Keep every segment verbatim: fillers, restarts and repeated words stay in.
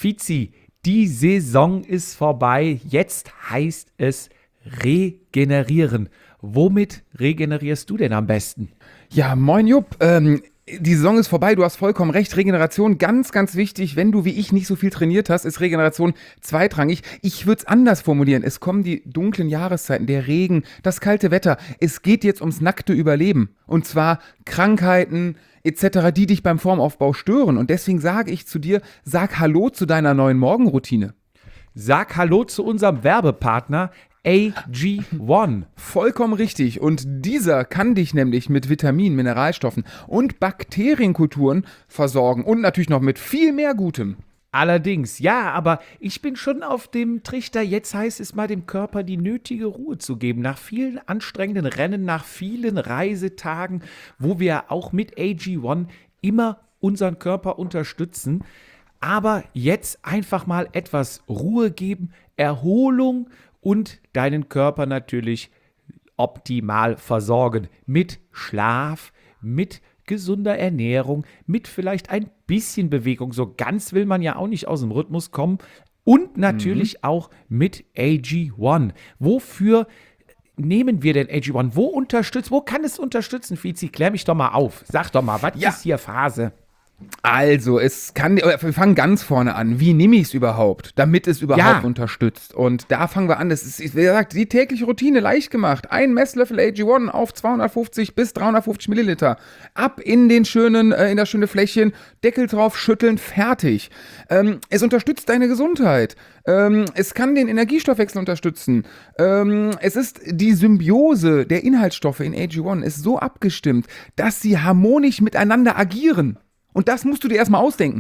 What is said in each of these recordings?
Fizi, die Saison ist vorbei. Jetzt heißt es regenerieren. Womit regenerierst du denn am besten? Ja, moin Jupp. Ähm, die Saison ist vorbei, du hast vollkommen recht. Regeneration, ganz, ganz wichtig. Wenn du wie ich nicht so viel trainiert hast, ist Regeneration zweitrangig. Ich würde es anders formulieren. Es kommen die dunklen Jahreszeiten, der Regen, das kalte Wetter. Es geht jetzt ums nackte Überleben. Und zwar Krankheiten et cetera, die dich beim Formaufbau stören. Und deswegen sage ich zu dir, sag Hallo zu deiner neuen Morgenroutine. Sag Hallo zu unserem Werbepartner A G eins. Vollkommen richtig. Und dieser kann dich nämlich mit Vitaminen, Mineralstoffen und Bakterienkulturen versorgen. Und natürlich noch mit viel mehr Gutem. Allerdings, ja, aber ich bin schon auf dem Trichter. Jetzt heißt es mal, dem Körper die nötige Ruhe zu geben. Nach vielen anstrengenden Rennen, nach vielen Reisetagen, wo wir auch mit A G eins immer unseren Körper unterstützen. Aber jetzt einfach mal etwas Ruhe geben, Erholung und deinen Körper natürlich optimal versorgen. Mit Schlaf, mit gesunder Ernährung, mit vielleicht ein bisschen Bewegung. So ganz will man ja auch nicht aus dem Rhythmus kommen. Und natürlich mhm. auch mit A G eins. Wofür nehmen wir denn A G eins? Wo unterstützt, wo kann es unterstützen, Fizi? Klär mich doch mal auf. Sag doch mal, was ja. ist hier Phase? Also, es kann, wir fangen ganz vorne an. Wie nehme ich es überhaupt, damit es überhaupt ja. unterstützt? Und da fangen wir an. Das ist, wie gesagt, die tägliche Routine leicht gemacht. Ein Messlöffel A G eins auf zweihundertfünfzig bis dreihundertfünfzig Milliliter. Ab in den schönen, äh, in das schöne Fläschchen, Deckel drauf, schütteln, fertig. Ähm, es unterstützt deine Gesundheit. Ähm, es kann den Energiestoffwechsel unterstützen. Ähm, es ist die Symbiose der Inhaltsstoffe in A G eins ist so abgestimmt, dass sie harmonisch miteinander agieren. Und das musst du dir erstmal ausdenken.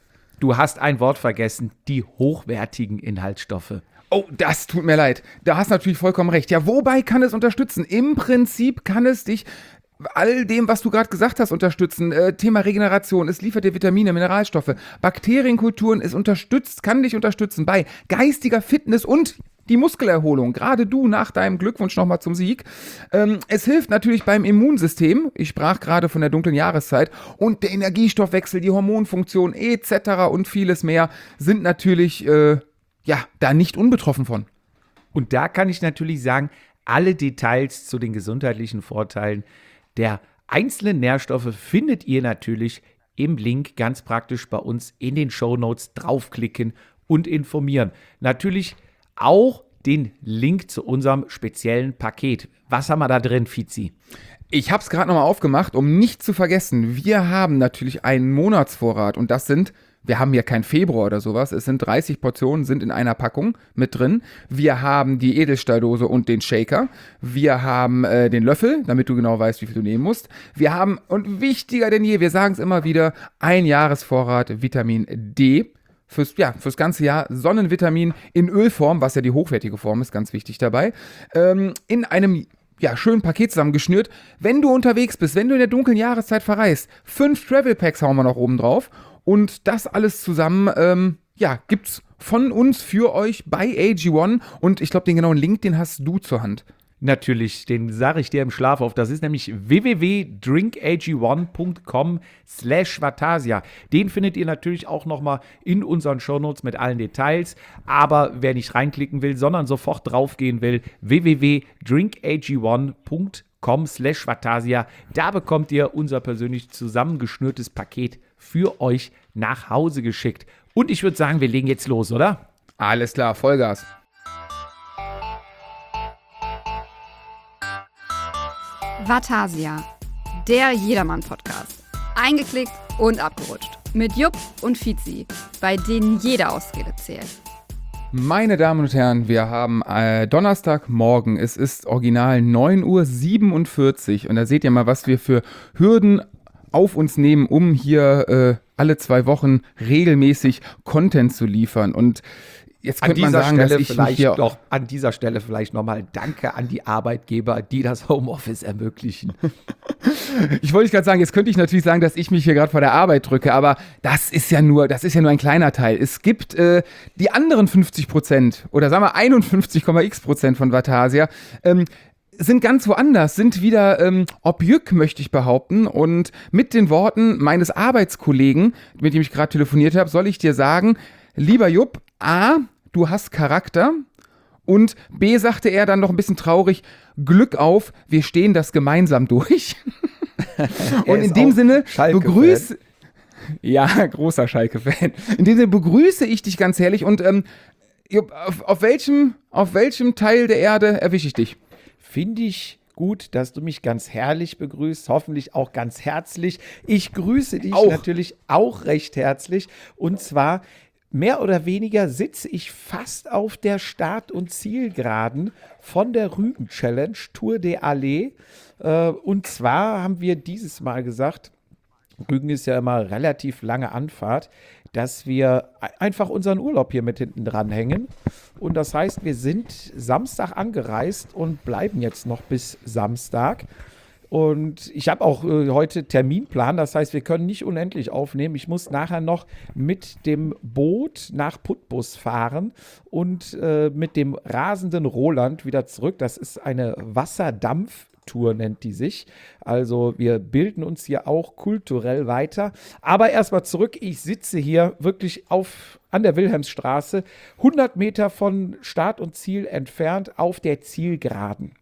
Du hast ein Wort vergessen, die hochwertigen Inhaltsstoffe. Oh, das tut mir leid. Da hast du natürlich vollkommen recht. Ja, wobei kann es unterstützen? Im Prinzip kann es dich all dem, was du gerade gesagt hast, unterstützen. Äh, Thema Regeneration, es liefert dir Vitamine, Mineralstoffe, Bakterienkulturen, es unterstützt, kann dich unterstützen bei geistiger Fitness und die Muskelerholung, gerade du nach deinem Glückwunsch nochmal zum Sieg. Ähm, es hilft natürlich beim Immunsystem, ich sprach gerade von der dunklen Jahreszeit, und der Energiestoffwechsel, die Hormonfunktion et cetera und vieles mehr sind natürlich, äh, ja, da nicht unbetroffen von. Und da kann ich natürlich sagen, alle Details zu den gesundheitlichen Vorteilen der einzelnen Nährstoffe findet ihr natürlich im Link ganz praktisch bei uns in den Shownotes. Draufklicken und informieren. Natürlich auch den Link zu unserem speziellen Paket. Was haben wir da drin, Fizi? Ich habe es gerade nochmal aufgemacht, um nicht zu vergessen. Wir haben natürlich einen Monatsvorrat und das sind, wir haben ja kein Februar oder sowas, es sind dreißig Portionen, sind in einer Packung mit drin. Wir haben die Edelstahldose und den Shaker. Wir haben äh, den Löffel, damit du genau weißt, wie viel du nehmen musst. Wir haben, und wichtiger denn je, wir sagen es immer wieder, ein Jahresvorrat Vitamin D. Fürs, ja, fürs ganze Jahr Sonnenvitamin in Ölform, was ja die hochwertige Form ist, ganz wichtig dabei, ähm, in einem ja, schönen Paket zusammengeschnürt. Wenn du unterwegs bist, wenn du in der dunklen Jahreszeit verreist, fünf Travel Packs hauen wir noch oben drauf und das alles zusammen, ähm, ja, gibt's von uns für euch bei A G eins und ich glaube, den genauen Link, den hast du zur Hand. Natürlich, den sage ich dir im Schlaf auf. Das ist nämlich w w w punkt drink a g one punkt com slash vatasia. Den findet ihr natürlich auch nochmal in unseren Shownotes mit allen Details. Aber wer nicht reinklicken will, sondern sofort draufgehen will, w w w punkt drink a g one punkt com slash vatasia. Da bekommt ihr unser persönlich zusammengeschnürtes Paket für euch nach Hause geschickt. Und ich würde sagen, wir legen jetzt los, oder? Alles klar, Vollgas. Vatasia, der Jedermann-Podcast. Eingeklickt und abgerutscht. Mit Jupp und Fizi, bei denen jede Ausrede zählt. Meine Damen und Herren, wir haben äh, Donnerstagmorgen. Es ist original neun Uhr siebenundvierzig. Und da seht ihr mal, was wir für Hürden auf uns nehmen, um hier äh, alle zwei Wochen regelmäßig Content zu liefern. Und jetzt könnte man sagen, dass ich vielleicht hier doch an dieser Stelle vielleicht nochmal Danke an die Arbeitgeber, die das Homeoffice ermöglichen. Ich wollte gerade sagen, jetzt könnte ich natürlich sagen, dass ich mich hier gerade vor der Arbeit drücke, aber das ist ja nur, das ist ja nur ein kleiner Teil. Es gibt äh, die anderen fünfzig Prozent oder sagen wir einundfünfzig Komma x Prozent von Vatasia, ähm, sind ganz woanders, sind wieder ähm, Objück, möchte ich behaupten. Und mit den Worten meines Arbeitskollegen, mit dem ich gerade telefoniert habe, soll ich dir sagen, lieber Jupp, A, du hast Charakter und B, sagte er dann noch ein bisschen traurig, Glück auf, wir stehen das gemeinsam durch. Und in dem Sinne begrüße... Ja, großer Schalke-Fan. In dem Sinne begrüße ich dich ganz herrlich und ähm, Jupp, auf, auf, welchem, auf welchem Teil der Erde erwische ich dich? Finde ich gut, dass du mich ganz herrlich begrüßt, hoffentlich auch ganz herzlich. Ich grüße dich auch. natürlich auch recht herzlich und zwar mehr oder weniger sitze ich fast auf der Start- und Zielgeraden von der Rügen-Challenge Tour de Allee. Äh, und zwar haben wir dieses Mal gesagt, Rügen ist ja immer relativ lange Anfahrt, dass wir einfach unseren Urlaub hier mit hinten dran hängen. Und das heißt, wir sind Samstag angereist und bleiben jetzt noch bis Samstag. Und ich habe auch äh, heute Terminplan, das heißt, wir können nicht unendlich aufnehmen. Ich muss nachher noch mit dem Boot nach Putbus fahren und äh, mit dem rasenden Roland wieder zurück. Das ist eine Wasserdampftour, nennt die sich. Also wir bilden uns hier auch kulturell weiter. Aber erstmal zurück, ich sitze hier wirklich auf, an der Wilhelmsstraße, hundert Meter von Start und Ziel entfernt auf der Zielgeraden.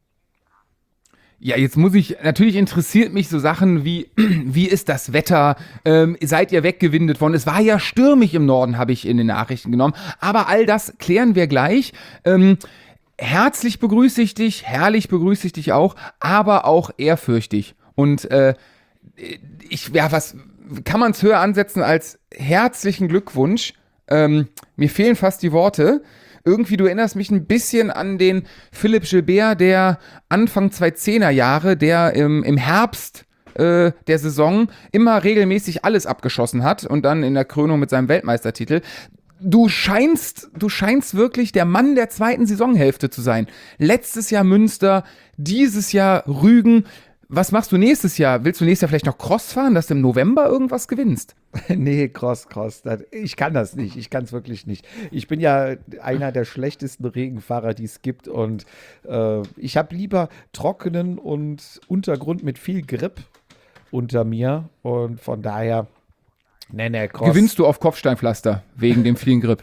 Ja, jetzt muss ich, natürlich interessiert mich so Sachen wie, wie ist das Wetter, ähm, seid ihr weggewindet worden? Es war ja stürmisch im Norden, habe ich in den Nachrichten genommen, aber all das klären wir gleich. Ähm, herzlich begrüße ich dich, herrlich begrüße ich dich auch, aber auch ehrfürchtig. Und äh, ich, ja, was kann man es höher ansetzen als herzlichen Glückwunsch? Ähm, mir fehlen fast die Worte. Irgendwie, du erinnerst mich ein bisschen an den Philipp Gilbert, der Anfang zweitausendzehner Jahre, der im, im Herbst äh, der Saison immer regelmäßig alles abgeschossen hat und dann in der Krönung mit seinem Weltmeistertitel. Du scheinst, du scheinst wirklich der Mann der zweiten Saisonhälfte zu sein. Letztes Jahr Münster, dieses Jahr Rügen. Was machst du nächstes Jahr? Willst du nächstes Jahr vielleicht noch Cross fahren, dass du im November irgendwas gewinnst? Nee, Cross, Cross. Das, ich kann das nicht. Ich kann es wirklich nicht. Ich bin ja einer der schlechtesten Regenfahrer, die es gibt. Und äh, ich habe lieber trockenen und Untergrund mit viel Grip unter mir. Und von daher, nee, nee, Cross. Gewinnst du auf Kopfsteinpflaster wegen dem vielen Grip?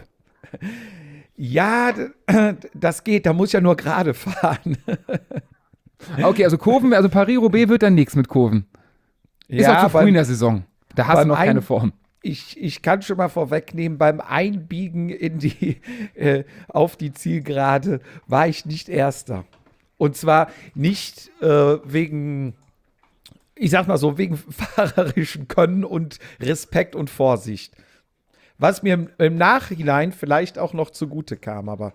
Ja, das geht. Da muss ich ja nur gerade fahren. Okay, also Kurven, also Paris-Roubaix wird dann nichts mit Kurven. Ist ja, auch zu früh beim, in der Saison. Da hast du noch ein, keine Form. Ich, ich kann schon mal vorwegnehmen, beim Einbiegen in die, äh, auf die Zielgerade war ich nicht Erster. Und zwar nicht äh, wegen, ich sag mal so, wegen fahrerischen Können und Respekt und Vorsicht. Was mir im, im Nachhinein vielleicht auch noch zugute kam, aber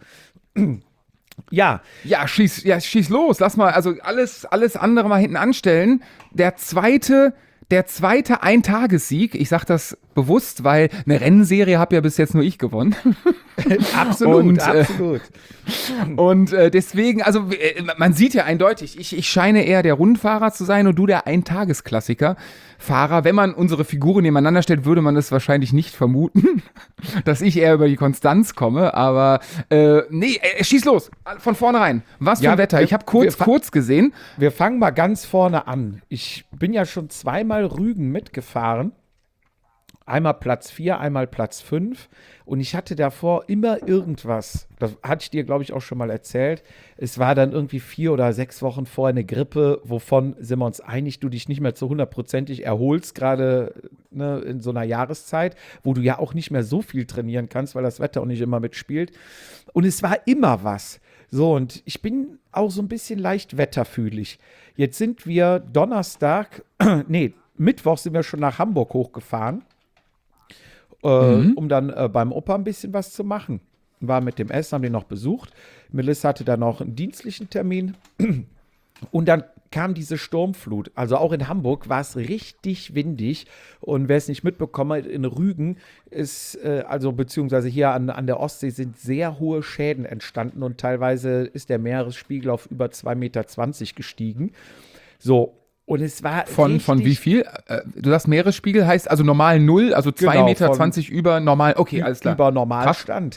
ja. Ja, schieß, ja, schieß los. Lass mal, also alles, alles andere mal hinten anstellen. Der zweite, der zweite Eintagessieg, ich sag das bewusst, weil eine Rennserie habe ja bis jetzt nur ich gewonnen. Absolut, und, äh, absolut. Und äh, deswegen, also äh, man sieht ja eindeutig, ich, ich scheine eher der Rundfahrer zu sein und du der Eintagesklassiker-Fahrer. Wenn man unsere Figuren nebeneinander stellt, würde man es wahrscheinlich nicht vermuten, dass ich eher über die Konstanz komme. Aber äh, nee, äh, schieß los, von vornherein. Was für Ja, ein Wetter. wir- Ich habe kurz, wir fa- kurz gesehen. Wir fangen mal ganz vorne an. Ich bin ja schon zweimal Rügen mitgefahren. Einmal Platz vier, einmal Platz fünf. Und ich hatte davor immer irgendwas. Das hatte ich dir, glaube ich, auch schon mal erzählt. Es war dann irgendwie vier oder sechs Wochen vorher eine Grippe, wovon sind wir uns einig, du dich nicht mehr zu hundertprozentig erholst, gerade ne, in so einer Jahreszeit, wo du ja auch nicht mehr so viel trainieren kannst, weil das Wetter auch nicht immer mitspielt. Und es war immer was. So, und ich bin auch so ein bisschen leicht wetterfühlig. Jetzt sind wir Donnerstag, nee, Mittwoch sind wir schon nach Hamburg hochgefahren. Äh, Mhm. um dann äh, beim Opa ein bisschen was zu machen. War mit dem Essen, haben den noch besucht. Melissa hatte dann noch einen dienstlichen Termin. Und dann kam diese Sturmflut. Also auch in Hamburg war es richtig windig. Und wer es nicht mitbekommen hat, in Rügen ist, äh, also beziehungsweise hier an, an der Ostsee sind sehr hohe Schäden entstanden. Und teilweise ist der Meeresspiegel auf über zwei Meter zwanzig gestiegen. So. Und es war Von, von wie richtig- viel? Äh, Du sagst Meeresspiegel heißt also normal null, also zwei Genau, Meter von- zwanzig über normal. Okay, alles klar. Über Normalstand.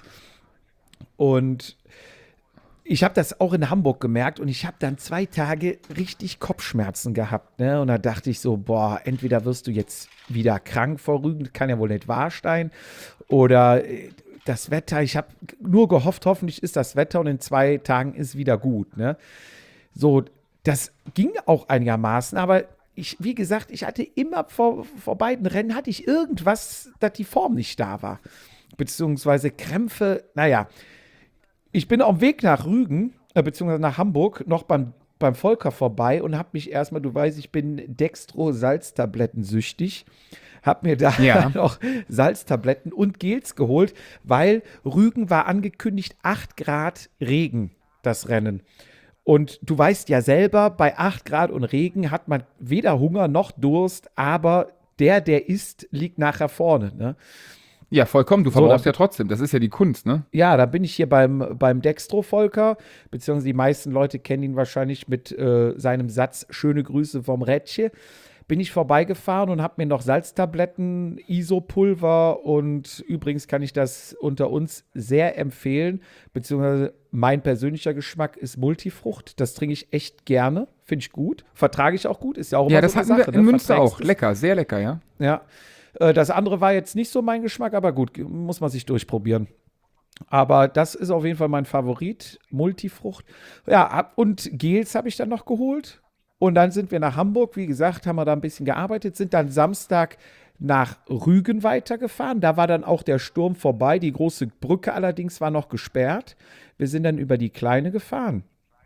Und ich habe das auch in Hamburg gemerkt und ich habe dann zwei Tage richtig Kopfschmerzen gehabt. Ne? Und da dachte ich so, boah, entweder wirst du jetzt wieder krank vor Rügen, kann ja wohl nicht wahr sein, oder äh, das Wetter, ich habe nur gehofft, hoffentlich ist das Wetter und in zwei Tagen ist wieder gut. Ne? So, das ging auch einigermaßen, aber ich, wie gesagt, ich hatte immer vor, vor beiden Rennen hatte ich irgendwas, dass die Form nicht da war. Beziehungsweise Krämpfe, naja. Ich bin auf dem Weg nach Rügen, äh, beziehungsweise nach Hamburg, noch beim, beim Volker vorbei und habe mich erstmal, du weißt, ich bin Dextro-Salztabletten-süchtig, habe mir da Ja. noch Salztabletten und Gels geholt, weil Rügen war angekündigt, acht Grad Regen, das Rennen. Und du weißt ja selber, bei acht Grad und Regen hat man weder Hunger noch Durst, aber der, der isst, liegt nachher vorne, ne? Ja, vollkommen. Du So, verbrauchst da- ja trotzdem. Das ist ja die Kunst, ne? Ja, da bin ich hier beim, beim Dextro-Volker, beziehungsweise die meisten Leute kennen ihn wahrscheinlich mit äh, seinem Satz „Schöne Grüße vom Rädchen". Bin ich vorbeigefahren und habe mir noch Salztabletten, Isopulver und übrigens kann ich das unter uns sehr empfehlen, beziehungsweise mein persönlicher Geschmack ist Multifrucht. Das trinke ich echt gerne, finde ich gut, vertrage ich auch gut, ist ja auch immer Ja, so das eine hatten wir Sache, in ne? Münster Verträgst auch. es? Lecker, sehr lecker, ja. Ja, äh, das andere war jetzt nicht so mein Geschmack, aber gut, muss man sich durchprobieren. Aber das ist auf jeden Fall mein Favorit, Multifrucht. Ja, ab- und Gels habe ich dann noch geholt. Und dann sind wir nach Hamburg, wie gesagt, haben wir da ein bisschen gearbeitet, sind dann Samstag nach Rügen weitergefahren. Da war dann auch der Sturm vorbei. Die große Brücke allerdings war noch gesperrt. Wir sind dann über die kleine gefahren.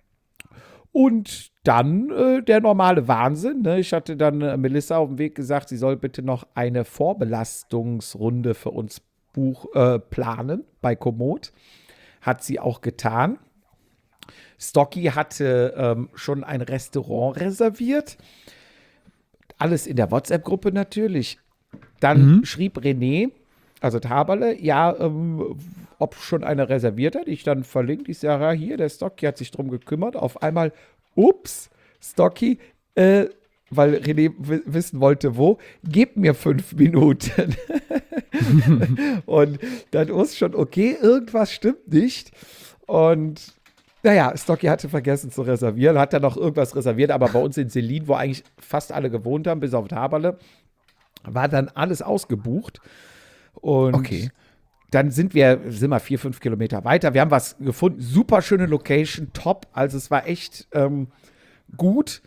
Und dann äh, der normale Wahnsinn. Ne? Ich hatte dann äh, Melissa auf dem Weg gesagt, sie soll bitte noch eine Vorbelastungsrunde für uns buch, äh, planen bei Komoot. Hat sie auch getan. Stocky hatte ähm, schon ein Restaurant reserviert. Alles in der WhatsApp-Gruppe natürlich. Dann schrieb René, also Taberle, ja, ähm, ob schon einer reserviert hat. Ich dann verlinkt, ich sage, ja, hier, der Stocky hat sich drum gekümmert. Auf einmal, ups, Stocky, äh, weil René w- wissen wollte, wo, gib mir fünf Minuten. Und dann ist schon, okay, irgendwas stimmt nicht. Und naja, Stocky hatte vergessen zu reservieren, hat dann noch irgendwas reserviert, aber bei uns in Selin, wo eigentlich fast alle gewohnt haben, bis auf Taberle, war dann alles ausgebucht. Und Okay. dann sind wir, sind wir vier, fünf Kilometer weiter. Wir haben was gefunden, super schöne Location, top. Also es war echt ähm, gut.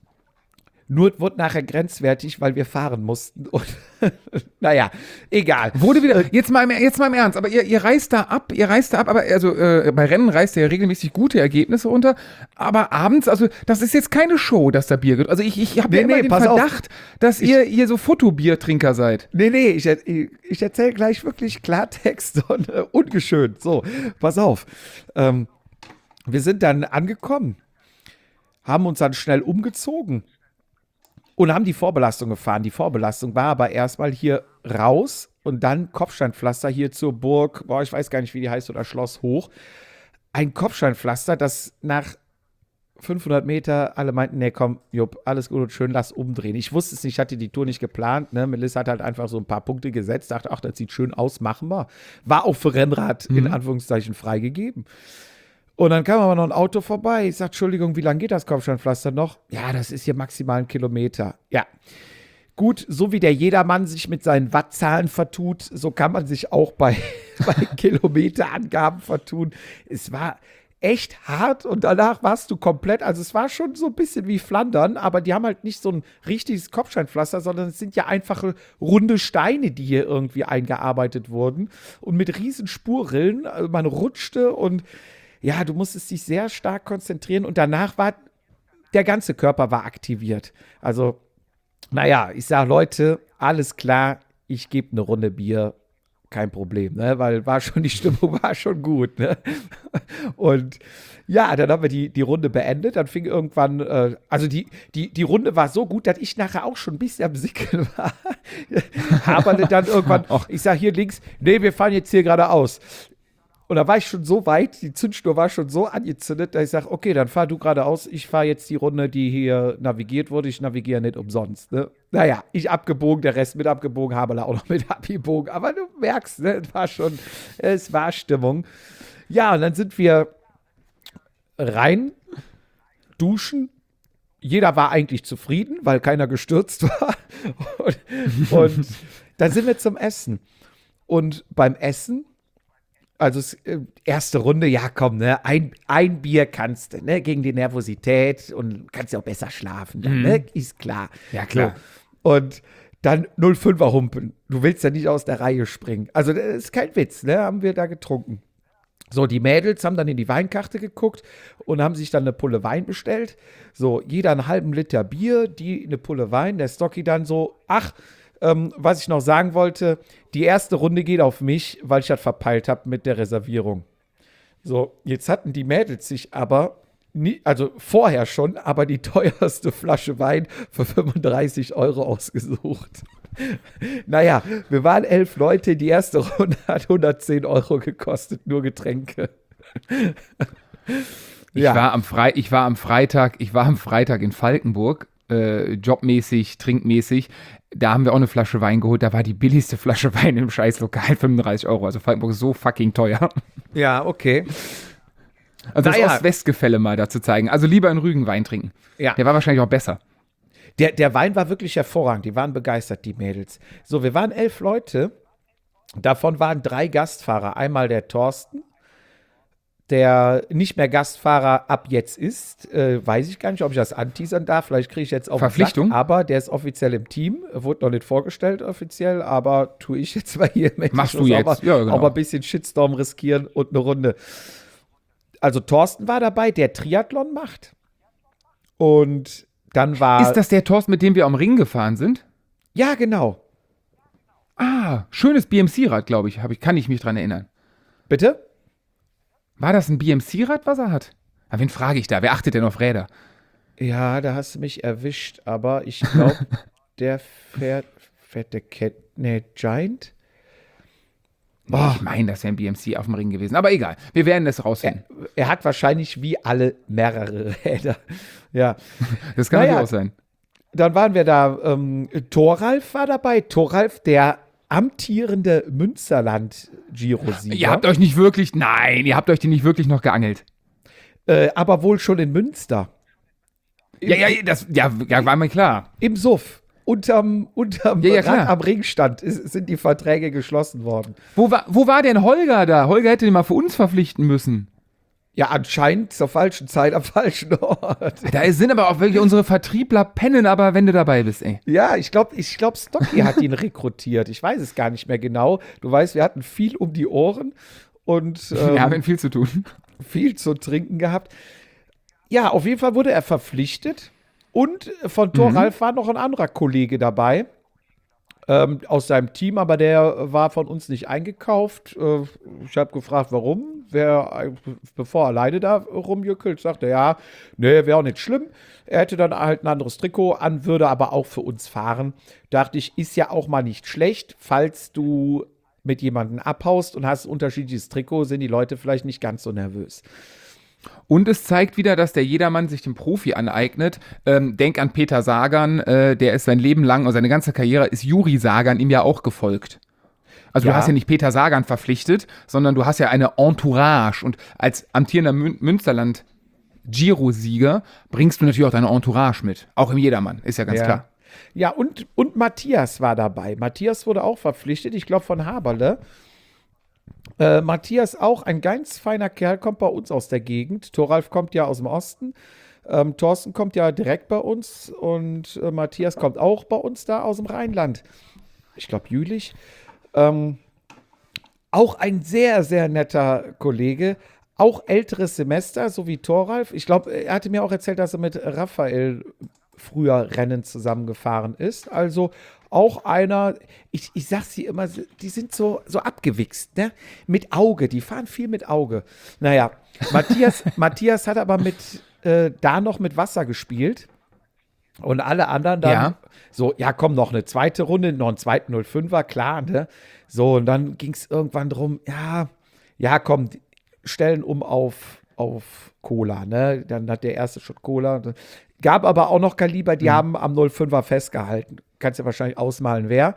Nur es wurde nachher grenzwertig, weil wir fahren mussten. Und naja, egal. Wurde wieder, jetzt mal, im, jetzt mal im Ernst, aber ihr, ihr reist da ab, ihr reist da ab, aber also äh, bei Rennen reist ihr ja regelmäßig gute Ergebnisse runter, aber abends, also das ist jetzt keine Show, dass da Bier gibt. Also ich, ich habe Nee, ja immer nee, den pass auf. Verdacht, dass ihr, ihr so Fotobiertrinker seid. Nee, nee, ich, ich, ich erzähle gleich wirklich Klartext und äh, ungeschönt. So, pass auf. Ähm, wir sind dann angekommen, haben uns dann schnell umgezogen und haben die Vorbelastung gefahren. Die Vorbelastung war aber erstmal hier raus und dann Kopfsteinpflaster hier zur Burg, boah, ich weiß gar nicht, wie die heißt, oder Schloss hoch. Ein Kopfsteinpflaster, das nach fünfhundert Meter alle meinten, nee, komm, Jupp, alles gut und schön, lass umdrehen. Ich wusste es nicht, ich hatte die Tour nicht geplant. Ne? Melissa hat halt einfach so ein paar Punkte gesetzt, dachte, ach, das sieht schön aus, machen wir. War auch für Rennrad in Anführungszeichen freigegeben. Und dann kam aber noch ein Auto vorbei. Ich sag, Entschuldigung, wie lange geht das Kopfsteinpflaster noch? Ja, das ist hier maximal ein Kilometer. Ja. Gut, so wie der Jedermann sich mit seinen Wattzahlen vertut, so kann man sich auch bei, bei Kilometerangaben vertun. Es war echt hart und danach warst du komplett, also es war schon so ein bisschen wie Flandern, aber die haben halt nicht so ein richtiges Kopfsteinpflaster, sondern es sind ja einfache runde Steine, die hier irgendwie eingearbeitet wurden und mit riesen Spurrillen, also man rutschte und ja, du musstest dich sehr stark konzentrieren und danach war der ganze Körper war aktiviert. Also, naja, ich sage, Leute, alles klar, ich gebe eine Runde Bier, kein Problem, ne? Weil war schon, die Stimmung war schon gut, ne? Und ja, dann haben wir die, die Runde beendet, dann fing irgendwann, äh, also die, die, die Runde war so gut, dass ich nachher auch schon ein bisschen am Sickeln war. Aber dann irgendwann, ich sage hier links, nee, wir fahren jetzt hier geradeaus. Und da war ich schon so weit, die Zündschnur war schon so angezündet, dass ich sage, okay, dann fahr du geradeaus, ich fahre jetzt die Runde, die hier navigiert wurde. Ich navigiere nicht umsonst. Ne? Naja, ich abgebogen, der Rest mit abgebogen, Haberle auch noch mit abgebogen. Aber du merkst, ne, es war schon, es war Stimmung. Ja, und dann sind wir rein, duschen. Jeder war eigentlich zufrieden, weil keiner gestürzt war. Und, und dann sind wir zum Essen. Und beim Essen Also es, äh, erste Runde, ja komm, ne, ein, ein Bier kannst du, ne, gegen die Nervosität und kannst ja auch besser schlafen, dann, Mhm. ne, ist klar. Ja, klar. So. Und dann null Komma fünfer Humpen. Du willst ja nicht aus der Reihe springen. Also das ist kein Witz, ne, haben wir da getrunken. So, die Mädels haben dann in die Weinkarte geguckt und haben sich dann eine Pulle Wein bestellt. So, jeder einen halben Liter Bier, die eine Pulle Wein. Der Stocky dann so, ach, ähm, was ich noch sagen wollte, die erste Runde geht auf mich, weil ich das verpeilt habe mit der Reservierung. So, jetzt hatten die Mädels sich aber, nie, also vorher schon, aber die teuerste Flasche Wein für fünfunddreißig Euro ausgesucht. Naja, wir waren elf Leute, die erste Runde hat hundertzehn Euro gekostet, nur Getränke. Ich, war am Fre- ich war am Freitag, ich war am Freitag in Falkenburg, äh, jobmäßig, trinkmäßig. Da haben wir auch eine Flasche Wein geholt. Da war die billigste Flasche Wein im Scheißlokal fünfunddreißig Euro. Also Falkenburg ist so fucking teuer. Ja, okay. Also Naja. das Ost-West-Gefälle mal dazu zeigen. Also lieber einen Rügen Wein trinken. Ja. Der war wahrscheinlich auch besser. Der, der Wein war wirklich hervorragend. Die waren begeistert, die Mädels. So, wir waren elf Leute. Davon waren drei Gastfahrer. Einmal der Thorsten, der nicht mehr Gastfahrer ab jetzt ist. Äh, weiß ich gar nicht, ob ich das anteasern darf. Vielleicht kriege ich jetzt auch Verpflichtung? Aber der ist offiziell im Team. Wurde noch nicht vorgestellt offiziell, aber tue ich jetzt mal hier. Möchte Machst ich du muss jetzt. Auch mal, Ja, genau. auch mal ein bisschen Shitstorm riskieren und eine Runde. Also Thorsten war dabei, der Triathlon macht. Und dann war. Ist das der Thorsten, mit dem wir am Ring gefahren sind? Ja, genau. Ah, schönes B M C-Rad, glaube ich, hab ich. Kann ich mich dran erinnern. Bitte? War das ein B M C-Rad, was er hat? Aber wen frage ich da? Wer achtet denn auf Räder? Ja, da hast du mich erwischt, aber ich glaube, der fährt, fährt der Cat, nee, Giant? Oh. Ich meine, das wäre ein B M C auf dem Ring gewesen. Aber egal, wir werden es rausfinden. Er, er hat wahrscheinlich wie alle mehrere Räder. Ja. Das kann Naja. natürlich auch sein. Dann waren wir da, ähm, Thoralf war dabei. Thoralf, der amtierende Münsterland-Giro-Sieger. Ihr habt euch nicht wirklich, nein, ihr habt euch die nicht wirklich noch geangelt. äh, aber wohl schon in Münster. Ja, ja, das ja, ja, war mir klar. Im Suff. Unterm, unterm Ja, ja, Rad klar. am Ringstand ist, sind die Verträge geschlossen worden. Wo war, wo war denn Holger da? Holger hätte den mal für uns verpflichten müssen. Ja, anscheinend zur falschen Zeit am falschen Ort. Da sind aber auch wirklich unsere Vertriebler pennen, aber wenn du dabei bist, ey. Ja, ich glaube, ich glaub, Stocky hat ihn rekrutiert. Ich weiß es gar nicht mehr genau. Du weißt, wir hatten viel um die Ohren und ähm, Wir haben viel zu tun. viel zu trinken gehabt. Ja, auf jeden Fall wurde er verpflichtet. Und von Thoralf war noch ein anderer Kollege dabei ähm, aus seinem Team, aber der war von uns nicht eingekauft. Äh, ich habe gefragt, warum. Wer, bevor er alleine da rumjückelt, sagte er, ja, nee, wäre auch nicht schlimm. Er hätte dann halt ein anderes Trikot an, würde aber auch für uns fahren. Dachte ich, ist ja auch mal nicht schlecht, falls du mit jemandem abhaust und hast ein unterschiedliches Trikot, sind die Leute vielleicht nicht ganz so nervös. Und es zeigt wieder, dass der Jedermann sich den Profi aneignet. Ähm, denk an Peter Sagan, äh, der ist sein Leben lang, und seine ganze Karriere ist Juri Sagan ihm ja auch gefolgt. Also Ja. du hast ja nicht Peter Sagan verpflichtet, sondern du hast ja eine Entourage. Und als amtierender Mün- Münsterland Giro-Sieger bringst du natürlich auch deine Entourage mit. Auch im Jedermann, ist ja ganz Ja. klar. Ja, und, und Matthias war dabei. Matthias wurde auch verpflichtet, ich glaube von Haberle. Äh, Matthias auch, ein ganz feiner Kerl, kommt bei uns aus der Gegend. Thoralf kommt ja aus dem Osten. Ähm, Thorsten kommt ja direkt bei uns und äh, Matthias kommt auch bei uns da aus dem Rheinland. Ich glaube Jülich. Ähm, auch ein sehr, sehr netter Kollege. Auch älteres Semester, so wie Thoralf. Ich glaube, er hatte mir auch erzählt, dass er mit Raphael früher Rennen zusammengefahren ist. Also auch einer, ich, ich sag's dir immer, die sind so, so abgewichst, ne? Mit Auge, die fahren viel mit Auge. Naja, Matthias, Matthias hat aber mit, äh, da noch mit Wasser gespielt. Und alle anderen dann Ja. so, ja komm, noch eine zweite Runde, noch einen zweiten null fünfer, klar, ne? So, und dann ging es irgendwann drum, ja, ja komm, stellen um auf, auf Cola, ne? Dann hat der erste Shot Cola. Gab aber auch noch Kaliber, die Mhm. haben am null fünfer festgehalten. Kannst ja wahrscheinlich ausmalen, wer.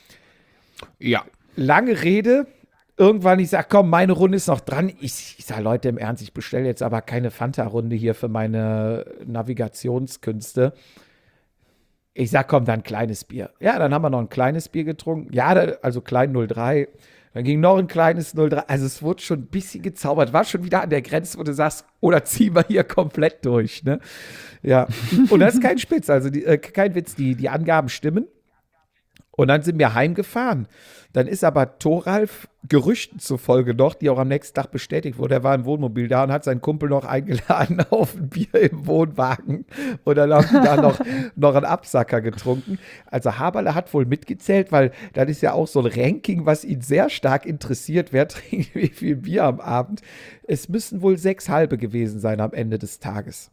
Ja. Lange Rede. Irgendwann, ich sag, komm, meine Runde ist noch dran. Ich, ich sag, Leute, im Ernst, ich bestelle jetzt aber keine Fanta-Runde hier für meine Navigationskünste. Ich sag, komm, dann ein kleines Bier. Ja, dann haben wir noch ein kleines Bier getrunken. Ja, da- also klein null drei. Dann ging noch ein kleines null drei. Also es wurde schon ein bisschen gezaubert. War schon wieder an der Grenze, wo du sagst, oder ziehen wir hier komplett durch, ne? Ja. Und das ist kein Spitz, also die, äh, kein Witz, die, die Angaben stimmen. Und dann sind wir heimgefahren. Dann ist aber Thoralf Gerüchten zufolge noch, die auch am nächsten Tag bestätigt wurde, er war im Wohnmobil da und hat seinen Kumpel noch eingeladen auf ein Bier im Wohnwagen. Und dann haben die da noch, noch einen Absacker getrunken. Also Haberle hat wohl mitgezählt, weil das ist ja auch so ein Ranking, was ihn sehr stark interessiert. Wer trinkt wie viel Bier am Abend? Es müssen wohl sechs halbe gewesen sein am Ende des Tages.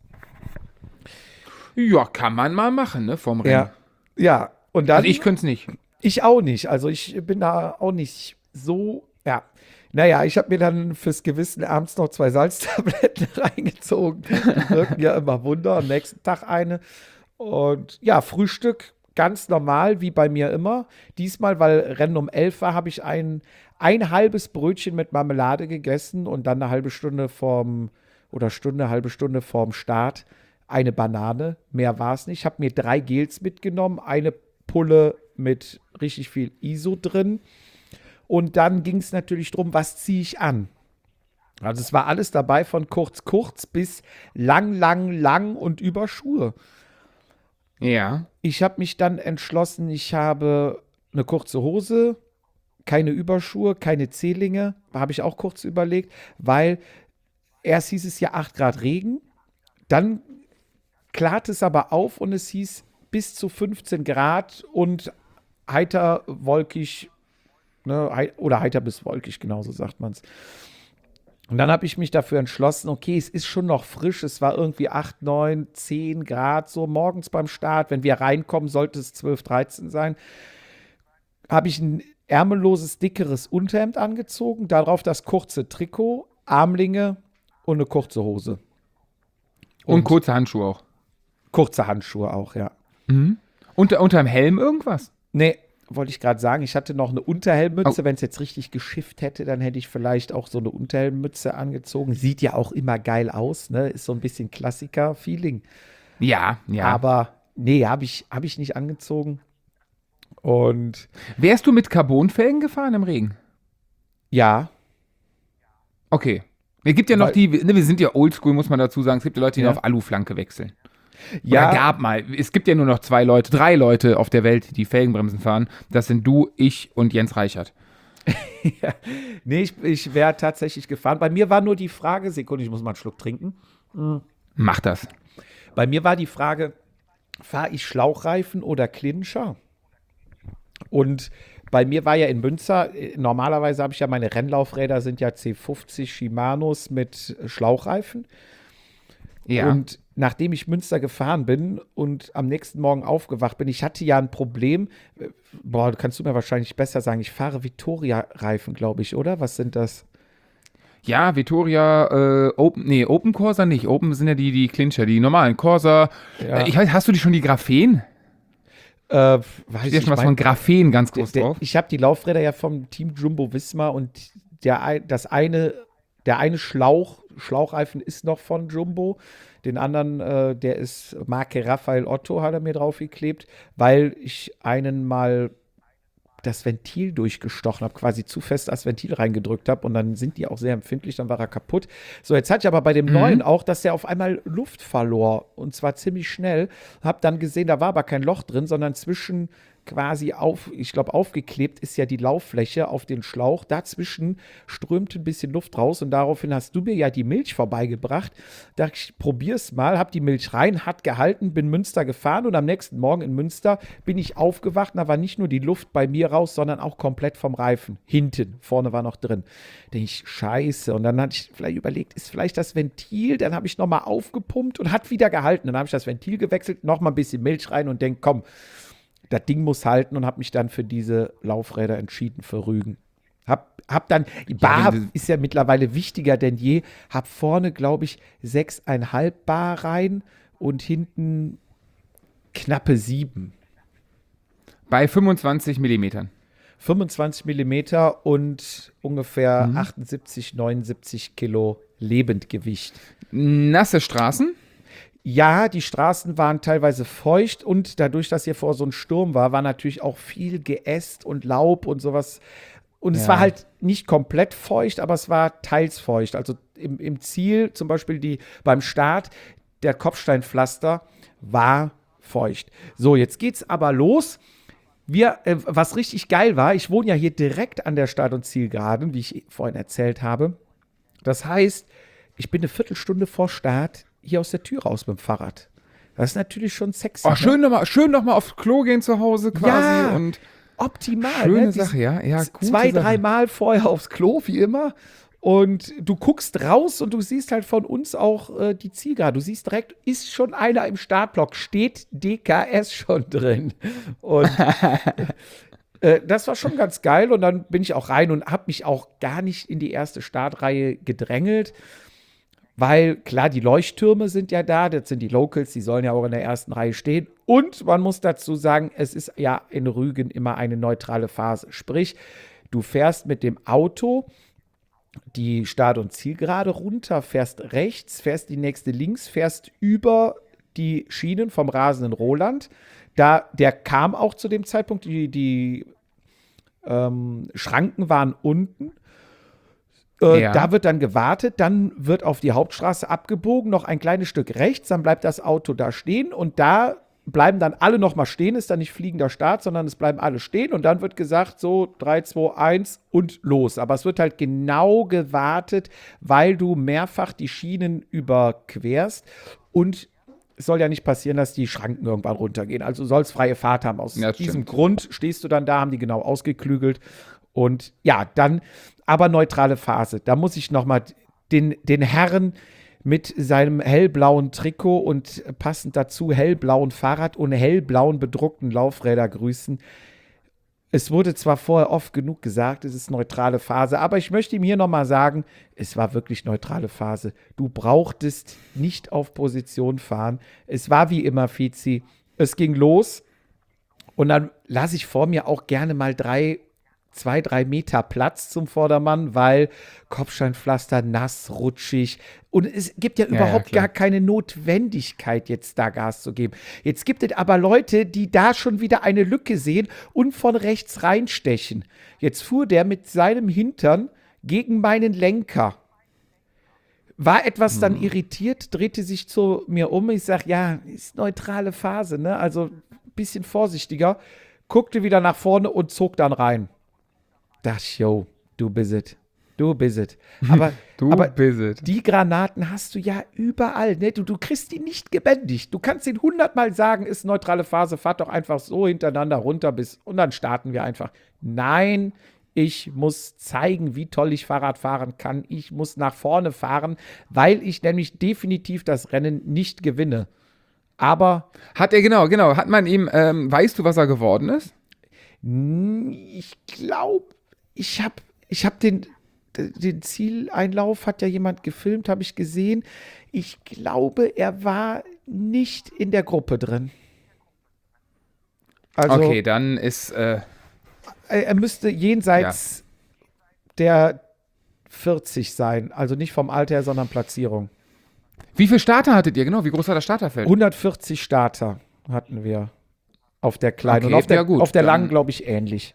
Ja, kann man mal machen, ne, vorm Rennen. Ja, ja. Und dann, also ich könnte es nicht. Ich auch nicht. Also ich bin da auch nicht so, ja. Naja, ich habe mir dann fürs Gewissen abends noch zwei Salztabletten reingezogen. Die wirken ja immer Wunder. Am nächsten Tag eine. Und ja, Frühstück ganz normal, wie bei mir immer. Diesmal, weil Rennen um elf war, habe ich ein, ein halbes Brötchen mit Marmelade gegessen und dann eine halbe Stunde vorm, oder Stunde, halbe Stunde vorm Start eine Banane. Mehr war es nicht. Ich habe mir drei Gels mitgenommen, eine Pulle mit richtig viel I S O drin. Und dann ging es natürlich darum, was ziehe ich an? Also es war alles dabei von kurz, kurz bis lang, lang, lang und über Schuhe. Ja. Ich habe mich dann entschlossen, ich habe eine kurze Hose, keine Überschuhe, keine Zehlinge. Habe ich auch kurz überlegt, weil erst hieß es ja acht Grad Regen. Dann klart es aber auf und es hieß bis zu fünfzehn Grad und heiter, wolkig, ne, hei- oder heiter bis wolkig, genauso sagt man es. Und dann habe ich mich dafür entschlossen, okay, es ist schon noch frisch, es war irgendwie acht, neun, zehn Grad so morgens beim Start. Wenn wir reinkommen, sollte es zwölf, dreizehn sein. Habe ich ein ärmelloses, dickeres Unterhemd angezogen, darauf das kurze Trikot, Armlinge und eine kurze Hose. Und, Und kurze Handschuhe auch. kurze Handschuhe auch, ja. Mhm. Unter, unterm Helm irgendwas? Nee, wollte ich gerade sagen, ich hatte noch eine Unterhelmmütze. Oh. Wenn es jetzt richtig geschifft hätte, dann hätte ich vielleicht auch so eine Unterhelmmütze angezogen. Sieht ja auch immer geil aus, ne? Ist so ein bisschen Klassiker-Feeling. Ja, ja. Aber nee, habe ich, hab ich nicht angezogen. Und Wärst du mit Carbonfelgen gefahren im Regen? ja, Okay. Es gibt ja noch Weil- die, ne, wir sind ja oldschool, muss man dazu sagen, es gibt ja Leute, die Ja. auf Aluflanke wechseln. ja, Oder gab mal. Es gibt ja nur noch zwei Leute, drei Leute auf der Welt, die Felgenbremsen fahren. Das sind du, ich und Jens Reichert. nee, ich, ich wäre tatsächlich gefahren. Bei mir war nur die Frage, Sekunde, ich muss mal einen Schluck trinken. Mach das. Bei mir war die Frage, fahre ich Schlauchreifen oder Clincher? Und bei mir war ja in Münster, äh, normalerweise habe ich ja meine Rennlaufräder, sind ja C fünfzig Shimanos mit Schlauchreifen. Ja. Und nachdem ich Münster gefahren bin und am nächsten Morgen aufgewacht bin, ich hatte ja ein Problem. äh, Boah, kannst du mir wahrscheinlich besser sagen. Ich fahre Vittoria-Reifen, glaube ich, oder? Was sind das? Ja, Vittoria, äh, Open, nee, Open Corsa nicht. Open sind ja die, die Clincher, die normalen Corsa. Ja. Äh, ich weiß, hast du die schon die Graphen? Äh, weiß Steht ja ich schon was mein- von Graphen ganz groß Der, drauf. ich habe die Laufräder ja vom Team Jumbo Visma und der, ein- das eine, der eine Schlauch, Schlauchreifen ist noch von Jumbo. Den anderen, äh, der ist Marke Raphael Otto, hat er mir draufgeklebt, weil ich einen mal das Ventil durchgestochen habe, quasi zu fest das Ventil reingedrückt habe und dann sind die auch sehr empfindlich, dann war er kaputt. So, jetzt hatte ich aber bei dem neuen auch, dass der auf einmal Luft verlor und zwar ziemlich schnell. Hab dann gesehen, da war aber kein Loch drin, sondern zwischen quasi auf, ich glaube, aufgeklebt ist ja die Lauffläche auf den Schlauch. Dazwischen strömte ein bisschen Luft raus und daraufhin hast du mir ja die Milch vorbeigebracht. Da ich probier's mal, hab die Milch rein, hat gehalten, bin Münster gefahren und am nächsten Morgen in Münster bin ich aufgewacht. Da war nicht nur die Luft bei mir raus, sondern auch komplett vom Reifen. Hinten, vorne war noch drin. Denke ich, scheiße. Und dann hatte ich vielleicht überlegt, ist vielleicht das Ventil? Dann habe ich nochmal aufgepumpt und hat wieder gehalten. Dann habe ich das Ventil gewechselt, nochmal ein bisschen Milch rein und denke, komm, das Ding muss halten und habe mich dann für diese Laufräder entschieden, für Rügen. Hab, hab dann, die Bar wenn du- ist ja mittlerweile wichtiger denn je, hab vorne, glaube ich, sechs Komma fünf Bar rein und hinten knappe sieben. Bei fünfundzwanzig Millimetern. fünfundzwanzig Millimeter und ungefähr achtundsiebzig, neunundsiebzig Kilo Lebendgewicht. Nasse Straßen? Ja, die Straßen waren teilweise feucht und dadurch, dass hier vor so ein Sturm war, war natürlich auch viel Geäst und Laub und sowas Und es Ja. war halt nicht komplett feucht, aber es war teils feucht. Also im, im Ziel, zum Beispiel die, beim Start, der Kopfsteinpflaster war feucht. So, jetzt geht's aber los. Wir, äh, was richtig geil war, ich wohne ja hier direkt an der Start- und Zielgeraden, wie ich vorhin erzählt habe. Das heißt, ich bin eine Viertelstunde vor Start hier aus der Tür raus mit dem Fahrrad. Das ist natürlich schon sexy. Oh, ne? schön nochmal schön noch mal aufs Klo gehen zu Hause quasi. Ja. Und Optimal. schöne ne? Dies- Sache, ja. ja gute Zwei, Sache. dreimal vorher aufs Klo, wie immer. Und du guckst raus und du siehst halt von uns auch äh, die Zielgerade. Du siehst direkt, ist schon einer im Startblock, steht D K S schon drin. Und äh, das war schon ganz geil. Und dann bin ich auch rein und habe mich auch gar nicht in die erste Startreihe gedrängelt. Weil, klar, die Leuchttürme sind ja da, das sind die Locals, die sollen ja auch in der ersten Reihe stehen. Und man muss dazu sagen, es ist ja in Rügen immer eine neutrale Phase. Sprich, du fährst mit dem Auto die Start- und Zielgerade runter, fährst rechts, fährst die nächste links, fährst über die Schienen vom rasenden Roland. Da, der kam auch zu dem Zeitpunkt, die, die ähm, Schranken waren unten. Äh, Ja. Da wird dann gewartet, dann wird auf die Hauptstraße abgebogen, noch ein kleines Stück rechts, dann bleibt das Auto da stehen und da bleiben dann alle noch mal stehen, ist dann nicht fliegender Start, sondern es bleiben alle stehen und dann wird gesagt, so drei, zwei, eins und los. Aber es wird halt genau gewartet, weil du mehrfach die Schienen überquerst und es soll ja nicht passieren, dass die Schranken irgendwann runtergehen. Also du sollst freie Fahrt haben. Aus Ja, diesem stimmt. Grund stehst du dann da, haben die genau ausgeklügelt. Und ja, dann aber neutrale Phase. Da muss ich noch mal den, den Herrn mit seinem hellblauen Trikot und passend dazu hellblauen Fahrrad und hellblauen bedruckten Laufräder grüßen. Es wurde zwar vorher oft genug gesagt, es ist neutrale Phase, aber ich möchte ihm hier noch mal sagen, es war wirklich neutrale Phase. Du brauchtest nicht auf Position fahren. Es war wie immer, Fizi. Es ging los und dann lasse ich vor mir auch gerne mal drei zwei, drei Meter Platz zum Vordermann, weil Kopfsteinpflaster nass, rutschig und es gibt ja, Ja, ja, überhaupt klar. gar keine Notwendigkeit, jetzt da Gas zu geben. Jetzt gibt es aber Leute, die da schon wieder eine Lücke sehen und von rechts reinstechen. Jetzt fuhr der mit seinem Hintern gegen meinen Lenker. War etwas dann irritiert, drehte sich zu mir um. Ich sage, ja, ist neutrale Phase, ne? Also ein bisschen vorsichtiger. Guckte wieder nach vorne und zog dann rein. Dachte ich, yo, du bist it. Du bist it. Aber, Du aber bist it. die Granaten hast du ja überall. Ne? Du, du kriegst die nicht gebändigt. Du kannst den hundertmal sagen, ist neutrale Phase, fahrt doch einfach so hintereinander runter bis und dann starten wir einfach. Nein, ich muss zeigen, wie toll ich Fahrrad fahren kann. Ich muss nach vorne fahren, weil ich nämlich definitiv das Rennen nicht gewinne. Aber Hat er, genau, genau. Hat man ihm, ähm, weißt du, was er geworden ist? ich glaube, ich habe ich hab den, den Zieleinlauf, hat ja jemand gefilmt, habe ich gesehen. Ich glaube, er war nicht in der Gruppe drin. Also Okay, dann ist, äh, er er müsste jenseits der vierzig sein. Also nicht vom Alter her, sondern Platzierung. wie viele Starter hattet ihr, genau? Wie groß war das Starterfeld? hundertvierzig Starter hatten wir auf der kleinen. Okay, und auf der, ja gut, auf der dann- langen, glaube ich, ähnlich.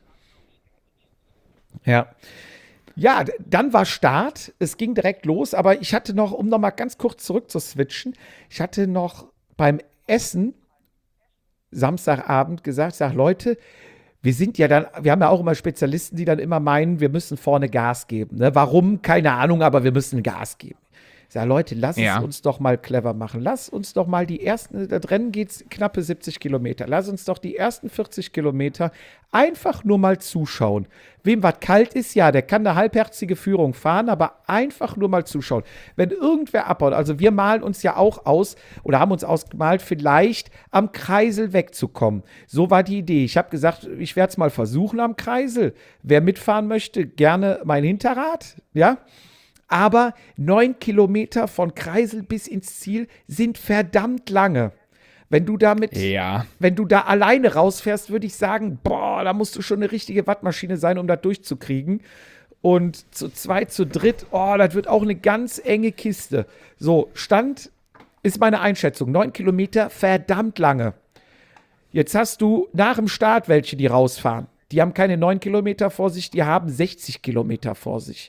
Ja. Ja, d- dann war Start. Es ging direkt los, aber ich hatte noch, um noch mal ganz kurz zurück zu switchen, ich hatte noch beim Essen Samstagabend gesagt, sag Leute, wir sind ja dann, wir haben ja auch immer Spezialisten, die dann immer meinen, wir müssen vorne Gas geben. Ne? Warum? Keine Ahnung, aber wir müssen Gas geben. Ich sage, Leute, lass Ja. es uns doch mal clever machen. Lass uns doch mal die ersten, das Rennen geht knappe siebzig Kilometer. Lass uns doch die ersten vierzig Kilometer einfach nur mal zuschauen. Wem was kalt ist, ja, der kann eine halbherzige Führung fahren, aber einfach nur mal zuschauen. Wenn irgendwer abbaut, also wir malen uns ja auch aus oder haben uns ausgemalt, vielleicht am Kreisel wegzukommen. So war die Idee. Ich habe gesagt, ich werde es mal versuchen am Kreisel. Wer mitfahren möchte, gerne mein Hinterrad, ja. Aber neun Kilometer von Kreisel bis ins Ziel sind verdammt lange. Wenn du damit, Ja. wenn du da alleine rausfährst, würde ich sagen, boah, da musst du schon eine richtige Wattmaschine sein, um das durchzukriegen. Und zu zweit, zu dritt, oh, das wird auch eine ganz enge Kiste. So, Stand ist meine Einschätzung. Neun Kilometer, verdammt lange. Jetzt hast du nach dem Start welche, die rausfahren. Die haben keine neun Kilometer vor sich, die haben sechzig Kilometer vor sich.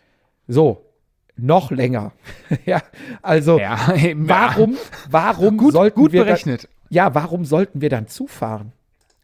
So, noch länger. ja, also Ja, eben, warum, warum Gut, sollten gut wir berechnet. Dann, ja, warum sollten wir dann zufahren?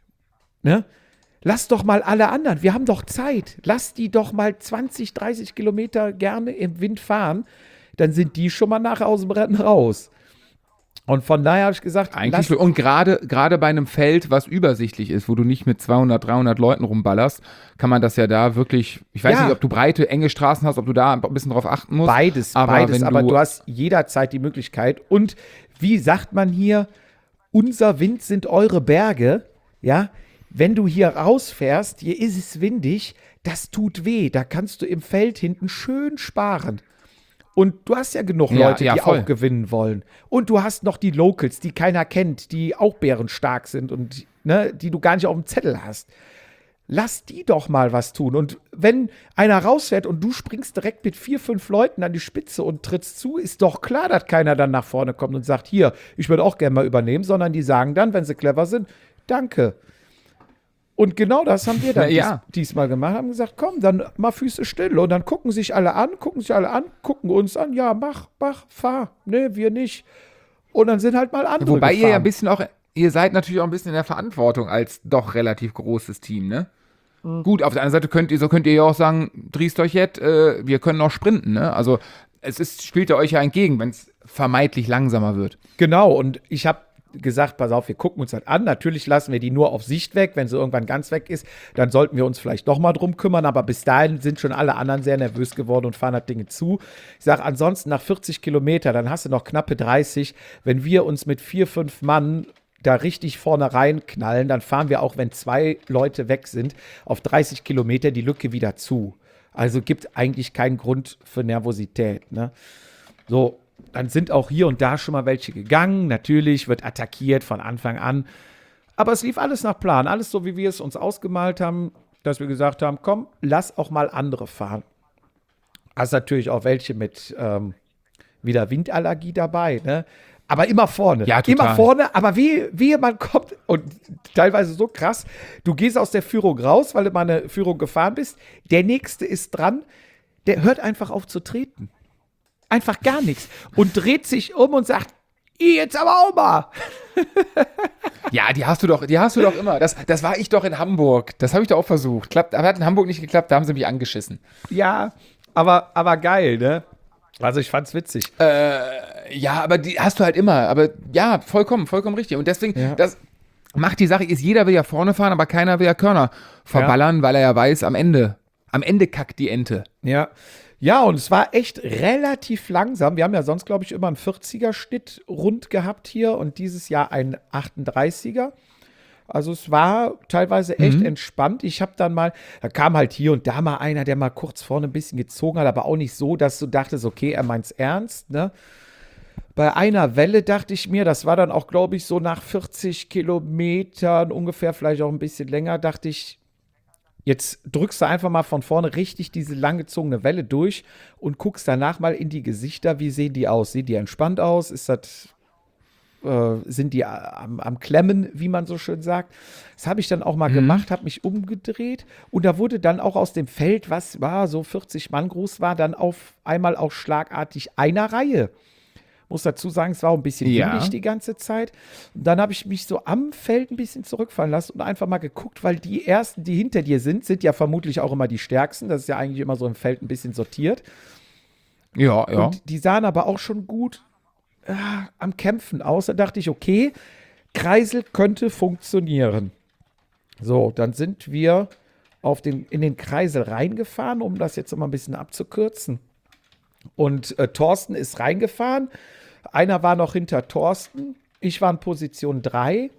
Ne? Lass doch mal alle anderen, wir haben doch Zeit. Lass die doch mal zwanzig, dreißig Kilometer gerne im Wind fahren. Dann sind die schon mal nach aus dem Rennen raus. Und von daher habe ich gesagt, Eigentlich lass, so. Und gerade gerade bei einem Feld, was übersichtlich ist, wo du nicht mit zweihundert, dreihundert Leuten rumballerst, kann man das ja da wirklich, ich weiß Ja. nicht, ob du breite, enge Straßen hast, ob du da ein bisschen drauf achten musst. beides, aber beides, wenn aber du- du hast jederzeit die Möglichkeit. Und wie sagt man hier, unser Wind sind eure Berge, ja, wenn du hier rausfährst, hier ist es windig, das tut weh, da kannst du im Feld hinten schön sparen. Und du hast ja genug Ja, Leute, ja, die voll. auch gewinnen wollen. Und du hast noch die Locals, die keiner kennt, die auch bärenstark sind und ne, die du gar nicht auf dem Zettel hast. Lass die doch mal was tun. Und wenn einer rausfährt und du springst direkt mit vier, fünf Leuten an die Spitze und trittst zu, ist doch klar, dass keiner dann nach vorne kommt und sagt, hier, ich würde auch gerne mal übernehmen, sondern die sagen dann, wenn sie clever sind, danke. Und genau das haben wir dann Na ja. dies, diesmal gemacht, haben gesagt, komm, dann mal Füße still. Und dann gucken sich alle an, gucken sich alle an, gucken uns an, ja, mach, mach, fahr. Nee, wir nicht. Und dann sind halt mal andere Wobei ihr ja ein gefahren. bisschen auch, ihr seid natürlich auch ein bisschen in der Verantwortung als doch relativ großes Team, ne? Mhm. Gut, auf der anderen Seite könnt ihr, so könnt ihr ja auch sagen, drießt euch jetzt, äh, wir können noch sprinten, ne? Also es ist, spielt ja euch ja entgegen, wenn es vermeintlich langsamer wird. Genau, und ich habe gesagt, pass auf, wir gucken uns das an. Natürlich lassen wir die nur auf Sicht weg. Wenn sie irgendwann ganz weg ist, dann sollten wir uns vielleicht noch mal drum kümmern. Aber bis dahin sind schon alle anderen sehr nervös geworden und fahren das Ding zu. Ich sage, ansonsten nach vierzig Kilometer, dann hast du noch knappe dreißig. Wenn wir uns mit vier, fünf Mann da richtig vorne reinknallen, dann fahren wir auch, wenn zwei Leute weg sind, auf dreißig Kilometer die Lücke wieder zu. Also gibt eigentlich keinen Grund für Nervosität. Ne? So, dann sind auch hier und da schon mal welche gegangen. Natürlich wird attackiert von Anfang an. Aber es lief alles nach Plan. Alles so, wie wir es uns ausgemalt haben, dass wir gesagt haben, komm, lass auch mal andere fahren. Hast natürlich auch welche mit ähm, wieder Windallergie dabei, ne? Aber immer vorne. Ja, total. Immer vorne, aber wie, wie man kommt, und teilweise so krass, du gehst aus der Führung raus, weil du mal eine Führung gefahren bist. Der Nächste ist dran, der hört einfach auf zu treten. Einfach gar nichts. Und dreht sich um und sagt, "Ih, jetzt aber auch mal." Ja, die hast du doch, die hast du doch immer. Das, das war ich doch in Hamburg. Das habe ich doch auch versucht. Klappt, aber hat in Hamburg nicht geklappt, da haben sie mich angeschissen. Ja, aber, aber geil, ne? Also ich fand's witzig. Ja, aber die hast du halt immer. Aber ja, vollkommen, vollkommen richtig. Und deswegen, Ja. das macht die Sache, ist, jeder will ja vorne fahren, aber keiner will ja Körner verballern, weil er ja weiß, am Ende, am Ende kackt die Ente. Ja. Ja, und es war echt relativ langsam. Wir haben ja sonst, glaube ich, immer einen vierziger-Schnitt rund gehabt hier und dieses Jahr einen achtunddreißiger. Also es war teilweise echt entspannt. Ich habe dann mal, da kam halt hier und da mal einer, der mal kurz vorne ein bisschen gezogen hat, aber auch nicht so, dass du dachtest, okay, er meint's ernst, ne? Bei einer Welle dachte ich mir, das war dann auch, glaube ich, so nach vierzig Kilometern, ungefähr vielleicht auch ein bisschen länger, dachte ich, jetzt drückst du einfach mal von vorne richtig diese langgezogene Welle durch und guckst danach mal in die Gesichter, wie sehen die aus? Sehen die entspannt aus? Ist das, äh, sind die am, am Klemmen, wie man so schön sagt? Das habe ich dann auch mal gemacht, habe mich umgedreht und da wurde dann auch aus dem Feld, was war so vierzig Mann groß war, dann auf einmal auch schlagartig einer Reihe. Muss dazu sagen, es war auch ein bisschen Ja. windig die ganze Zeit. Und dann habe ich mich so am Feld ein bisschen zurückfallen lassen und einfach mal geguckt, weil die Ersten, die hinter dir sind, sind ja vermutlich auch immer die Stärksten. Das ist ja eigentlich immer so im Feld ein bisschen sortiert. Ja, ja. Und die sahen aber auch schon gut äh, am Kämpfen aus. Da dachte ich, okay, Kreisel könnte funktionieren. So, dann sind wir auf den, in den Kreisel reingefahren, um das jetzt noch mal ein bisschen abzukürzen. Und äh, Thorsten ist reingefahren. Einer war noch hinter Thorsten. Ich war in Position drei.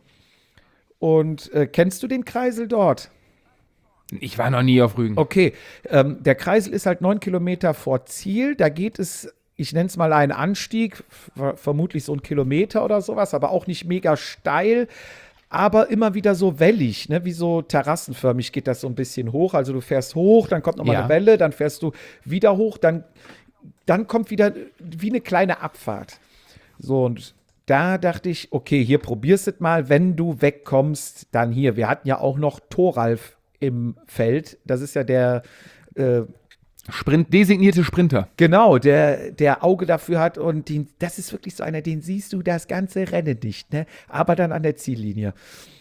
Und äh, kennst du den Kreisel dort? Ich war noch nie auf Rügen. Okay, ähm, der Kreisel ist halt neun Kilometer vor Ziel. Da geht es, ich nenne es mal einen Anstieg, ver- vermutlich so ein Kilometer oder sowas, aber auch nicht mega steil, aber immer wieder so wellig, ne? Wie so terrassenförmig geht das so ein bisschen hoch. Also du fährst hoch, dann kommt nochmal Ja. eine Welle, dann fährst du wieder hoch, dann, dann kommt wieder wie eine kleine Abfahrt. So, und da dachte ich, okay, hier probierst du es mal, wenn du wegkommst, dann hier. Wir hatten ja auch noch Thoralf im Feld. Das ist ja der äh, Sprint, designierte Sprinter. Genau, der, der Auge dafür hat und den, das ist wirklich so einer, den siehst du das ganze Rennen nicht, ne? Aber dann an der Ziellinie.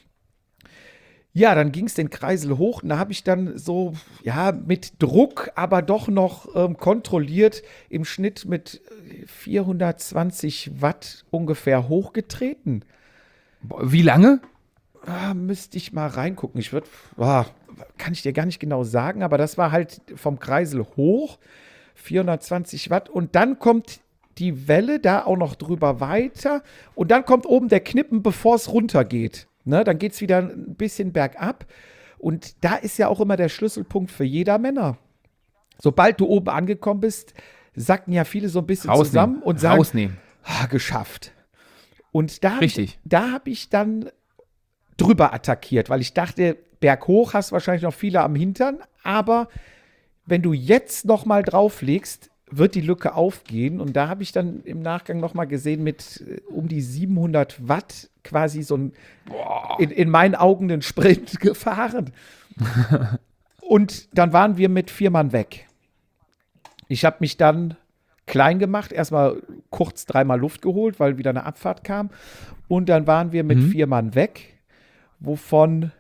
Ja, dann ging es den Kreisel hoch und da habe ich dann so, ja, mit Druck, aber doch noch ähm, kontrolliert im Schnitt mit vierhundertzwanzig Watt ungefähr hochgetreten. Wie lange? Ah, müsste ich mal reingucken. Ich würde, ah, kann ich dir gar nicht genau sagen, aber das war halt vom Kreisel hoch, vierhundertzwanzig Watt. Und dann kommt die Welle da auch noch drüber weiter. Und dann kommt oben der Knippen, bevor es runtergeht. Ne, dann geht es wieder ein bisschen bergab. Und da ist ja auch immer der Schlüsselpunkt für jeder Männer. Sobald du oben angekommen bist, sacken ja viele so ein bisschen Rausnehmen. zusammen und sagen, Rausnehmen. ah, geschafft. Und da, Richtig. da habe ich dann drüber attackiert, weil ich dachte, berghoch hast wahrscheinlich noch viele am Hintern, aber wenn du jetzt noch mal drauflegst, wird die Lücke aufgehen. Und da habe ich dann im Nachgang noch mal gesehen, mit äh, um die siebenhundert Watt quasi so ein, in, in meinen Augen einen Sprint gefahren. Und dann waren wir mit vier Mann weg. Ich habe mich dann klein gemacht, erstmal kurz dreimal Luft geholt, weil wieder eine Abfahrt kam. Und dann waren wir mit mhm. vier Mann weg, wovon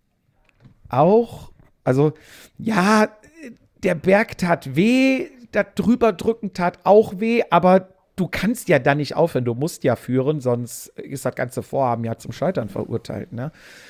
auch, also ja, der Berg tat weh, das drüber drücken tat auch weh, aber du kannst ja dann nicht aufhören, du musst ja führen, sonst ist das ganze Vorhaben ja zum Scheitern verurteilt, ne?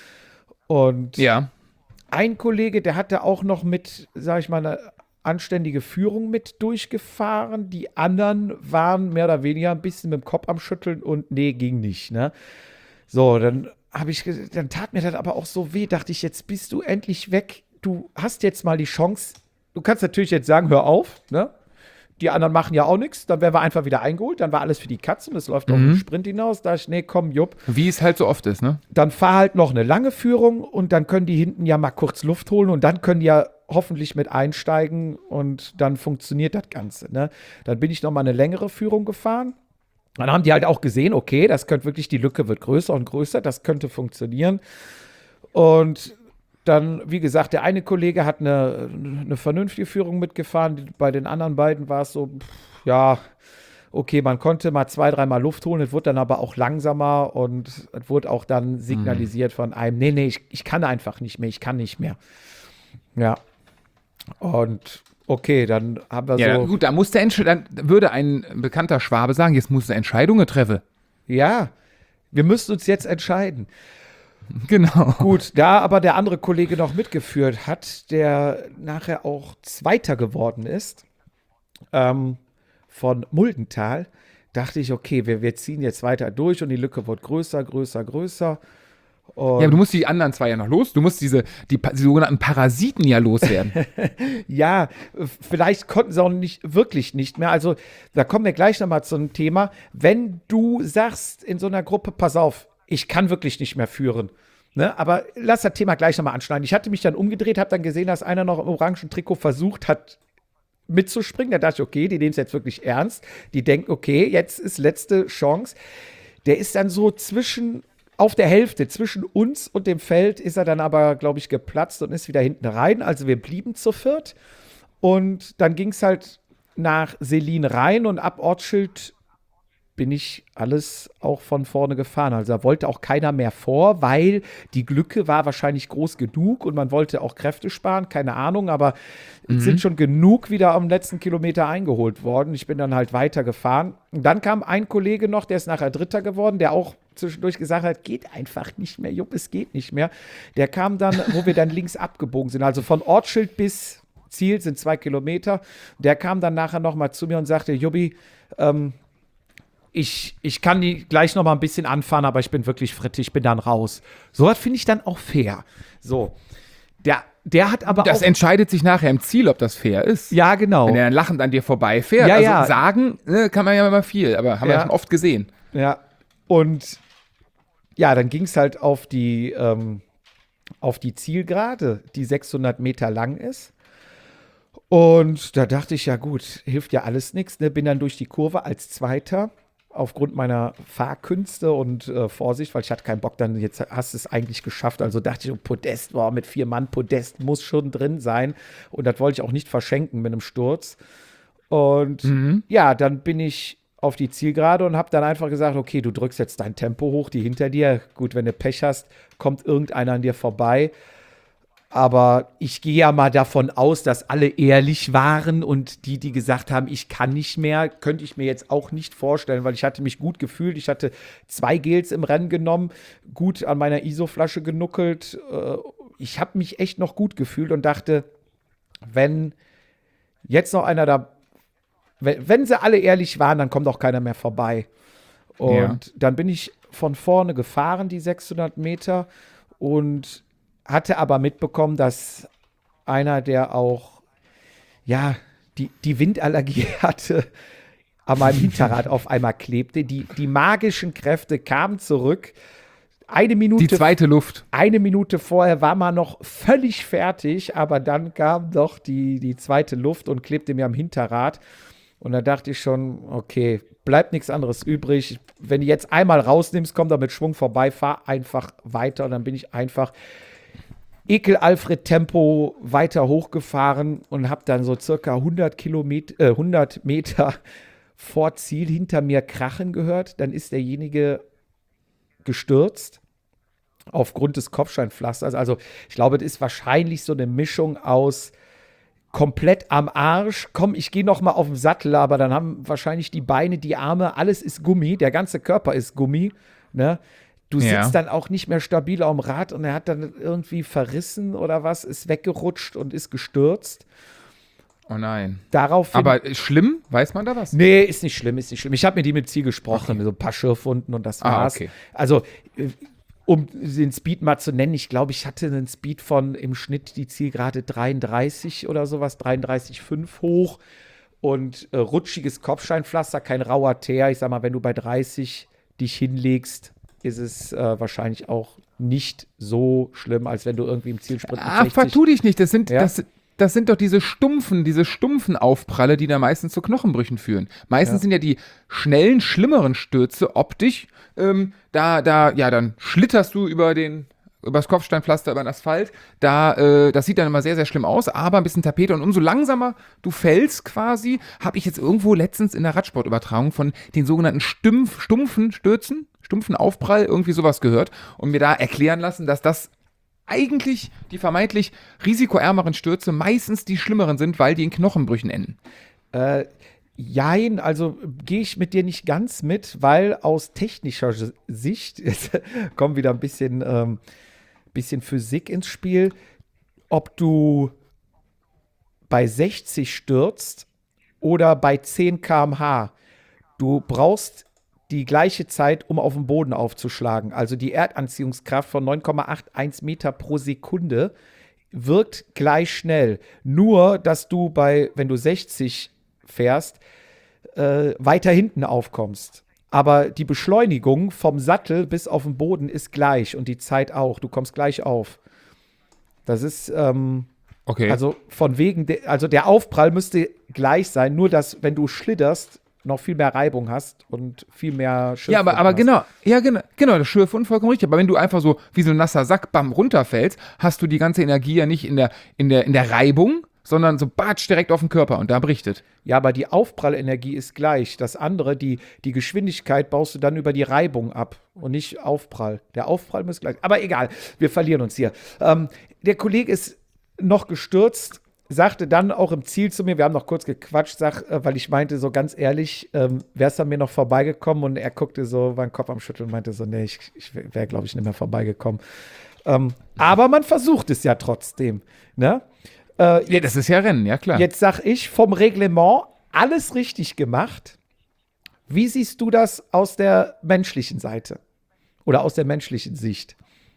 Und ja. ein Kollege, der hatte auch noch mit, sag ich mal, eine anständige Führung mit durchgefahren. Die anderen waren mehr oder weniger ein bisschen mit dem Kopf am Schütteln und nee, ging nicht, ne? So, dann habe ich, dann tat mir das aber auch so weh, dachte ich, jetzt bist du endlich weg. Du hast jetzt mal die Chance. Du kannst natürlich jetzt sagen, hör auf, ne? Die anderen machen ja auch nichts, dann wären wir einfach wieder eingeholt, dann war alles für die Katzen, das läuft auf Mhm. den Sprint hinaus. Da ich, nee, komm, Jupp. Wie es halt so oft ist, ne? Dann fahr halt noch eine lange Führung und dann können die hinten ja mal kurz Luft holen und dann können die ja hoffentlich mit einsteigen und dann funktioniert das Ganze, ne? Dann bin ich noch mal eine längere Führung gefahren. Dann haben die halt auch gesehen, okay, das könnte wirklich, die Lücke wird größer und größer, das könnte funktionieren. Und dann, wie gesagt, der eine Kollege hat eine, eine vernünftige Führung mitgefahren. Bei den anderen beiden war es so, pff, ja, okay, man konnte mal zwei, dreimal Luft holen. Es wurde dann aber auch langsamer und es wurde auch dann signalisiert von einem, nee, nee, ich, ich kann einfach nicht mehr, ich kann nicht mehr. Ja. Und okay, dann haben wir Ja, so. gut, da muss der Entsch- dann würde ein bekannter Schwabe sagen, jetzt muss er Entscheidungen treffen. Ja, wir müssen uns jetzt entscheiden. Genau. Gut, da aber der andere Kollege noch mitgeführt hat, der nachher auch Zweiter geworden ist, ähm, von Muldental, dachte ich, okay, wir, wir ziehen jetzt weiter durch und die Lücke wird größer, größer, größer. Und Ja, aber du musst die anderen zwei ja noch los. Du musst diese, die, die sogenannten Parasiten ja loswerden. ja, vielleicht konnten sie auch nicht, wirklich nicht mehr. Also, da kommen wir gleich nochmal zum Thema. Wenn du sagst in so einer Gruppe, pass auf, ich kann wirklich nicht mehr führen. Ne? Aber lass das Thema gleich nochmal anschneiden. Ich hatte mich dann umgedreht, habe dann gesehen, dass einer noch im orangen Trikot versucht hat, mitzuspringen. Da dachte ich, okay, die nehmen es jetzt wirklich ernst. Die denken, okay, jetzt ist letzte Chance. Der ist dann so zwischen, auf der Hälfte, zwischen uns und dem Feld, ist er dann aber, glaube ich, geplatzt und ist wieder hinten rein. Also wir blieben zu viert. Und dann ging es halt nach Selin rein und ab Ortsschild bin ich alles auch von vorne gefahren. Also da wollte auch keiner mehr vor, weil die Lücke war wahrscheinlich groß genug und man wollte auch Kräfte sparen, keine Ahnung, aber mhm. es sind schon genug wieder am letzten Kilometer eingeholt worden. Ich bin dann halt weiter gefahren. Und dann kam ein Kollege noch, der ist nachher Dritter geworden, der auch zwischendurch gesagt hat, geht einfach nicht mehr, Jupp, es geht nicht mehr. Der kam dann, wo wir dann links abgebogen sind, also von Ortsschild bis Ziel sind zwei Kilometer. Der kam dann nachher noch mal zu mir und sagte, Jubbi, ähm, Ich, ich kann die gleich noch mal ein bisschen anfahren, aber ich bin wirklich fritt, ich bin dann raus. So was finde ich dann auch fair. So, der, der hat aber Das auch entscheidet sich nachher im Ziel, ob das fair ist. Ja, genau. Wenn er dann lachend an dir vorbeifährt. Ja, also ja. sagen ne, kann man ja immer viel, aber haben wir Ja. ja schon oft gesehen. Ja, und ja, dann ging es halt auf die, ähm, auf die Zielgerade, die sechshundert Meter lang ist. Und da dachte ich, ja gut, hilft ja alles nichts. Ne? Bin dann durch die Kurve als Zweiter aufgrund meiner Fahrkünste und äh, Vorsicht, weil ich hatte keinen Bock, dann jetzt hast du es eigentlich geschafft. Also dachte ich, oh, Podest, boah, mit vier Mann, Podest muss schon drin sein. Und das wollte ich auch nicht verschenken mit einem Sturz. Und Mhm. ja, dann bin ich auf die Zielgerade und habe dann einfach gesagt, okay, du drückst jetzt dein Tempo hoch, die hinter dir. Gut, wenn du Pech hast, kommt irgendeiner an dir vorbei. Aber ich gehe ja mal davon aus, dass alle ehrlich waren und die, die gesagt haben, ich kann nicht mehr, könnte ich mir jetzt auch nicht vorstellen, weil ich hatte mich gut gefühlt. Ich hatte zwei Gels im Rennen genommen, gut an meiner I S O-Flasche genuckelt. Äh, Ich habe mich echt noch gut gefühlt und dachte, wenn jetzt noch einer da, wenn, wenn sie alle ehrlich waren, dann kommt auch keiner mehr vorbei. Und Ja. dann bin ich von vorne gefahren, die sechshundert Meter, und hatte aber mitbekommen, dass einer, der auch, ja, die, die Windallergie hatte, an meinem Hinterrad auf einmal klebte. Die, die magischen Kräfte kamen zurück. Eine Minute, Die zweite Luft. eine Minute vorher war man noch völlig fertig, aber dann kam doch die, die zweite Luft und klebte mir am Hinterrad. Und da dachte ich schon, okay, bleibt nichts anderes übrig. Wenn du jetzt einmal rausnimmst, komm da mit Schwung vorbei, fahr einfach weiter. Und dann bin ich einfach Ekel-Alfred-Tempo weiter hochgefahren und habe dann so circa hundert Kilometer, äh, hundert Meter vor Ziel hinter mir krachen gehört. Dann ist derjenige gestürzt aufgrund des Kopfsteinpflasters. Also ich glaube, das ist wahrscheinlich so eine Mischung aus komplett am Arsch, komm, ich gehe noch mal auf den Sattel, aber dann haben wahrscheinlich die Beine, die Arme, alles ist Gummi, der ganze Körper ist Gummi, ne? Du sitzt Ja. dann auch nicht mehr stabil am Rad und er hat dann irgendwie verrissen oder was, ist weggerutscht und ist gestürzt. Oh nein. Daraufhin Aber schlimm? Weiß man da was? Nee, ist nicht schlimm, ist nicht schlimm. Ich habe mit ihm im Ziel gesprochen, so ein paar Schürfwunden und das Ah, war's. okay. Also, äh, um den Speed mal zu nennen, ich glaube, ich hatte einen Speed von im Schnitt die Zielgerade dreiunddreißig oder sowas, dreiunddreißig Komma fünf hoch und äh, rutschiges Kopfsteinpflaster, kein rauer Teer. Ich sag mal, wenn du bei dreißig dich hinlegst, ist es äh, wahrscheinlich auch nicht so schlimm, als wenn du irgendwie im Zielsprint mit Ah, sechzig vertu dich nicht. Das sind, Ja? das, das sind doch diese stumpfen, diese stumpfen Aufpralle, die da meistens zu Knochenbrüchen führen. Meistens Ja. sind ja die schnellen, schlimmeren Stürze optisch. Ähm, da, da, ja, dann schlitterst du über den, übers Kopfsteinpflaster, über den Asphalt. Da, äh, das sieht dann immer sehr, sehr schlimm aus, aber ein bisschen Tapete. Und umso langsamer du fällst quasi, habe ich jetzt irgendwo letztens in der Radsportübertragung von den sogenannten Stumpf, stumpfen Stürzen, stumpfen Aufprall, irgendwie sowas gehört und mir da erklären lassen, dass das eigentlich die vermeintlich risikoärmeren Stürze meistens die schlimmeren sind, weil die in Knochenbrüchen enden. Äh, jein, also gehe ich mit dir nicht ganz mit, weil aus technischer Sicht, jetzt kommt wieder ein bisschen, ähm, bisschen Physik ins Spiel, ob du bei sechzig stürzt oder bei zehn Kilometer pro Stunde, du brauchst die gleiche Zeit, um auf den Boden aufzuschlagen. Also die Erdanziehungskraft von neun Komma einundachtzig Meter pro Sekunde wirkt gleich schnell. Nur, dass du bei, wenn du sechzig fährst, äh, weiter hinten aufkommst. Aber die Beschleunigung vom Sattel bis auf den Boden ist gleich und die Zeit auch. Du kommst gleich auf. Das ist, ähm, Okay. also von wegen, de, also der Aufprall müsste gleich sein, nur dass, wenn du schlitterst, noch viel mehr Reibung hast und viel mehr Schürfwunden ja, aber, aber hast. genau, ja, genau, genau, das Schürfwunden vollkommen richtig. Aber wenn du einfach so wie so ein nasser Sack bam runterfällst, hast du die ganze Energie ja nicht in der, in der, in der Reibung, sondern so batsch direkt auf den Körper und da bricht es. Ja, aber die Aufprallenergie ist gleich. Das andere, die, die Geschwindigkeit baust du dann über die Reibung ab und nicht Aufprall. Der Aufprall muss gleich. Aber egal, wir verlieren uns hier. Ähm, der Kollege ist noch gestürzt, sagte dann auch im Ziel zu mir, wir haben noch kurz gequatscht, sag, äh, weil ich meinte, so ganz ehrlich, ähm, wär's an mir noch vorbeigekommen und er guckte so, war den Kopf am Schütteln und meinte so, nee, ich, ich wäre, glaube ich, nicht mehr vorbeigekommen. Ähm, aber man versucht es ja trotzdem, ne? Äh, Ja, das ist ja Rennen, ja klar. Jetzt sag ich vom Reglement alles richtig gemacht. Wie siehst du das aus der menschlichen Seite? Oder aus der menschlichen Sicht?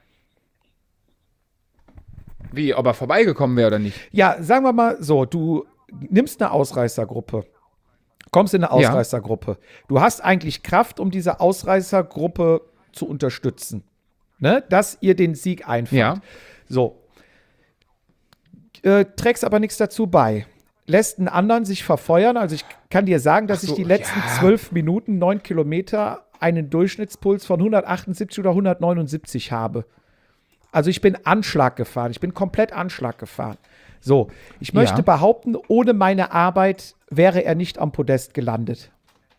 Wie, ob er vorbeigekommen wäre oder nicht? Ja, sagen wir mal so, du nimmst eine Ausreißergruppe, kommst in eine Ja. Ausreißergruppe. Du hast eigentlich Kraft, um diese Ausreißergruppe zu unterstützen, ne? Dass ihr den Sieg einfahrt. Ja. So. Äh, trägst aber nichts dazu bei. lässt einen anderen sich verfeuern. Also ich kann dir sagen, dass so, ich die letzten ja. zwölf Minuten, neun Kilometer, einen Durchschnittspuls von hundertachtundsiebzig oder hundertneunundsiebzig habe. Also ich bin Anschlag gefahren. Ich bin komplett Anschlag gefahren. So, ich möchte Ja. behaupten, ohne meine Arbeit wäre er nicht am Podest gelandet.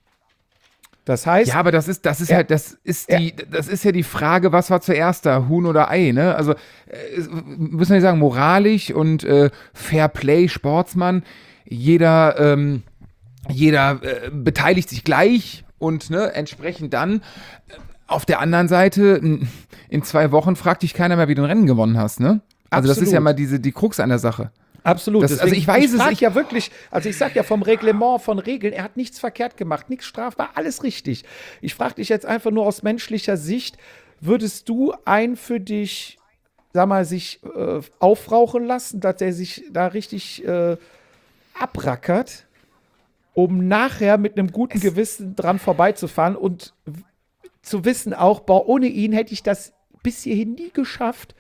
Das heißt, Ja, aber das ist, das ist Ja. halt, das ist die, das ist ja die Frage, was war zuerst da, Huhn oder Ei, ne? Also, äh, müssen wir nicht sagen, moralisch und äh, Fair Play, Sportsmann, jeder, ähm, jeder äh, beteiligt sich gleich und ne, entsprechend dann. Äh, auf der anderen Seite, in, in zwei Wochen fragt dich keiner mehr, wie du ein Rennen gewonnen hast, ne? Also, das ist Absolut. ja mal diese, die Krux an der Sache. absolut. Das- also ich weiß ich es, frag ich- ja wirklich, also ich sag ja vom Reglement, von Regeln, er hat nichts verkehrt gemacht, nichts strafbar, alles richtig. Ich frage dich jetzt einfach nur aus menschlicher Sicht, würdest du einen für dich, sag mal, sich äh, aufrauchen lassen, dass er sich da richtig äh, abrackert, um nachher mit einem guten Gewissen dran vorbeizufahren und w- zu wissen auch, boah, ohne ihn hätte ich das bis hierhin nie geschafft,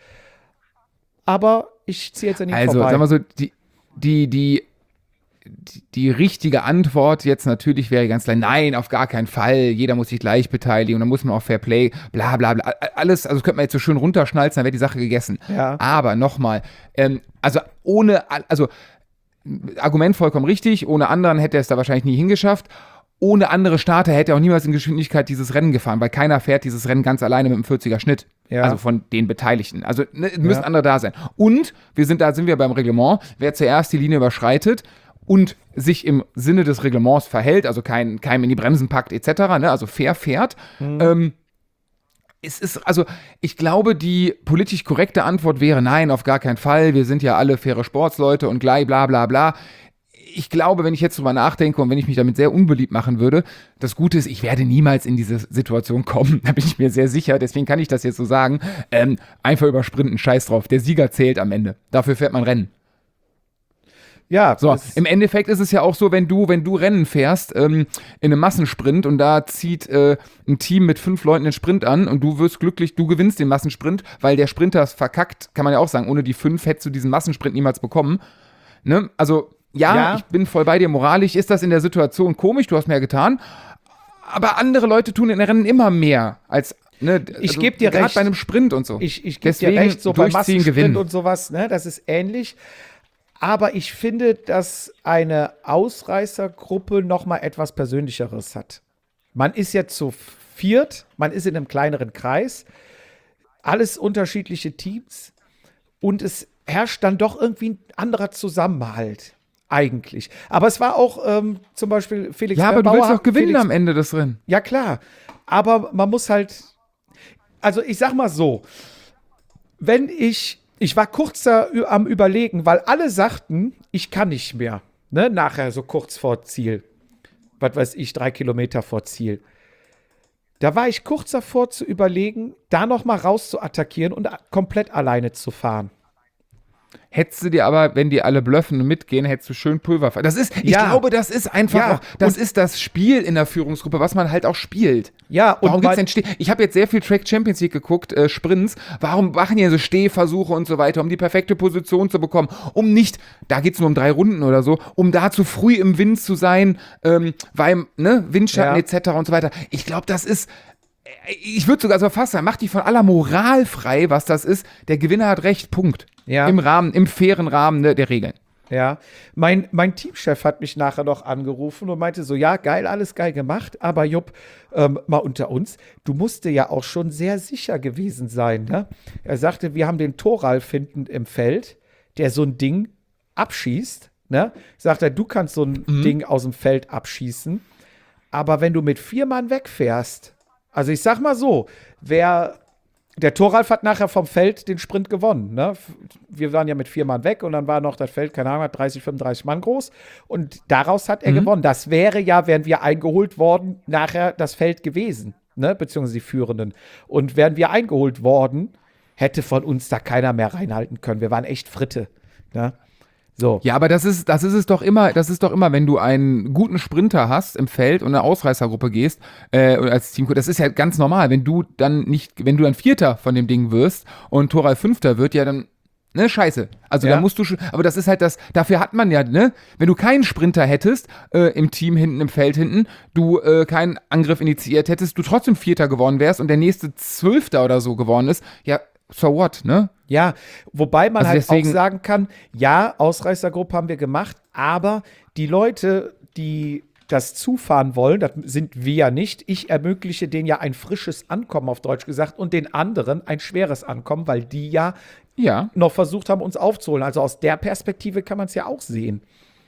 aber ich ziehe jetzt an ihm Also, vorbei. sagen wir so, die, die, die, die, die richtige Antwort jetzt natürlich wäre ganz klar, nein, auf gar keinen Fall, jeder muss sich gleich beteiligen und dann muss man auch Fair Play, bla bla bla, alles, also das könnte man jetzt so schön runterschnalzen, dann wäre die Sache gegessen. Ja. Aber nochmal, ähm, also ohne, also Argument vollkommen richtig, ohne anderen hätte er es da wahrscheinlich nie hingeschafft. Ohne andere Starter hätte er auch niemals in Geschwindigkeit dieses Rennen gefahren, weil keiner fährt dieses Rennen ganz alleine mit einem vierziger Schnitt. Ja. Also von den Beteiligten. Also ne, es müssen Ja. andere da sein. Und wir sind da, sind wir beim Reglement, wer zuerst die Linie überschreitet und sich im Sinne des Reglements verhält, also kein, keinem in die Bremsen packt et cetera, ne, also fair fährt, ähm, es ist, also ich glaube, die politisch korrekte Antwort wäre, nein, auf gar keinen Fall, wir sind ja alle faire Sportsleute und gleich bla bla bla. Ich glaube, wenn ich jetzt drüber nachdenke und wenn ich mich damit sehr unbeliebt machen würde, das Gute ist, ich werde niemals in diese Situation kommen, da bin ich mir sehr sicher, deswegen kann ich das jetzt so sagen, ähm, einfach übersprinten, scheiß drauf, der Sieger zählt am Ende, dafür fährt man Rennen. Ja, So, das- im Endeffekt ist es ja auch so, wenn du, wenn du Rennen fährst, ähm, in einem Massensprint und da zieht äh, ein Team mit fünf Leuten den Sprint an und du wirst glücklich, du gewinnst den Massensprint, weil der Sprinter es verkackt, kann man ja auch sagen, ohne die fünf hättest du diesen Massensprint niemals bekommen. Ne? Also, ja, Ja. ich bin voll bei dir, moralisch ist das in der Situation komisch, du hast mehr getan, aber andere Leute tun in den Rennen immer mehr als, ne, Ich geb dir gerade recht. bei einem Sprint und so. Ich, ich gebe dir Deswegen recht, so beim durchziehen, Massensprint gewinnen. und sowas, ne, das ist ähnlich. Aber ich finde, dass eine Ausreißergruppe noch mal etwas Persönlicheres hat. Man ist ja zu viert, man ist in einem kleineren Kreis, alles unterschiedliche Teams und es herrscht dann doch irgendwie ein anderer Zusammenhalt. Eigentlich. Aber es war auch ähm, zum Beispiel Felix Ja, aber du Bauer- willst doch gewinnen Felix am Ende des Rennen. Ja, klar. Aber man muss halt. Also, ich sag mal so: Wenn ich. Ich war kurz da ü- am Überlegen, weil alle sagten, ich kann nicht mehr. Ne? Nachher so kurz vor Ziel. Was weiß ich, drei Kilometer vor Ziel. Da war ich kurz davor zu überlegen, da noch mal raus zu attackieren und a- komplett alleine zu fahren. Hättest du dir aber, wenn die alle bluffen und mitgehen, hättest du schön Pulver. ver- Das ist, ich Ja. glaube, das ist einfach Ja, auch, das ist das Spiel in der Führungsgruppe, was man halt auch spielt. Ja, und Warum gibt's weil- denn Steh? Ich habe jetzt sehr viel Track Champions League geguckt, äh, Sprints. Warum machen die so Stehversuche und so weiter, um die perfekte Position zu bekommen? Um nicht, da geht's nur um drei Runden oder so, um da zu früh im Wind zu sein, ähm, weil, ne, Windschatten Ja. et cetera und so weiter. Ich glaube, das ist, ich würde sogar so fast sagen, macht die von aller Moral frei, was das ist. Der Gewinner hat recht, Punkt. Ja. Im Rahmen, im fairen Rahmen ne, der Regeln. Ja, mein, mein Teamchef hat mich nachher noch angerufen und meinte so, ja, geil, alles geil gemacht, aber Jupp, ähm, mal unter uns, du musst dir ja auch schon sehr sicher gewesen sein, ne? Er sagte, wir haben den Thoralf hinten im Feld, der so ein Ding abschießt, ne? Sagt er, du kannst so ein Ding aus dem Feld abschießen, aber wenn du mit vier Mann wegfährst, also ich sag mal so, wer der Thoralf hat nachher vom Feld den Sprint gewonnen. Ne? Wir waren ja mit vier Mann weg und dann war noch das Feld, keine Ahnung, dreißig, fünfunddreißig Mann groß. Und daraus hat er gewonnen. Das wäre ja, wären wir eingeholt worden, nachher das Feld gewesen, ne? Beziehungsweise die Führenden. Und wären wir eingeholt worden, hätte von uns da keiner mehr reinhalten können. Wir waren echt Fritte. Ne? So. Ja, aber das ist, das ist es doch immer, das ist doch immer, wenn du einen guten Sprinter hast im Feld und eine Ausreißergruppe gehst, äh, als Team, das ist ja ganz normal. Wenn du dann nicht, wenn du dann Vierter von dem Ding wirst und Thoralf Fünfter wird, ja, dann Ne, scheiße. Also Ja. da musst du schon, aber das ist halt das, dafür hat man ja, ne, wenn du keinen Sprinter hättest, äh, im Team hinten, im Feld hinten, du äh, keinen Angriff initiiert hättest, du trotzdem Vierter geworden wärst und der nächste Zwölfter oder so geworden ist, ja, so what, ne? Ja, wobei man Also halt deswegen- auch sagen kann, ja, Ausreißergruppe haben wir gemacht, aber die Leute, die das zufahren wollen, das sind wir ja nicht. Ich ermögliche denen ja ein frisches Ankommen, auf Deutsch gesagt, und den anderen ein schweres Ankommen, weil die ja Ja. noch versucht haben, uns aufzuholen. Also aus der Perspektive kann man es ja auch sehen.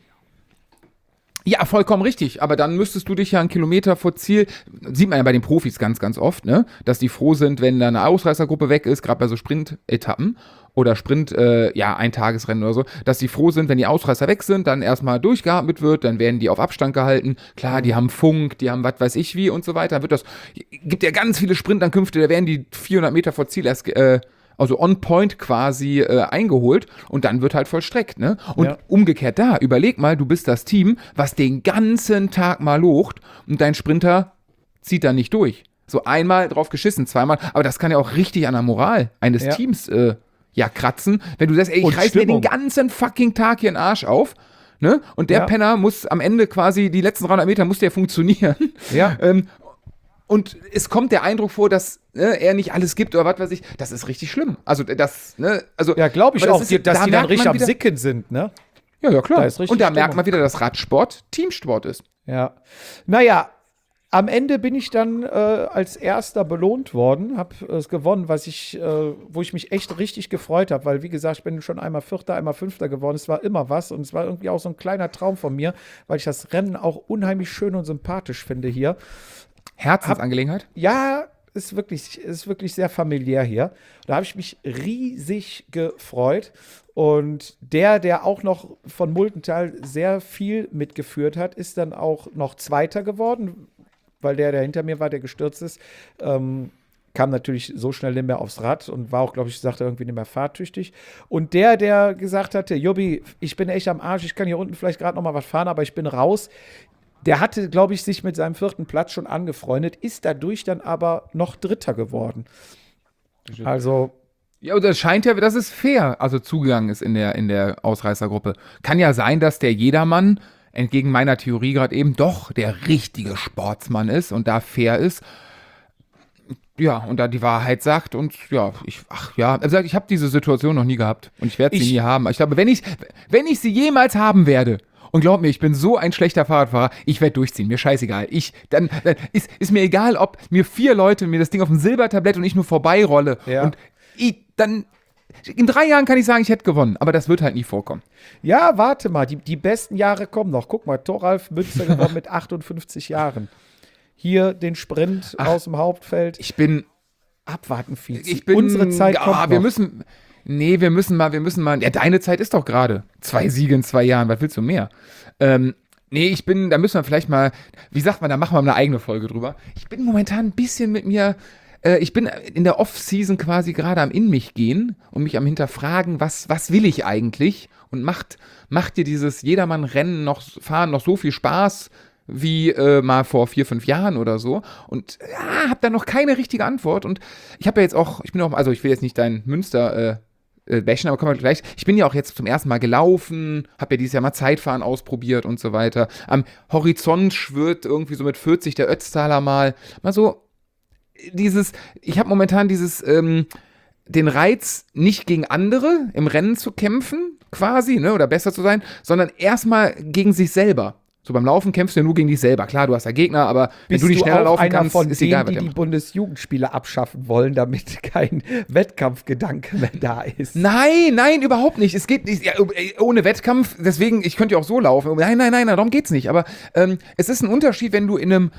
Ja, vollkommen richtig. Aber dann müsstest du dich ja einen Kilometer vor Ziel, sieht man ja bei den Profis ganz, ganz oft, ne, dass die froh sind, wenn da eine Ausreißergruppe weg ist, gerade bei so Sprint-Etappen oder Sprint, äh, ja, Eintagesrennen oder so, dass die froh sind, wenn die Ausreißer weg sind, dann erstmal durchgeatmet wird, dann werden die auf Abstand gehalten. Klar, die haben Funk, die haben was weiß ich wie und so weiter. Dann wird das, gibt ja ganz viele Sprintankünfte, da werden die vierhundert Meter vor Ziel erst, äh, also on point quasi äh, eingeholt und dann wird halt vollstreckt, ne? Und Ja. umgekehrt da, überleg mal, du bist das Team, was den ganzen Tag mal locht und dein Sprinter zieht da nicht durch. So einmal drauf geschissen, zweimal, aber das kann ja auch richtig an der Moral eines Ja. Teams äh, ja kratzen, wenn du sagst, ey, ich Und reiß mir Stimmung. den ganzen fucking Tag hier den Arsch auf, ne? Und der Ja. Penner muss am Ende quasi, die letzten dreihundert Meter muss der funktionieren. Ja. ähm, und es kommt der Eindruck vor, dass ne, er nicht alles gibt oder was weiß ich. Das ist richtig schlimm. Also das, ne, also Ja, glaube ich aber auch, das die- ist- dass da die dann merkt richtig man am wieder- Sicken sind, ne? Ja, ja, klar. Da ist richtig Und da Stimmung. merkt man wieder, dass Radsport Teamsport ist. Ja. Naja, am Ende bin ich dann äh, als Erster belohnt worden, habe es gewonnen, was ich, äh, wo ich mich echt richtig gefreut habe, weil wie gesagt, ich bin schon einmal Vierter, einmal Fünfter geworden. Es war immer was und es war irgendwie auch so ein kleiner Traum von mir, weil ich das Rennen auch unheimlich schön und sympathisch finde hier. Herzensangelegenheit? Ja, ist wirklich, ist wirklich sehr familiär hier. Da habe ich mich riesig gefreut. Und der, der auch noch von Muldental sehr viel mitgeführt hat, ist dann auch noch Zweiter geworden, weil der, der hinter mir war, der gestürzt ist, ähm, kam natürlich so schnell nicht mehr aufs Rad und war auch, glaube ich, sagte irgendwie nicht mehr fahrtüchtig. Und der, der gesagt hatte, Jubi, ich bin echt am Arsch, ich kann hier unten vielleicht gerade noch mal was fahren, aber ich bin raus. Der hatte, glaube ich, sich mit seinem vierten Platz schon angefreundet, ist dadurch dann aber noch Dritter geworden. Also, Ja, und das scheint ja, dass es fair, also zugegangen ist in der, in der Ausreißergruppe. Kann ja sein, dass der Jedermann, entgegen meiner Theorie gerade eben, doch der richtige Sportsmann ist und da fair ist. Ja, und da die Wahrheit sagt und ja, ich, ach ja, also ich habe diese Situation noch nie gehabt und ich werde sie Ich- nie haben. Ich glaube, wenn ich, wenn ich sie jemals haben werde, und glaub mir, ich bin so ein schlechter Fahrradfahrer, ich werde durchziehen, mir scheißegal. Ich, dann, dann ist, ist mir egal, ob mir vier Leute mir das Ding auf dem Silbertablett und ich nur vorbeirolle. Ja. Und ich, dann, in drei Jahren kann ich sagen, ich hätte gewonnen, aber das wird halt nie vorkommen. ja, warte mal, die, die besten Jahre kommen noch. Guck mal, Thoralf Münster gewonnen mit achtundfünfzig Jahren. Hier den Sprint Ach, aus dem Hauptfeld. Ich bin, Abwarten, Vizi. ich bin, Unsere Zeit ah, kommt wir noch. müssen, nee, wir müssen mal, wir müssen mal, ja, deine Zeit ist doch gerade. Zwei Siege in zwei Jahren, was willst du mehr? Ähm, nee, ich bin, da müssen wir vielleicht mal, wie sagt man, da machen wir mal eine eigene Folge drüber. Ich bin momentan ein bisschen mit mir, äh, ich bin in der Off-Season quasi gerade am in mich gehen und mich am hinterfragen, was, was will ich eigentlich? Und macht, macht dir dieses Jedermann-Rennen noch, Fahren noch so viel Spaß, wie äh, mal vor vier, fünf Jahren oder so. Und ja, hab da noch keine richtige Antwort. Und ich habe ja jetzt auch, ich bin auch, also ich will jetzt nicht dein Münster äh, äh, bashen, aber kommen wir gleich. Ich bin ja auch jetzt zum ersten Mal gelaufen, habe ja dieses Jahr mal Zeitfahren ausprobiert und so weiter. Am Horizont schwirrt irgendwie so mit vierzig der Ötztaler mal. Mal so dieses, ich habe momentan dieses, ähm, den Reiz, nicht gegen andere im Rennen zu kämpfen, quasi, ne, oder besser zu sein, sondern erstmal gegen sich selber. So beim Laufen kämpfst du ja nur gegen dich selber. Klar, du hast ja Gegner, aber wenn Bist du nicht du schneller auch laufen einer kannst, von ist denen, egal, was die der die macht. Bundesjugendspiele abschaffen wollen, damit kein Wettkampfgedanke mehr da ist? Nein, nein, überhaupt nicht. Es geht nicht, ja, ohne Wettkampf, deswegen, ich könnte ja auch so laufen. Nein, nein, nein, darum geht's nicht. Aber ähm, es ist ein Unterschied, wenn du in einem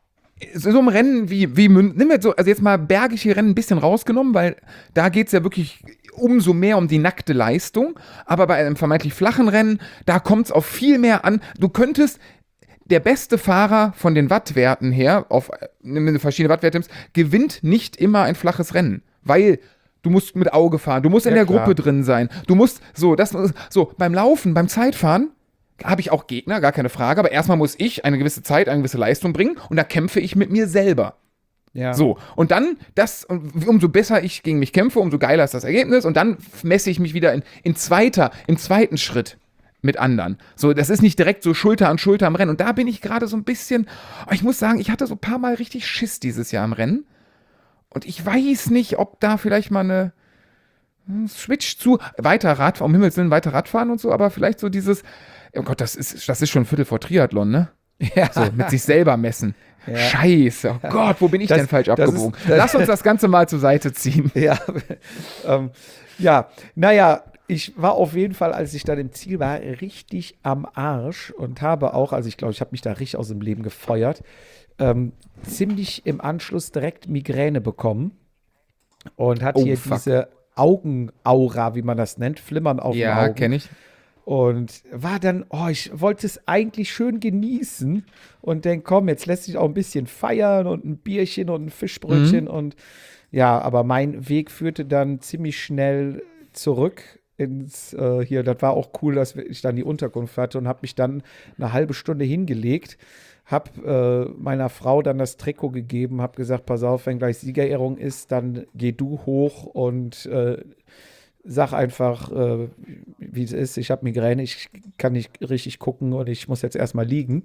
so einem Rennen wie, wie Mün- nimm jetzt so, also jetzt mal bergische Rennen ein bisschen rausgenommen, weil da geht's ja wirklich umso mehr um die nackte Leistung. Aber bei einem vermeintlich flachen Rennen, da kommt's auf viel mehr an. Du könntest der beste Fahrer von den Wattwerten her, auf nimm verschiedene Wattwerte nimmst, gewinnt nicht immer ein flaches Rennen, weil du musst mit Auge fahren, du musst in Ja, der klar. Gruppe drin sein, du musst so, das so beim Laufen, beim Zeitfahren habe ich auch Gegner, gar keine Frage, aber erstmal muss ich eine gewisse Zeit, eine gewisse Leistung bringen und da kämpfe ich mit mir selber. Ja. So, und dann, das, und umso besser ich gegen mich kämpfe, umso geiler ist das Ergebnis. Und dann messe ich mich wieder in, in zweiter, im zweiten Schritt mit anderen. So, das ist nicht direkt so Schulter an Schulter am Rennen. Und da bin ich gerade so ein bisschen, ich muss sagen, ich hatte so ein paar Mal richtig Schiss dieses Jahr im Rennen. Und ich weiß nicht, ob da vielleicht mal eine Switch zu weiter Radfahren, um Himmels Willen weiter Radfahren und so, aber vielleicht so dieses, oh Gott, das ist, das ist schon ein Viertel vor Triathlon, ne? Ja. So, mit sich selber messen. Ja. Scheiße, oh Gott, wo bin ich Das- denn falsch das abgebogen? ist- das- Lass uns das Ganze mal zur Seite ziehen. Ja, ähm, ja, naja, ich war auf jeden Fall, als ich dann im Ziel war, richtig am Arsch und habe auch, also ich glaube, ich habe mich da richtig aus dem Leben gefeuert, ähm, ziemlich im Anschluss direkt Migräne bekommen und hatte Oh, hier fuck. diese Augenaura, wie man das nennt, Flimmern auf den Ja, Augen. kenne ich. Und war dann, oh, ich wollte es eigentlich schön genießen und denk, komm, jetzt lässt sich auch ein bisschen feiern und ein Bierchen und ein Fischbrötchen Mhm. und ja, aber mein Weg führte dann ziemlich schnell zurück ins, äh, hier, das war auch cool, dass ich dann die Unterkunft hatte und habe mich dann eine halbe Stunde hingelegt, habe äh, meiner Frau dann das Trikot gegeben, habe gesagt, pass auf, wenn gleich Siegerehrung ist, dann geh du hoch und äh, sag einfach, äh, wie es ist. Ich habe Migräne, ich kann nicht richtig gucken und ich muss jetzt erstmal liegen.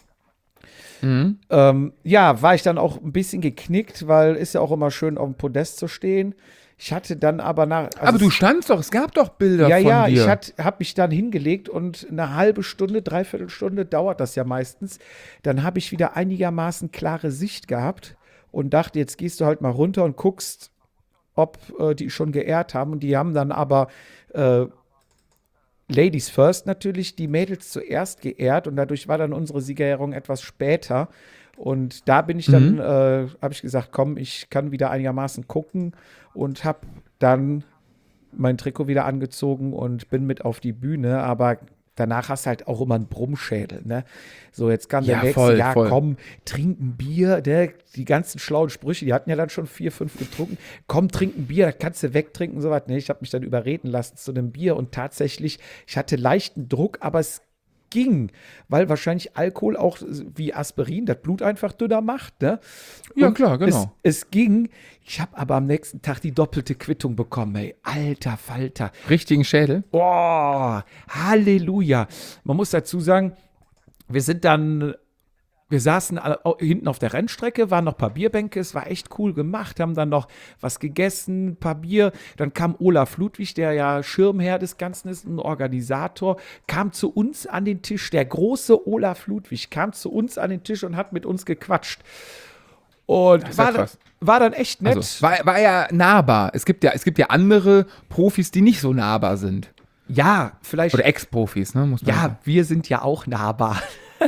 Mhm. Ähm, ja, war ich dann auch ein bisschen geknickt, weil ist ja auch immer schön, auf dem Podest zu stehen. Ich hatte dann aber nach. also Aber du es- standst doch, es gab doch Bilder ja, von ja, dir. ich habe mich dann hingelegt und eine halbe Stunde, dreiviertel Stunde dauert das ja meistens. Dann habe ich wieder einigermaßen klare Sicht gehabt und dachte, jetzt gehst du halt mal runter und guckst, ob äh, die schon geehrt haben. Und die haben dann aber äh, Ladies first natürlich, die Mädels zuerst geehrt und dadurch war dann unsere Siegerehrung etwas später. Und da bin ich dann, Mhm. äh, habe ich gesagt, komm, ich kann wieder einigermaßen gucken und habe dann mein Trikot wieder angezogen und bin mit auf die Bühne, aber danach hast du halt auch immer einen Brummschädel, ne? So, jetzt kann der Ja, nächste, voll, ja, voll. komm, trink ein Bier, ne? Die ganzen schlauen Sprüche, die hatten ja dann schon vier, fünf getrunken. Komm, trink ein Bier, das kannst du wegtrinken, so was. Ne, ich habe mich dann überreden lassen zu einem Bier und tatsächlich, ich hatte leichten Druck, aber es ging, weil wahrscheinlich Alkohol auch wie Aspirin das Blut einfach dünner macht, ne? Ja, Und klar, genau. Es, es ging. Ich habe aber am nächsten Tag die doppelte Quittung bekommen, ey. Alter Falter. Richtigen Schädel. Oh, Halleluja. Man muss dazu sagen, wir sind dann, wir saßen alle au- hinten auf der Rennstrecke, waren noch ein paar Bierbänke, es war echt cool gemacht, haben dann noch was gegessen, ein paar Bier. Dann kam Olaf Ludwig, der ja Schirmherr des Ganzen ist, ein Organisator, kam zu uns an den Tisch. Der große Olaf Ludwig kam zu uns an den Tisch und hat mit uns gequatscht. Und ist ja war, dann, krass. war dann echt nett. Also, war, war ja nahbar. Es gibt ja, es gibt ja andere Profis, die nicht so nahbar sind. ja, vielleicht. Oder Ex-Profis, ne? Muss man sagen. Ja, wir sind ja auch nahbar.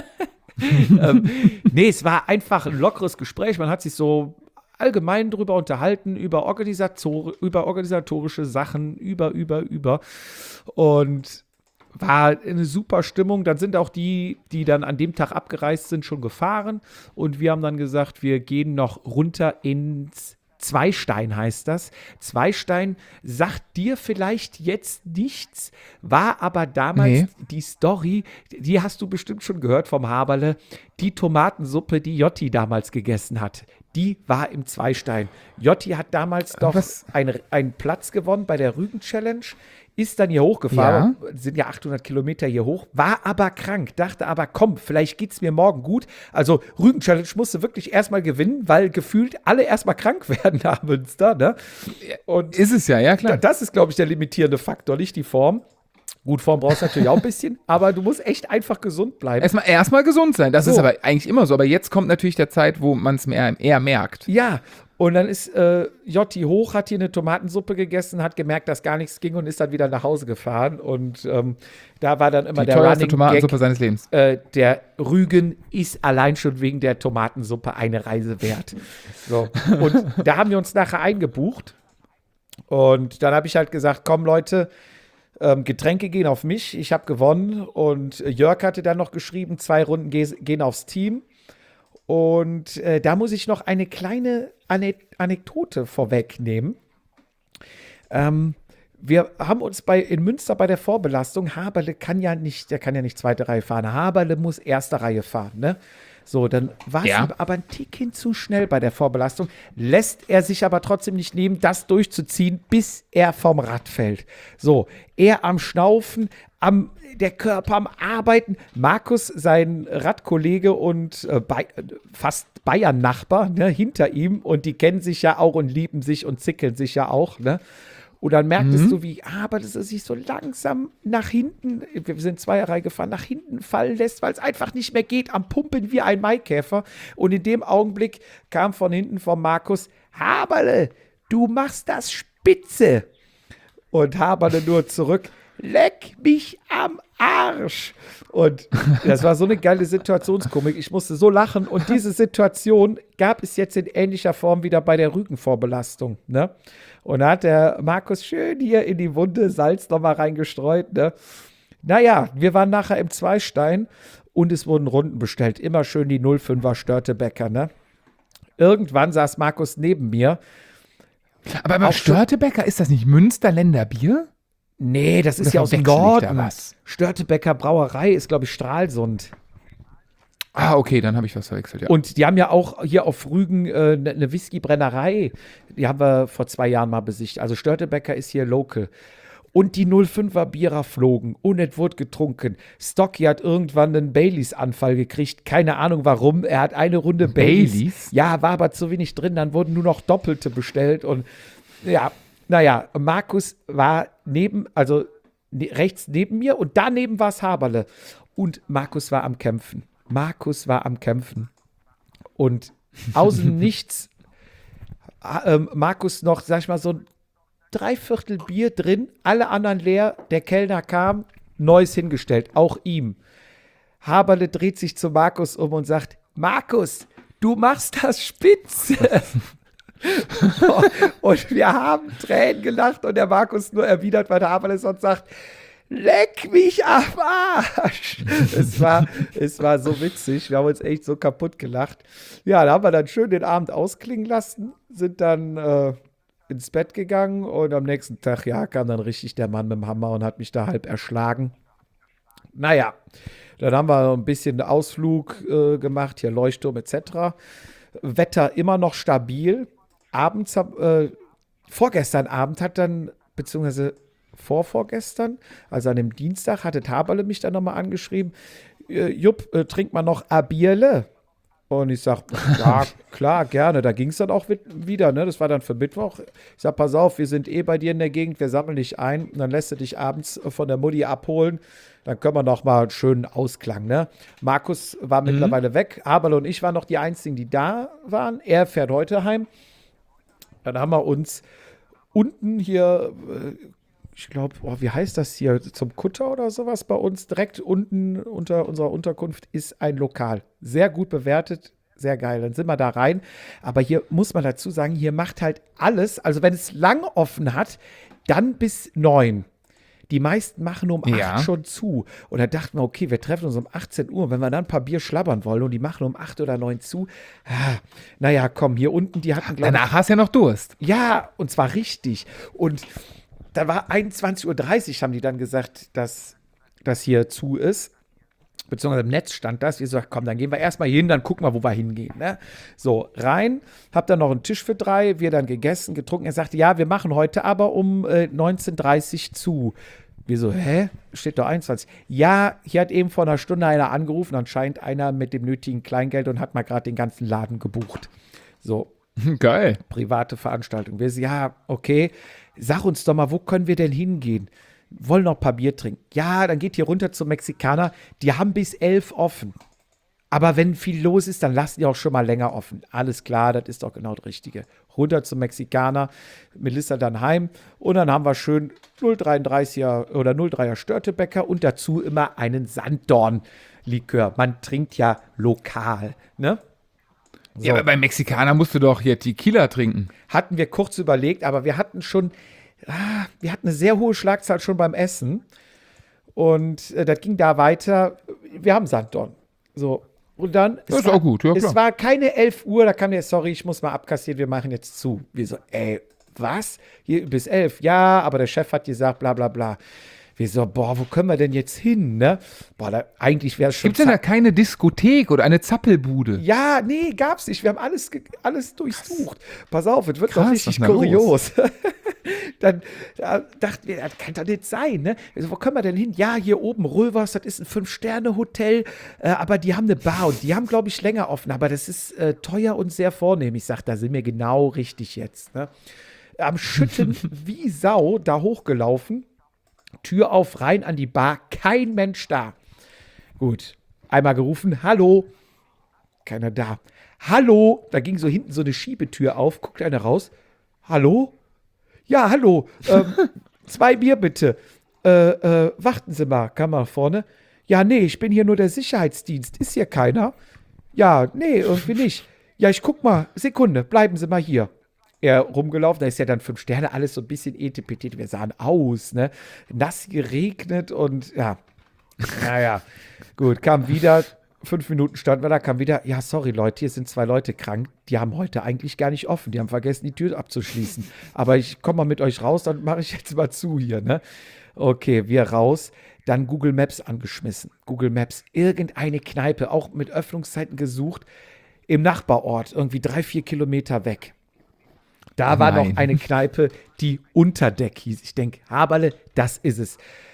ähm, nee, es war einfach ein lockeres Gespräch. Man hat sich so allgemein drüber unterhalten, über, Organisator über organisatorische Sachen, über, über, über. Und war eine super Stimmung. Dann sind auch die, die dann an dem Tag abgereist sind, schon gefahren. Und wir haben dann gesagt, wir gehen noch runter ins Zweistein heißt das. Zweistein sagt dir vielleicht jetzt nichts, war aber damals Nee. die Story, die hast du bestimmt schon gehört vom Haberle, die Tomatensuppe, die Jotti damals gegessen hat. Die war im Zweistein. Jotti hat damals doch Was? ein- einen Platz gewonnen bei der Rügen-Challenge, ist dann hier hochgefahren, sind ja achthundert Kilometer hier hoch, war aber krank, dachte aber, komm, vielleicht geht's mir morgen gut. Also Rügen-Challenge musste wirklich erstmal gewinnen, weil gefühlt alle erstmal krank werden abends da, ne? Und Ist es ja, ja klar. das ist, glaube ich, der limitierende Faktor, nicht die Form. Gut, Form brauchst du natürlich auch ein bisschen, aber du musst echt einfach gesund bleiben. Erstmal, erstmal gesund sein, das So. ist aber eigentlich immer so. Aber jetzt kommt natürlich der Zeit, wo man es eher, eher merkt. Ja, und dann ist äh, Jotti hoch, hat hier eine Tomatensuppe gegessen, hat gemerkt, dass gar nichts ging und ist dann wieder nach Hause gefahren. Und ähm, da war dann immer Die der teuerste Running Tomatensuppe Gag, seines Lebens. äh, der Rügen ist allein schon wegen der Tomatensuppe eine Reise wert. So. Und da haben wir uns nachher eingebucht. Und dann habe ich halt gesagt, komm Leute, ähm, Getränke gehen auf mich, ich habe gewonnen. Und Jörg hatte dann noch geschrieben, zwei Runden ge gehen aufs Team. Und äh, da muss ich noch eine kleine Ane Anekdote vorwegnehmen. Ähm, wir haben uns bei, in Münster bei der Vorbelastung, Haberle kann ja nicht, der kann ja nicht zweite Reihe fahren. Haberle muss erste Reihe fahren, ne? So, dann war es Ja. ihm aber ein Tickchen zu schnell bei der Vorbelastung. Lässt er sich aber trotzdem nicht nehmen, das durchzuziehen, bis er vom Rad fällt. So, er am Schnaufen, am, der Körper am Arbeiten. Markus, sein Radkollege und äh, bei, fast Bayern-Nachbar, ne, hinter ihm. Und die kennen sich ja auch und lieben sich und zickeln sich ja auch, ne? Und dann merktest Mhm. du, wie aber dass er sich so langsam nach hinten, wir sind Zweierreihe gefahren, nach hinten fallen lässt, weil es einfach nicht mehr geht, am Pumpen wie ein Maikäfer. Und in dem Augenblick kam von hinten von Markus, Haberle, du machst das spitze. Und Haberle nur zurück, leck mich am Arsch. Und das war so eine geile Situationskomik. Ich musste so lachen. Und diese Situation gab es jetzt in ähnlicher Form wieder bei der Rügenvorbelastung. Ne? Und da hat der Markus schön hier in die Wunde Salz nochmal reingestreut. Ne? Naja, wir waren nachher im Zweistein und es wurden Runden bestellt. Immer schön die null fünfer Störtebecker. Ne? Irgendwann saß Markus neben mir. Aber, aber Auch schon- Störtebecker, ist das nicht Münsterländer Bier? Nee, das ist Oder ja aus dem verwechsel ich da Norden. was? Störtebecker Brauerei ist, glaube ich, Stralsund. Ah, okay, dann habe ich was verwechselt, ja. Und die haben ja auch hier auf Rügen eine äh, ne ne Whiskybrennerei. Die haben wir vor zwei Jahren mal besichtigt. Also Störtebecker ist hier local. Und die null fünfer Bierer flogen und es wurde getrunken. Stocky hat irgendwann einen Baileys-Anfall gekriegt. Keine Ahnung warum. Er hat eine Runde Baileys. Baileys? Ja, war aber zu wenig drin. Dann wurden nur noch Doppelte bestellt. Und ja, naja, Markus war neben, also ne, rechts neben mir und daneben war es Haberle. Und Markus war am Kämpfen. Markus war am Kämpfen. Und außen nichts. Ähm, Markus noch, sag ich mal, so ein Dreiviertel Bier drin, alle anderen leer. Der Kellner kam, Neues hingestellt, auch ihm. Haberle dreht sich zu Markus um und sagt: Markus, du machst das spitze. Und wir haben Tränen gelacht und der Markus nur erwidert, weil der Haberle sonst sagt: Leck mich am Arsch. Es war, es war so witzig. Wir haben uns echt so kaputt gelacht. Ja, da haben wir dann schön den Abend ausklingen lassen, sind dann äh, ins Bett gegangen und am nächsten Tag, ja, kam dann richtig der Mann mit dem Hammer und hat mich da halb erschlagen. Naja, dann haben wir ein bisschen Ausflug äh, gemacht, hier Leuchtturm et cetera. Wetter immer noch stabil. Abends, äh, vorgestern Abend hat dann, beziehungsweise vorvorgestern, also an dem Dienstag, hatte Haberle mich dann nochmal angeschrieben, äh, Jupp, äh, trink mal noch a Bierle. Und ich sag, ja, klar, gerne. Da ging es dann auch wieder, ne? Das war dann für Mittwoch. Ich sag, pass auf, wir sind eh bei dir in der Gegend, wir sammeln dich ein und dann lässt du dich abends von der Mutti abholen. Dann können wir noch mal einen schönen Ausklang, ne? Markus war mhm. mittlerweile weg. Haberle und ich waren noch die Einzigen, die da waren. Er fährt heute heim. Dann haben wir uns unten hier, ich glaube, oh, wie heißt das hier, zum Kutter oder sowas bei uns, direkt unten unter unserer Unterkunft ist ein Lokal. Sehr gut bewertet, sehr geil. Dann sind wir da rein. Aber hier muss man dazu sagen, hier macht halt alles, also wenn es lang offen hat, dann bis neun. Die meisten machen um Ja. acht schon zu. Und da dachten wir, okay, wir treffen uns um achtzehn Uhr. Wenn wir dann ein paar Bier schlabbern wollen und die machen um acht oder neun zu, ah, naja, komm, hier unten, die hatten, glaube ich, Danach hast du ja noch Durst. ja, und zwar richtig. Und da war einundzwanzig Uhr dreißig, haben die dann gesagt, dass das hier zu ist. Beziehungsweise im Netz stand das. Wir so, komm, dann gehen wir erstmal hin, dann gucken wir, wo wir hingehen. Ne? So, rein, hab dann noch einen Tisch für drei, wir dann gegessen, getrunken. Er sagte, ja, wir machen heute aber um äh, neunzehn Uhr dreißig zu. Wir so, hä? Steht doch einundzwanzig. Ja, hier hat eben vor einer Stunde einer angerufen, anscheinend einer mit dem nötigen Kleingeld und hat mal gerade den ganzen Laden gebucht. So, Geil. private Veranstaltung. Wir so, ja, okay, sag uns doch mal, wo können wir denn hingehen? Wollen noch ein paar Bier trinken. Ja, dann geht hier runter zum Mexikaner. Die haben bis elf offen. Aber wenn viel los ist, dann lassen die auch schon mal länger offen. Alles klar, das ist doch genau das Richtige. Runter zum Mexikaner, Melissa dann heim. Und dann haben wir schön null Komma dreiunddreißiger oder null Komma dreier Störtebecker und dazu immer einen Sanddorn-Likör. Man trinkt ja lokal, ne? So. Ja, aber beim Mexikaner musst du doch hier Tequila trinken. Hatten wir kurz überlegt, aber wir hatten schon, ah, wir hatten eine sehr hohe Schlagzahl schon beim Essen. Und äh, das ging da weiter. Wir haben Sanddorn. So. Und dann. Das ist war, auch gut, ja, Es klar. war keine elf Uhr, da kam der, sorry, ich muss mal abkassieren, wir machen jetzt zu. Wir so, ey, was? Hier bis elf? Ja, aber der Chef hat gesagt, bla bla bla. Wir so, boah, wo können wir denn jetzt hin, ne? Boah, da, eigentlich wäre es schon... Gibt es denn da keine Diskothek oder eine Zappelbude? Ja, nee, gab's nicht. Wir haben alles, ge- alles durchsucht. Pass auf, es wird Krass, doch was richtig ist denn da kurios. Dann da dachten wir, das kann doch nicht sein, ne? Also, wo können wir denn hin? Ja, hier oben Rövers, das ist ein Fünf-Sterne-Hotel, äh, aber die haben eine Bar und die haben, glaube ich, länger offen, aber das ist äh, teuer und sehr vornehm. Ich sag, da sind wir genau richtig jetzt, ne? Am Schütten wie Sau da hochgelaufen, Tür auf, rein an die Bar, kein Mensch da. Gut, einmal gerufen, hallo, keiner da. Hallo, da ging so hinten so eine Schiebetür auf, guckt einer raus. Hallo? Ja, hallo, ähm, zwei Bier bitte. Äh, äh, warten Sie mal, kam mal vorne. Ja, nee, ich bin hier nur der Sicherheitsdienst. Ist hier keiner? Ja, nee, irgendwie nicht. Ja, ich guck mal, Sekunde, bleiben Sie mal hier. Er rumgelaufen, da ist ja dann fünf Sterne, alles so ein bisschen etepetete. Wir sahen aus, ne? Nass geregnet und ja. Naja, gut, kam wieder, fünf Minuten standen wir da, kam wieder, ja, sorry Leute, hier sind zwei Leute krank, die haben heute eigentlich gar nicht offen, die haben vergessen, die Tür abzuschließen. Aber ich komme mal mit euch raus, dann mache ich jetzt mal zu hier, ne? Okay, wir raus, dann Google Maps angeschmissen. Google Maps, irgendeine Kneipe, auch mit Öffnungszeiten gesucht, im Nachbarort, irgendwie drei, vier Kilometer weg. Da war Nein. noch eine Kneipe, die Unterdeck hieß. Ich denke, Haberle, das ist es.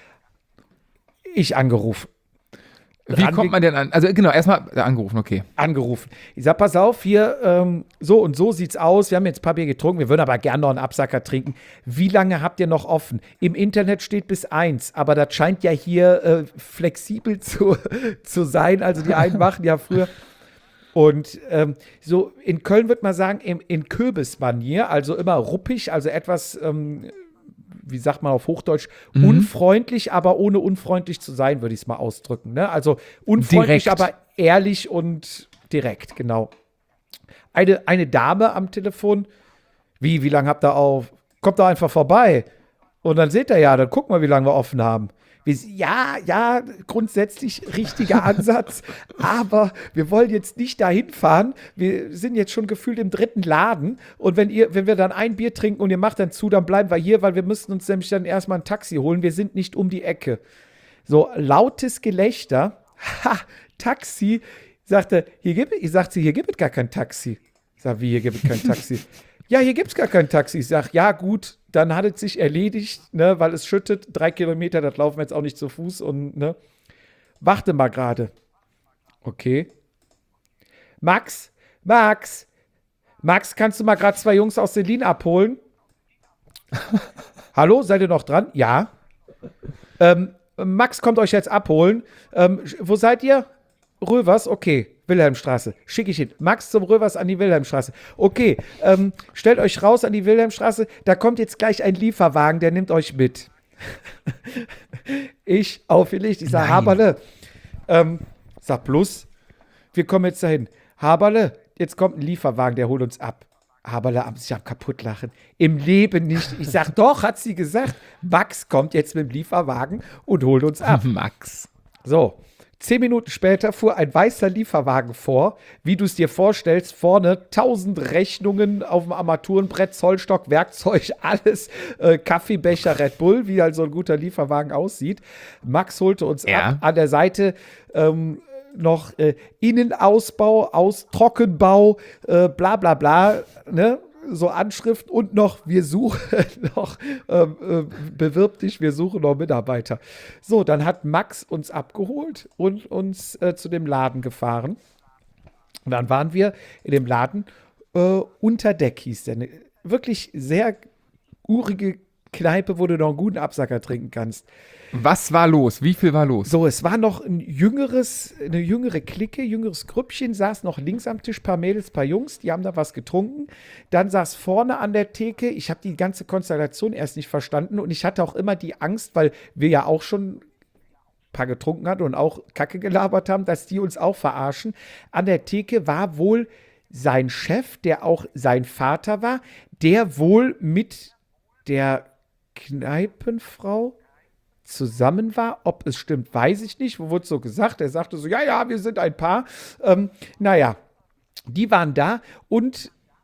Ich angerufen. Wie Range- kommt man denn an? Also genau, erstmal angerufen, okay. Angerufen. Ich sag, pass auf, hier, ähm, so und so sieht's aus. Wir haben jetzt ein paar Bier getrunken, wir würden aber gerne noch einen Absacker trinken. Wie lange habt ihr noch offen? Im Internet steht bis eins, aber das scheint ja hier äh, flexibel zu, zu sein. Also die einen machen ja früher. Und ähm, so in Köln würde man sagen, im, in Kürbismanier, also immer ruppig, also etwas, ähm, wie sagt man auf Hochdeutsch, Mhm. unfreundlich, aber ohne unfreundlich zu sein, würde ich es mal ausdrücken. Ne? Also unfreundlich, Direkt. aber ehrlich und direkt, genau. Eine, eine Dame am Telefon, wie, wie lange habt ihr auf? Kommt da einfach vorbei. Und dann seht ihr ja, dann gucken wir, wie lange wir offen haben. Wir, ja, ja, grundsätzlich richtiger Ansatz, aber wir wollen jetzt nicht dahin fahren. Wir sind jetzt schon gefühlt im dritten Laden und wenn ihr, wenn wir dann ein Bier trinken und ihr macht dann zu, dann bleiben wir hier, weil wir müssen uns nämlich dann erstmal ein Taxi holen. Wir sind nicht um die Ecke. So, lautes Gelächter. Ha, Taxi. Sagte, hier gibt es, ich sagte, hier gibt es gar kein Taxi. Ich sag, wie, hier gibt es kein Taxi? Ja, hier gibt es gar kein Taxi. Ich sag, ja, gut, dann hat es sich erledigt, ne, weil es schüttet. Drei Kilometer, das laufen wir jetzt auch nicht zu Fuß und, ne. Warte mal gerade. Okay. Max, Max, Max, kannst du mal gerade zwei Jungs aus Selin abholen? Hallo, seid ihr noch dran? Ja. Ähm, Max kommt euch jetzt abholen. Ähm, wo seid ihr? Rövers, okay. Wilhelmstraße. Schicke ich hin. Max zum Rövers an die Wilhelmstraße. Okay, ähm, stellt euch raus an die Wilhelmstraße. Da kommt jetzt gleich ein Lieferwagen, der nimmt euch mit. Ich aufgelegt. Ich sag, Nein. Haberle. Ähm, sag bloß, wir kommen jetzt dahin. Haberle, jetzt kommt ein Lieferwagen, der holt uns ab. Haberle am sich am kaputt lachen. Im Leben nicht. Ich sag, doch, hat sie gesagt. Max kommt jetzt mit dem Lieferwagen und holt uns ab. Max. So, zehn Minuten später fuhr ein weißer Lieferwagen vor, wie du es dir vorstellst, vorne tausend Rechnungen auf dem Armaturenbrett, Zollstock, Werkzeug, alles, äh, Kaffeebecher, Red Bull, wie halt so ein guter Lieferwagen aussieht. Max holte uns Ja. ab, an der Seite ähm, noch äh, Innenausbau, aus Trockenbau, äh, bla bla bla, ne? So Anschrift und noch, wir suchen noch, ähm, äh, bewirb dich, wir suchen noch Mitarbeiter. So, dann hat Max uns abgeholt und uns äh, zu dem Laden gefahren. Und dann waren wir in dem Laden, äh, Unterdeck hieß der. Ne, wirklich sehr urige Kneipe, wo du noch einen guten Absacker trinken kannst. Was war los? Wie viel war los? So, es war noch ein jüngeres, eine jüngere Clique, jüngeres Grüppchen, saß noch links am Tisch, paar Mädels, paar Jungs, die haben da was getrunken. Dann saß vorne an der Theke, ich habe die ganze Konstellation erst nicht verstanden und ich hatte auch immer die Angst, weil wir ja auch schon ein paar getrunken hatten und auch Kacke gelabert haben, dass die uns auch verarschen. An der Theke war wohl sein Chef, der auch sein Vater war, der wohl mit der Kneipenfrau zusammen war. Ob es stimmt, weiß ich nicht. Wo wurde so gesagt? Er sagte so, ja, ja, wir sind ein Paar. Ähm, naja, die waren da und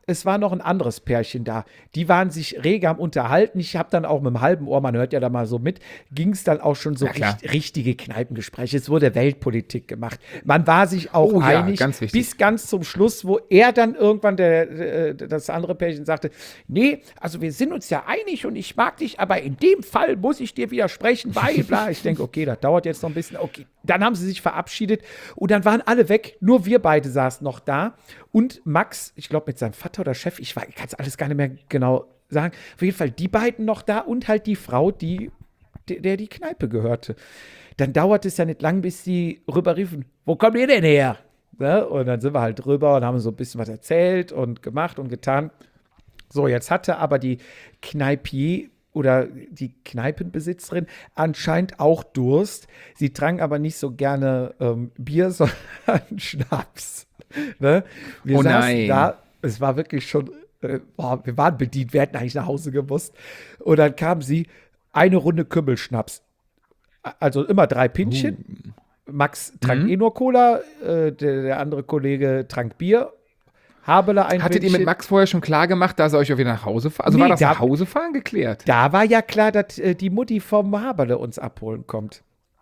es war noch ein anderes Pärchen da. Die waren sich rege am Unterhalten. Ich habe dann auch mit dem halben Ohr, man hört ja da mal so mit, ging es dann auch schon so Ja, klar. richt, richtige Kneipengespräche. Es wurde Weltpolitik gemacht. Man war sich auch Oh ja, einig, ganz wichtig. bis ganz zum Schluss, wo er dann irgendwann, der, der, das andere Pärchen sagte, nee, also wir sind uns ja einig und ich mag dich, aber in dem Fall muss ich dir widersprechen, weil, bla. Ich denke, okay, das dauert jetzt noch ein bisschen. Okay, dann haben sie sich verabschiedet und dann waren alle weg. Nur wir beide saßen noch da. Und Max, ich glaube mit seinem Vater oder Chef, ich, ich kann es alles gar nicht mehr genau sagen, auf jeden Fall die beiden noch da und halt die Frau, die, der, der die Kneipe gehörte. Dann dauerte es ja nicht lang, bis die rüberriefen, wo kommt ihr denn her? Ne? Und dann sind wir halt drüber und haben so ein bisschen was erzählt und gemacht und getan. So, jetzt hatte aber die Kneipier oder die Kneipenbesitzerin anscheinend auch Durst. Sie trank aber nicht so gerne ähm, Bier, sondern Schnaps. Ne? Wir Oh saßen nein. da, es war wirklich schon, äh, boah, wir waren bedient, wir hätten eigentlich nach Hause gemusst. Und dann kam sie, eine Runde Kümmelschnaps. Also immer drei Pinchen. Max trank Mhm. eh nur Cola, äh, der, der andere Kollege trank Bier. Habele ein Hattet ihr mit Pinchen. Max vorher schon klar gemacht, dass er euch auch wieder nach Hause fahrt? Also Nee, war das da- nach Hause fahren geklärt? Da war ja klar, dass äh, die Mutti vom Haberle uns abholen kommt.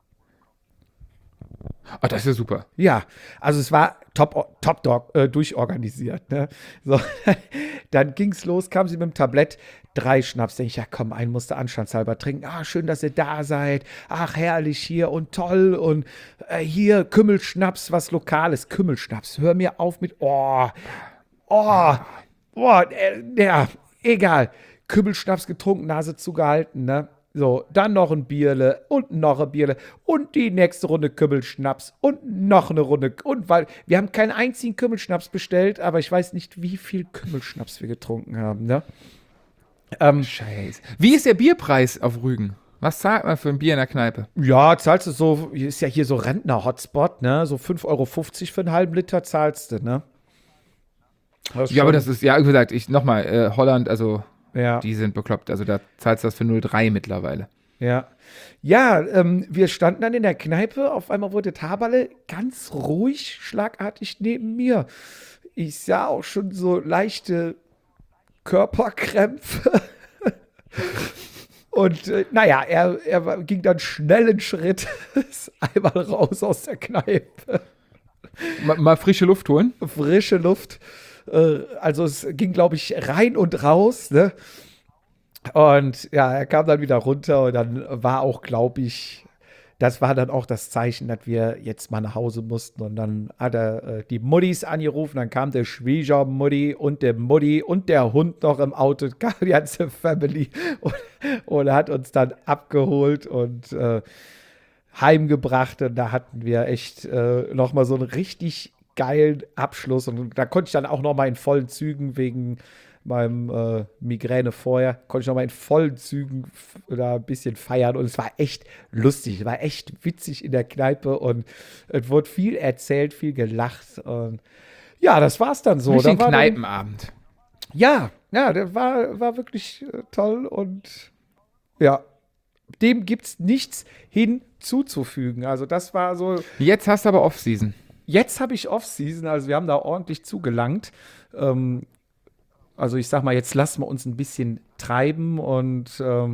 Oh, das ist ja super. Ja, also es war top, top dog, äh, durchorganisiert. Ne? So, dann ging's los, kam sie mit dem Tablett, drei Schnaps. Denke ich, ja komm, einen musste anstandshalber trinken. Ah, schön, dass ihr da seid. Ach, herrlich hier und toll. Und äh, hier Kümmelschnaps, was Lokales. Kümmelschnaps, hör mir auf mit, oh, oh, oh, äh, ja, egal. Kümmelschnaps getrunken, Nase zugehalten, ne? So, dann noch ein Bierle und noch ein Bierle und die nächste Runde Kümmelschnaps und noch eine Runde. Und weil wir haben keinen einzigen Kümmelschnaps bestellt, aber ich weiß nicht, wie viel Kümmelschnaps wir getrunken haben, ne? Ähm, Scheiße. Wie ist der Bierpreis auf Rügen? Was zahlt man für ein Bier in der Kneipe? ja, zahlst du so, ist ja hier so Rentner-Hotspot, ne? So fünf Euro fünfzig für einen halben Liter zahlst du, ne? Das ist Ja, aber schon- das ist, ja, wie gesagt, ich nochmal, äh, Holland, also ja. die sind bekloppt. Also da zahlst du das für null Komma drei mittlerweile. Ja, ja ähm, wir standen dann in der Kneipe, auf einmal wurde Haberle ganz ruhig, schlagartig neben mir. Ich sah auch schon so leichte Körperkrämpfe. Und äh, naja, er, er war- ging dann schnellen Schritt einmal raus aus der Kneipe. Mal, mal frische Luft holen. Frische Luft. Äh, also es ging, glaube ich, rein und raus, ne? Und ja, er kam dann wieder runter und dann war auch, glaube ich, das war dann auch das Zeichen, dass wir jetzt mal nach Hause mussten. Und dann hat er äh, die Muttis angerufen, dann kam der Schwiegermutti und der Mutti und der Hund noch im Auto, kam die ganze Family und, und hat uns dann abgeholt und äh, heimgebracht. Und da hatten wir echt äh, noch mal so einen richtig geilen Abschluss. Und da konnte ich dann auch noch mal in vollen Zügen wegen meinem äh, Migräne vorher, konnte ich noch mal in vollen Zügen f- da ein bisschen feiern. Und es war echt lustig, es war echt witzig in der Kneipe. Und es wurde viel erzählt, viel gelacht. Und ja, das war's dann so. Richtig Da war dann, Kneipenabend. ja, ja, der war, war wirklich äh, toll. Und ja, dem gibt's nichts hinzuzufügen. Also das war so. Jetzt hast du aber Off-Season. Jetzt habe ich Off-Season, also wir haben da ordentlich zugelangt. Ähm, also ich sag mal, jetzt lassen wir uns ein bisschen treiben und ähm,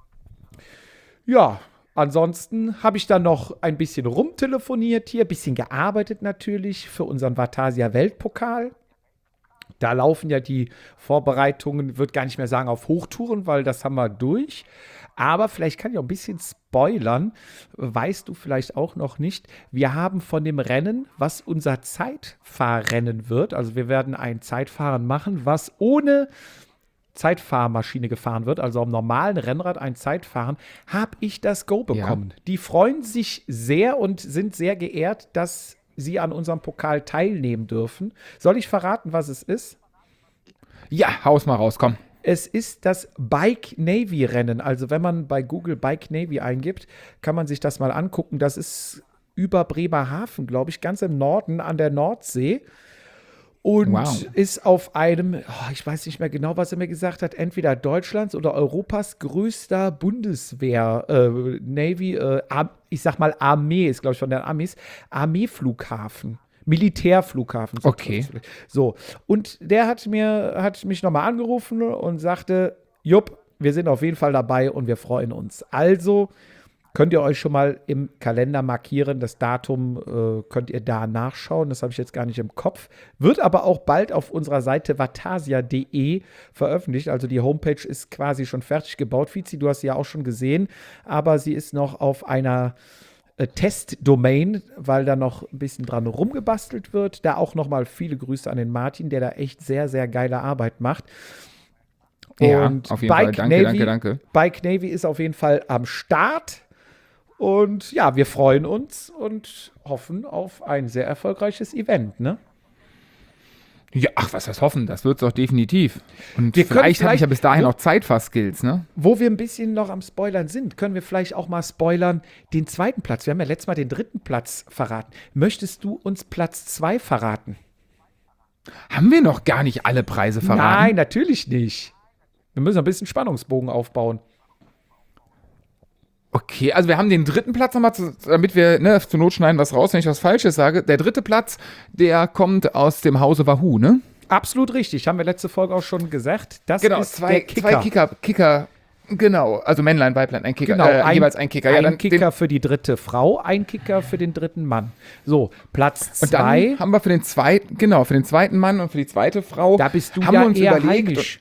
ja, ansonsten habe ich dann noch ein bisschen rumtelefoniert hier, ein bisschen gearbeitet natürlich für unseren Vatasia Weltpokal. Da laufen ja die Vorbereitungen, würde gar nicht mehr sagen auf Hochtouren, weil das haben wir durch. Aber vielleicht kann ich auch ein bisschen spoilern, weißt du vielleicht auch noch nicht. Wir haben von dem Rennen, was unser Zeitfahrrennen wird, also wir werden ein Zeitfahren machen, was ohne Zeitfahrmaschine gefahren wird, also am normalen Rennrad ein Zeitfahren, habe ich das Go bekommen. Ja. Die freuen sich sehr und sind sehr geehrt, dass sie an unserem Pokal teilnehmen dürfen. Soll ich verraten, was es ist? Ja, haus mal raus, komm. Es ist das Bike Navy Rennen. Also wenn man bei Google Bike Navy eingibt, kann man sich das mal angucken. Das ist über Bremerhaven, glaube ich, ganz im Norden an der Nordsee. Und wow. ist auf einem, oh, ich weiß nicht mehr genau, was er mir gesagt hat, entweder Deutschlands oder Europas größter Bundeswehr, äh, Navy, äh, ich sag mal Armee, ist glaube ich von den Amis, Armeeflughafen. Militärflughafen. So Okay. So, und der hat mir, hat mich nochmal angerufen und sagte, Jupp, wir sind auf jeden Fall dabei und wir freuen uns. Also könnt ihr euch schon mal im Kalender markieren. Das Datum äh, könnt ihr da nachschauen. Das habe ich jetzt gar nicht im Kopf. Wird aber auch bald auf unserer Seite vatasia punkt de veröffentlicht. Also die Homepage ist quasi schon fertig gebaut. Fizi, du hast sie ja auch schon gesehen. Aber sie ist noch auf einer äh, Testdomain, weil da noch ein bisschen dran rumgebastelt wird. Da auch nochmal viele Grüße an den Martin, der da echt sehr, sehr geile Arbeit macht. Ja, Und auf jeden Fall. Bike Danke, Navy, danke, danke. Bike Navy ist auf jeden Fall am Start. Und ja, wir freuen uns und hoffen auf ein sehr erfolgreiches Event, ne? Ja, ach, was heißt hoffen? Das wird's doch definitiv. Und Wir können vielleicht habe ich ja vielleicht- bis dahin wo- noch Zeitfass-Skills, ne? Wo wir ein bisschen noch am Spoilern sind, können wir vielleicht auch mal spoilern den zweiten Platz. Wir haben ja letztes Mal den dritten Platz verraten. Möchtest du uns Platz zwei verraten? Haben wir noch gar nicht alle Preise verraten? Nein, natürlich nicht. Wir müssen ein bisschen Spannungsbogen aufbauen. Okay, also wir haben den dritten Platz nochmal, zu- damit wir, ne, zur Not schneiden was raus, wenn ich was Falsches sage. Der dritte Platz, der kommt aus dem Hause Wahoo, ne? Absolut richtig, haben wir letzte Folge auch schon gesagt. Das Genau, ist zwei, der Kicker. zwei Kicker, Kicker, genau, also Männlein, Weiblein, ein Kicker, Genau, äh, ein, jeweils ein Kicker. Ja, ein dann Kicker für die dritte Frau, ein Kicker für den dritten Mann. So, Platz Den, und dann zwei, haben wir für den zweiten, genau, für den zweiten Mann und für die zweite Frau, da bist du haben ja wir uns eher überlegt, heimisch.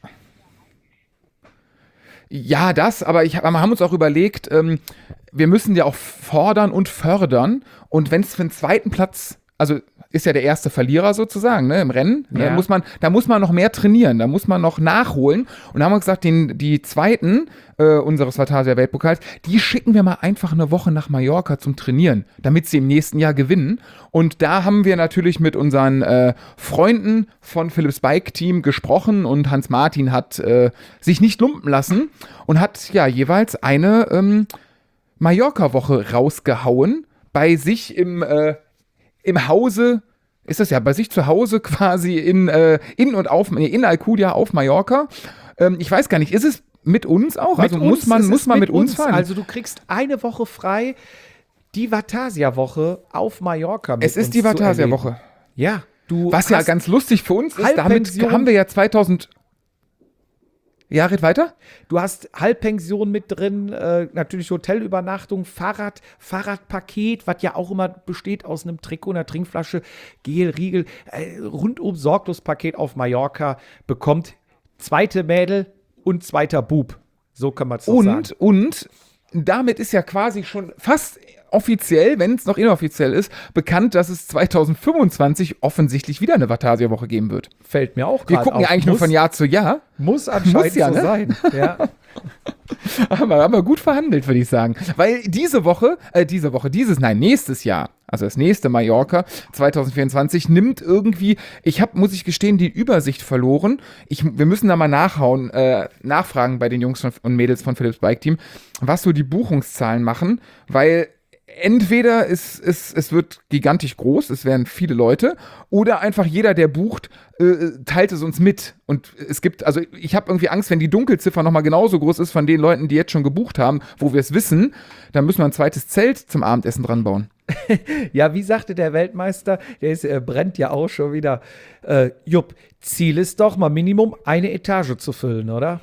Ja, das, aber ich, hab- wir haben uns auch überlegt, ähm, wir müssen ja auch fordern und fördern. Und wenn es für den zweiten Platz, also ist ja der erste Verlierer sozusagen, ne, im Rennen, Ja. da, muss man, da muss man noch mehr trainieren, da muss man noch nachholen. Und da haben wir gesagt, den, die zweiten äh, unseres Vatasia Weltpokals, die schicken wir mal einfach eine Woche nach Mallorca zum Trainieren, damit sie im nächsten Jahr gewinnen. Und da haben wir natürlich mit unseren äh, Freunden von Philips Bike Team gesprochen und Hans Martin hat äh, sich nicht lumpen lassen und hat ja jeweils eine ähm, Mallorca-Woche rausgehauen bei sich im, äh, im Hause, ist das ja, bei sich zu Hause quasi in, äh, in und auf, nee, in Alcudia auf Mallorca. Ähm, ich weiß gar nicht, ist es mit uns auch? Mit Also uns, muss man, es muss ist man mit uns fahren? Also du kriegst eine Woche frei, die Vatasia-Woche auf Mallorca mit es ist uns die zu erleben. Vatasia-Woche. Ja, du Was ja hast- ganz lustig für uns ist, damit Halbpension. haben wir ja zweitausend. Ja, red weiter. Du hast Halbpension mit drin, äh, natürlich Hotelübernachtung, Fahrrad, Fahrradpaket, was ja auch immer besteht aus einem Trikot, einer Trinkflasche, Gel, Riegel, äh, rundum sorglos Paket auf Mallorca bekommt zweite Mädel und zweiter Bub. So kann man es sagen. Und, und damit ist ja quasi schon fast offiziell, wenn es noch inoffiziell ist, bekannt, dass es zweitausendfünfundzwanzig offensichtlich wieder eine Vatasia-Woche geben wird. Fällt mir auch Wir gerade gucken ja auf. eigentlich muss, nur von Jahr zu Jahr. Muss anscheinend Muss ja, so ne? sein. Ja. Aber haben wir gut verhandelt, würde ich sagen. Weil diese Woche, äh, diese Woche, dieses, nein, nächstes Jahr, also das nächste Mallorca zweitausendvierundzwanzig, nimmt irgendwie, ich habe, muss ich gestehen, die Übersicht verloren. Ich, wir müssen da mal nachhauen, äh, nachfragen bei den Jungs von, und Mädels von Philips Bike Team, was so die Buchungszahlen machen, weil entweder es, es, es wird gigantisch groß, es werden viele Leute, oder einfach jeder, der bucht, äh, teilt es uns mit. Und es gibt, also ich habe irgendwie Angst, wenn die Dunkelziffer nochmal genauso groß ist von den Leuten, die jetzt schon gebucht haben, wo wir es wissen, dann müssen wir ein zweites Zelt zum Abendessen dran bauen. Ja, wie sagte der Weltmeister, der ist, äh, brennt ja auch schon wieder. Äh, Jupp, Ziel ist doch mal Minimum eine Etage zu füllen, oder?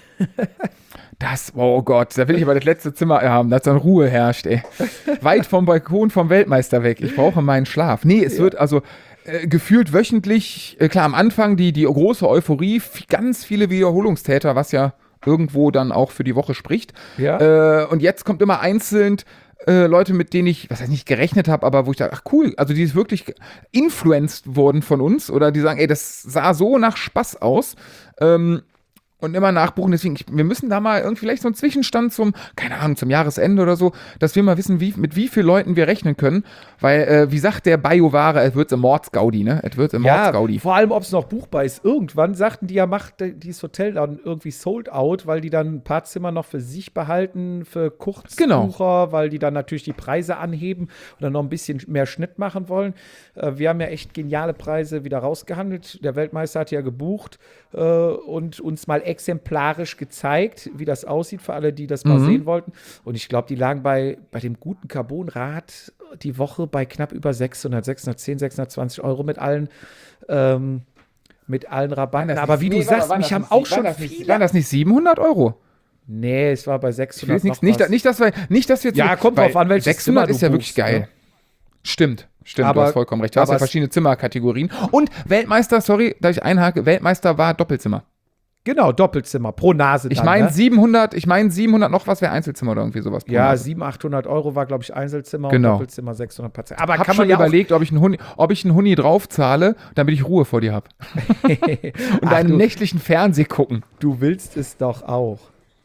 Das, oh Gott, da will ich aber das letzte Zimmer haben, dass dann Ruhe herrscht, ey. Weit vom Balkon vom Weltmeister weg. Ich brauche meinen Schlaf. Nee, es Ja. wird also äh, gefühlt wöchentlich, äh, klar, am Anfang die, die große Euphorie, f- ganz viele Wiederholungstäter, was ja irgendwo dann auch für die Woche spricht. Ja. Äh, und jetzt kommt immer einzeln äh, Leute, mit denen ich, was heißt nicht gerechnet habe, aber wo ich dachte, ach cool, also die ist wirklich ge- influenced wurden von uns oder die sagen, ey, das sah so nach Spaß aus. Ähm, Und immer nachbuchen, deswegen, ich, wir müssen da mal irgendwie vielleicht so einen Zwischenstand zum, keine Ahnung, zum Jahresende oder so, dass wir mal wissen, wie, mit wie vielen Leuten wir rechnen können, weil, äh, wie sagt der Bioware, es wird im Mordsgaudi, ne? Es wird im Ja, Mordsgaudi. vor allem, ob es noch buchbar ist. Irgendwann sagten die ja, macht äh, dieses Hotel dann irgendwie sold out, weil die dann ein paar Zimmer noch für sich behalten, für Kurzbucher, weil die dann natürlich die Preise anheben und dann noch ein bisschen mehr Schnitt machen wollen. Äh, wir haben ja echt geniale Preise wieder rausgehandelt. Der Weltmeister hat ja gebucht äh, und uns mal exemplarisch gezeigt, wie das aussieht für alle, die das mal Mhm. sehen wollten. Und ich glaube, die lagen bei, bei dem guten Carbonrad die Woche bei knapp über sechshundert, sechshundertzehn, sechshundertzwanzig Euro mit allen, ähm, mit allen Rabatten. Aber wie nee, du sagst, mich haben nicht, auch schon das viele. Nicht, waren das nicht siebenhundert Euro? Nee, es war bei Ich will sechshundert. jetzt nichts, noch nicht, was. nicht, dass wir, nicht, dass wir zu, Ja, kommt weil drauf an, welches sechshundert Zimmer ist ja du wirklich buchst, geil. ne? Stimmt, stimmt, Aber- du hast vollkommen recht. Du hast aber ja es- verschiedene Zimmerkategorien. Und Weltmeister, sorry, da ich einhake, Weltmeister war Doppelzimmer. Genau, Doppelzimmer, pro Nase Ich dann, meine ne? siebenhundert, ich meine siebenhundert noch was wäre Einzelzimmer oder irgendwie sowas. pro Ja, Nase. siebenhundert, achthundert Euro war, glaube ich, Einzelzimmer Genau. und Doppelzimmer sechshundert Patient. Aber Ich habe kann schon man ja überlegt, ob ich einen Huni, ob ich einen Huni draufzahle, damit ich Ruhe vor dir habe. Und Ach, deinen du- nächtlichen Fernseh gucken. auch, du willst es doch auch.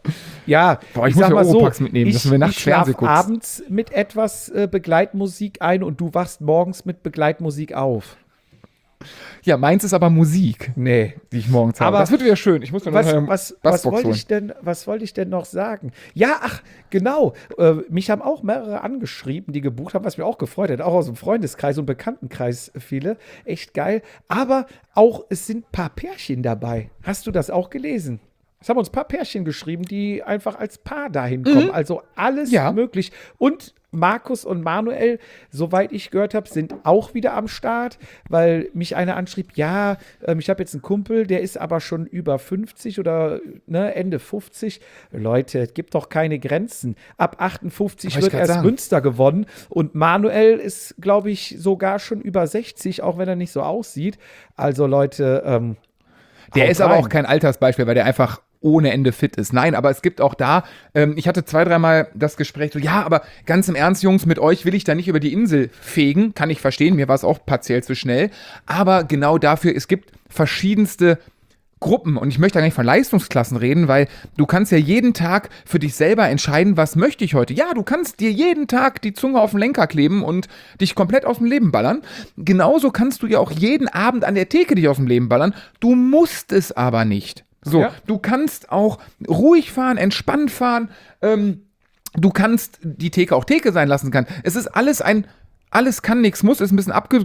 Ja, Boah, ich muss sag ja mal so, Oropax mitnehmen, ich, dass du mir nachts ich schlaf Fernseh guckst. abends mit etwas äh, Begleitmusik ein und du wachst morgens mit Begleitmusik auf. Ja, meins ist aber Musik, Nee. die ich morgens habe. Aber Das wird wieder schön. Ich muss mir noch Was, eine was, was Bassbox wollte holen. ich denn, was wollte ich denn noch sagen? Ja, ach, genau. Äh, mich haben auch mehrere angeschrieben, die gebucht haben, was mir auch gefreut hat. Auch aus dem Freundeskreis und Bekanntenkreis viele. Echt geil. Aber auch, es sind ein paar Pärchen dabei. Hast du das auch gelesen? Es haben uns ein paar Pärchen geschrieben, die einfach als Paar dahin kommen. Also alles Ja. möglich. Und Markus und Manuel, soweit ich gehört habe, sind auch wieder am Start, weil mich einer anschrieb, ja, ähm, ich habe jetzt einen Kumpel, der ist aber schon über fünfzig oder ne, Ende fünfzig. Leute, es gibt doch keine Grenzen. Ab achtundfünfzig Wollte ich wird grad erst sagen. Münster gewonnen und Manuel ist, glaube ich, sogar schon über sechzig, auch wenn er nicht so aussieht. Also Leute, ähm, Der haut ist aber rein. auch kein Altersbeispiel, weil der einfach ohne Ende fit ist. Nein, aber es gibt auch da, ähm, ich hatte zwei, dreimal das Gespräch, so, ja, aber ganz im Ernst, Jungs, mit euch will ich da nicht über die Insel fegen, kann ich verstehen, mir war es auch partiell zu schnell, aber genau dafür, es gibt verschiedenste Gruppen und ich möchte gar nicht von Leistungsklassen reden, weil du kannst ja jeden Tag für dich selber entscheiden, was möchte ich heute. Ja, du kannst dir jeden Tag die Zunge auf den Lenker kleben und dich komplett aus dem Leben ballern. Genauso kannst du ja auch jeden Abend an der Theke dich aus dem Leben ballern. Du musst es aber nicht. So, Ja. du kannst auch ruhig fahren, entspannt fahren, ähm, du kannst die Theke auch Theke sein lassen kann. Es ist alles ein, alles kann, nichts muss, ist ein bisschen abge,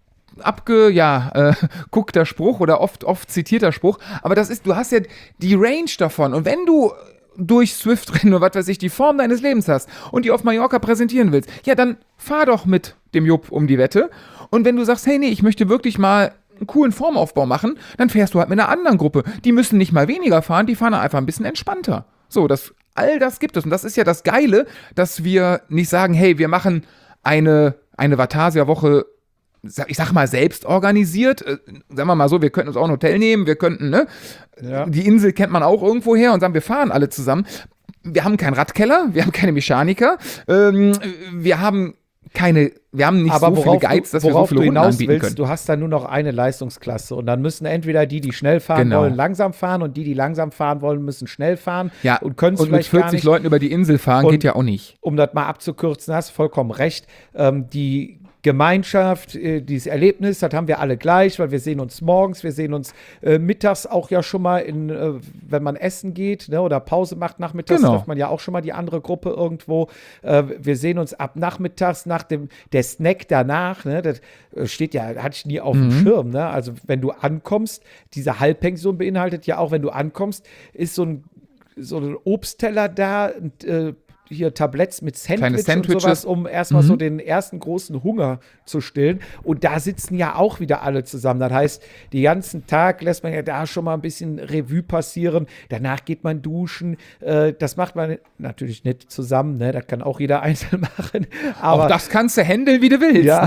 abge, ja, äh, guckter Spruch oder oft, oft zitierter Spruch, aber das ist, du hast ja die Range davon und wenn du durch Swift-Rennen oder was weiß ich, die Form deines Lebens hast und die auf Mallorca präsentieren willst, ja, dann fahr doch mit dem Jupp um die Wette und wenn du sagst, hey, nee, ich möchte wirklich mal einen coolen Formaufbau machen, dann fährst du halt mit einer anderen Gruppe. Die müssen nicht mal weniger fahren, die fahren einfach ein bisschen entspannter. So, das, all das gibt es. Und das ist ja das Geile, dass wir nicht sagen, hey, wir machen eine, eine Vatasia-Woche, ich sag mal, selbst organisiert. Äh, sagen wir mal so, wir könnten uns auch ein Hotel nehmen, wir könnten, ne? Ja. Die Insel kennt man auch irgendwo her und sagen, wir fahren alle zusammen. Wir haben keinen Radkeller, wir haben keine Mechaniker, ähm, wir haben keine, wir haben nicht aber so viele worauf, Guides, du, dass wir so worauf viele du Runden hinaus anbieten willst, können. du hast dann nur noch eine Leistungsklasse und dann müssen entweder die, die schnell fahren Genau. wollen, langsam fahren und die, die langsam fahren wollen, müssen schnell fahren Ja, und können es und mit vielleicht gar vierzig nicht. Leuten über die Insel fahren Und- geht ja auch nicht. Um das mal abzukürzen, hast vollkommen recht. Ähm, die Gemeinschaft, äh, dieses Erlebnis, das haben wir alle gleich, weil wir sehen uns morgens, wir sehen uns äh, mittags auch ja schon mal, in, äh, wenn man essen geht, ne, oder Pause macht nachmittags, Genau. trifft man ja auch schon mal die andere Gruppe irgendwo. Äh, wir sehen uns ab nachmittags, nach dem, der Snack danach, ne, das äh, steht ja, hatte ich nie auf dem Schirm, ne, also wenn du ankommst, diese Halbpension beinhaltet ja auch, wenn du ankommst, ist so ein, so ein Obstteller da, und, äh, hier Tabletts mit Sandwich und Sandwiches. sowas, um erstmal so den ersten großen Hunger zu stillen. Und da sitzen ja auch wieder alle zusammen. Das heißt, den ganzen Tag lässt man ja da schon mal ein bisschen Revue passieren. Danach geht man duschen. Äh, das macht man natürlich nicht zusammen, ne? Das kann auch jeder einzeln machen. Aber Auch das kannst du handeln, wie du willst. ja,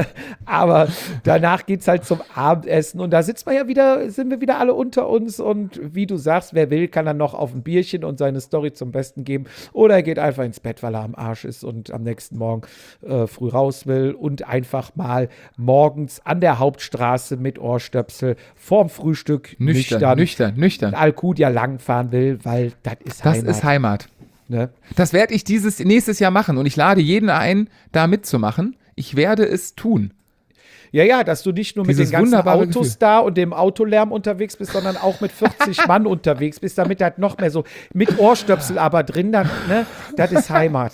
aber danach geht es halt zum Abendessen und da sitzt man ja wieder, sind wir wieder alle unter uns und wie du sagst, wer will, kann dann noch auf ein Bierchen und seine Story zum Besten geben oder er geht einfach ins Bett, weil er am Arsch ist und am nächsten Morgen äh, früh raus will und einfach mal morgens an der Hauptstraße mit Ohrstöpsel vorm Frühstück Nüchtern, nüchtern, nüchtern, nüchtern. Alcudia langfahren will, weil das ist Das Heimat. ist Heimat. Ne? Das werde ich dieses nächstes Jahr machen und ich lade jeden ein, da mitzumachen. Ich werde es tun. Ja, ja, dass du nicht nur mit Dieses den ganzen wunderbare Autos Gefühl. da und dem Autolärm unterwegs bist, sondern auch mit vierzig Mann unterwegs bist, damit halt noch mehr so mit Ohrstöpsel aber drin, dann, ne, das ist Heimat.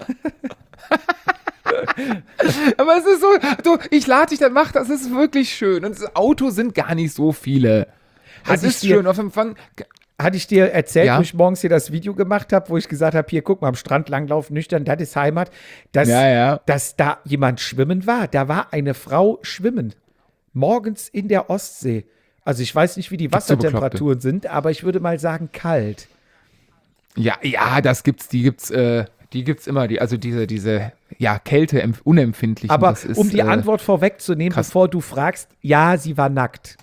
Aber es ist so, du, ich lade dich, dann mach das, ist wirklich schön. Und das Auto sind gar nicht so viele. Hat Es ich ist dir- schön. Auf Empfang, hatte ich dir erzählt, Ja. wo ich morgens hier das Video gemacht habe, wo ich gesagt habe, hier, guck mal, am Strand langlaufen, nüchtern, das ist Heimat, dass, Ja, ja. dass da jemand schwimmen war. Da war eine Frau schwimmen. Morgens in der Ostsee. Also ich weiß nicht, wie die Gibt's so Wassertemperaturen sind, aber ich würde mal sagen, kalt. Ja, ja, das gibt's, die gibt's, äh, die gibt's immer, die, also diese, diese, ja, Kälte unempfindlichen. Aber das ist, um die äh, Antwort vorwegzunehmen, krass. bevor du fragst, ja, sie war nackt.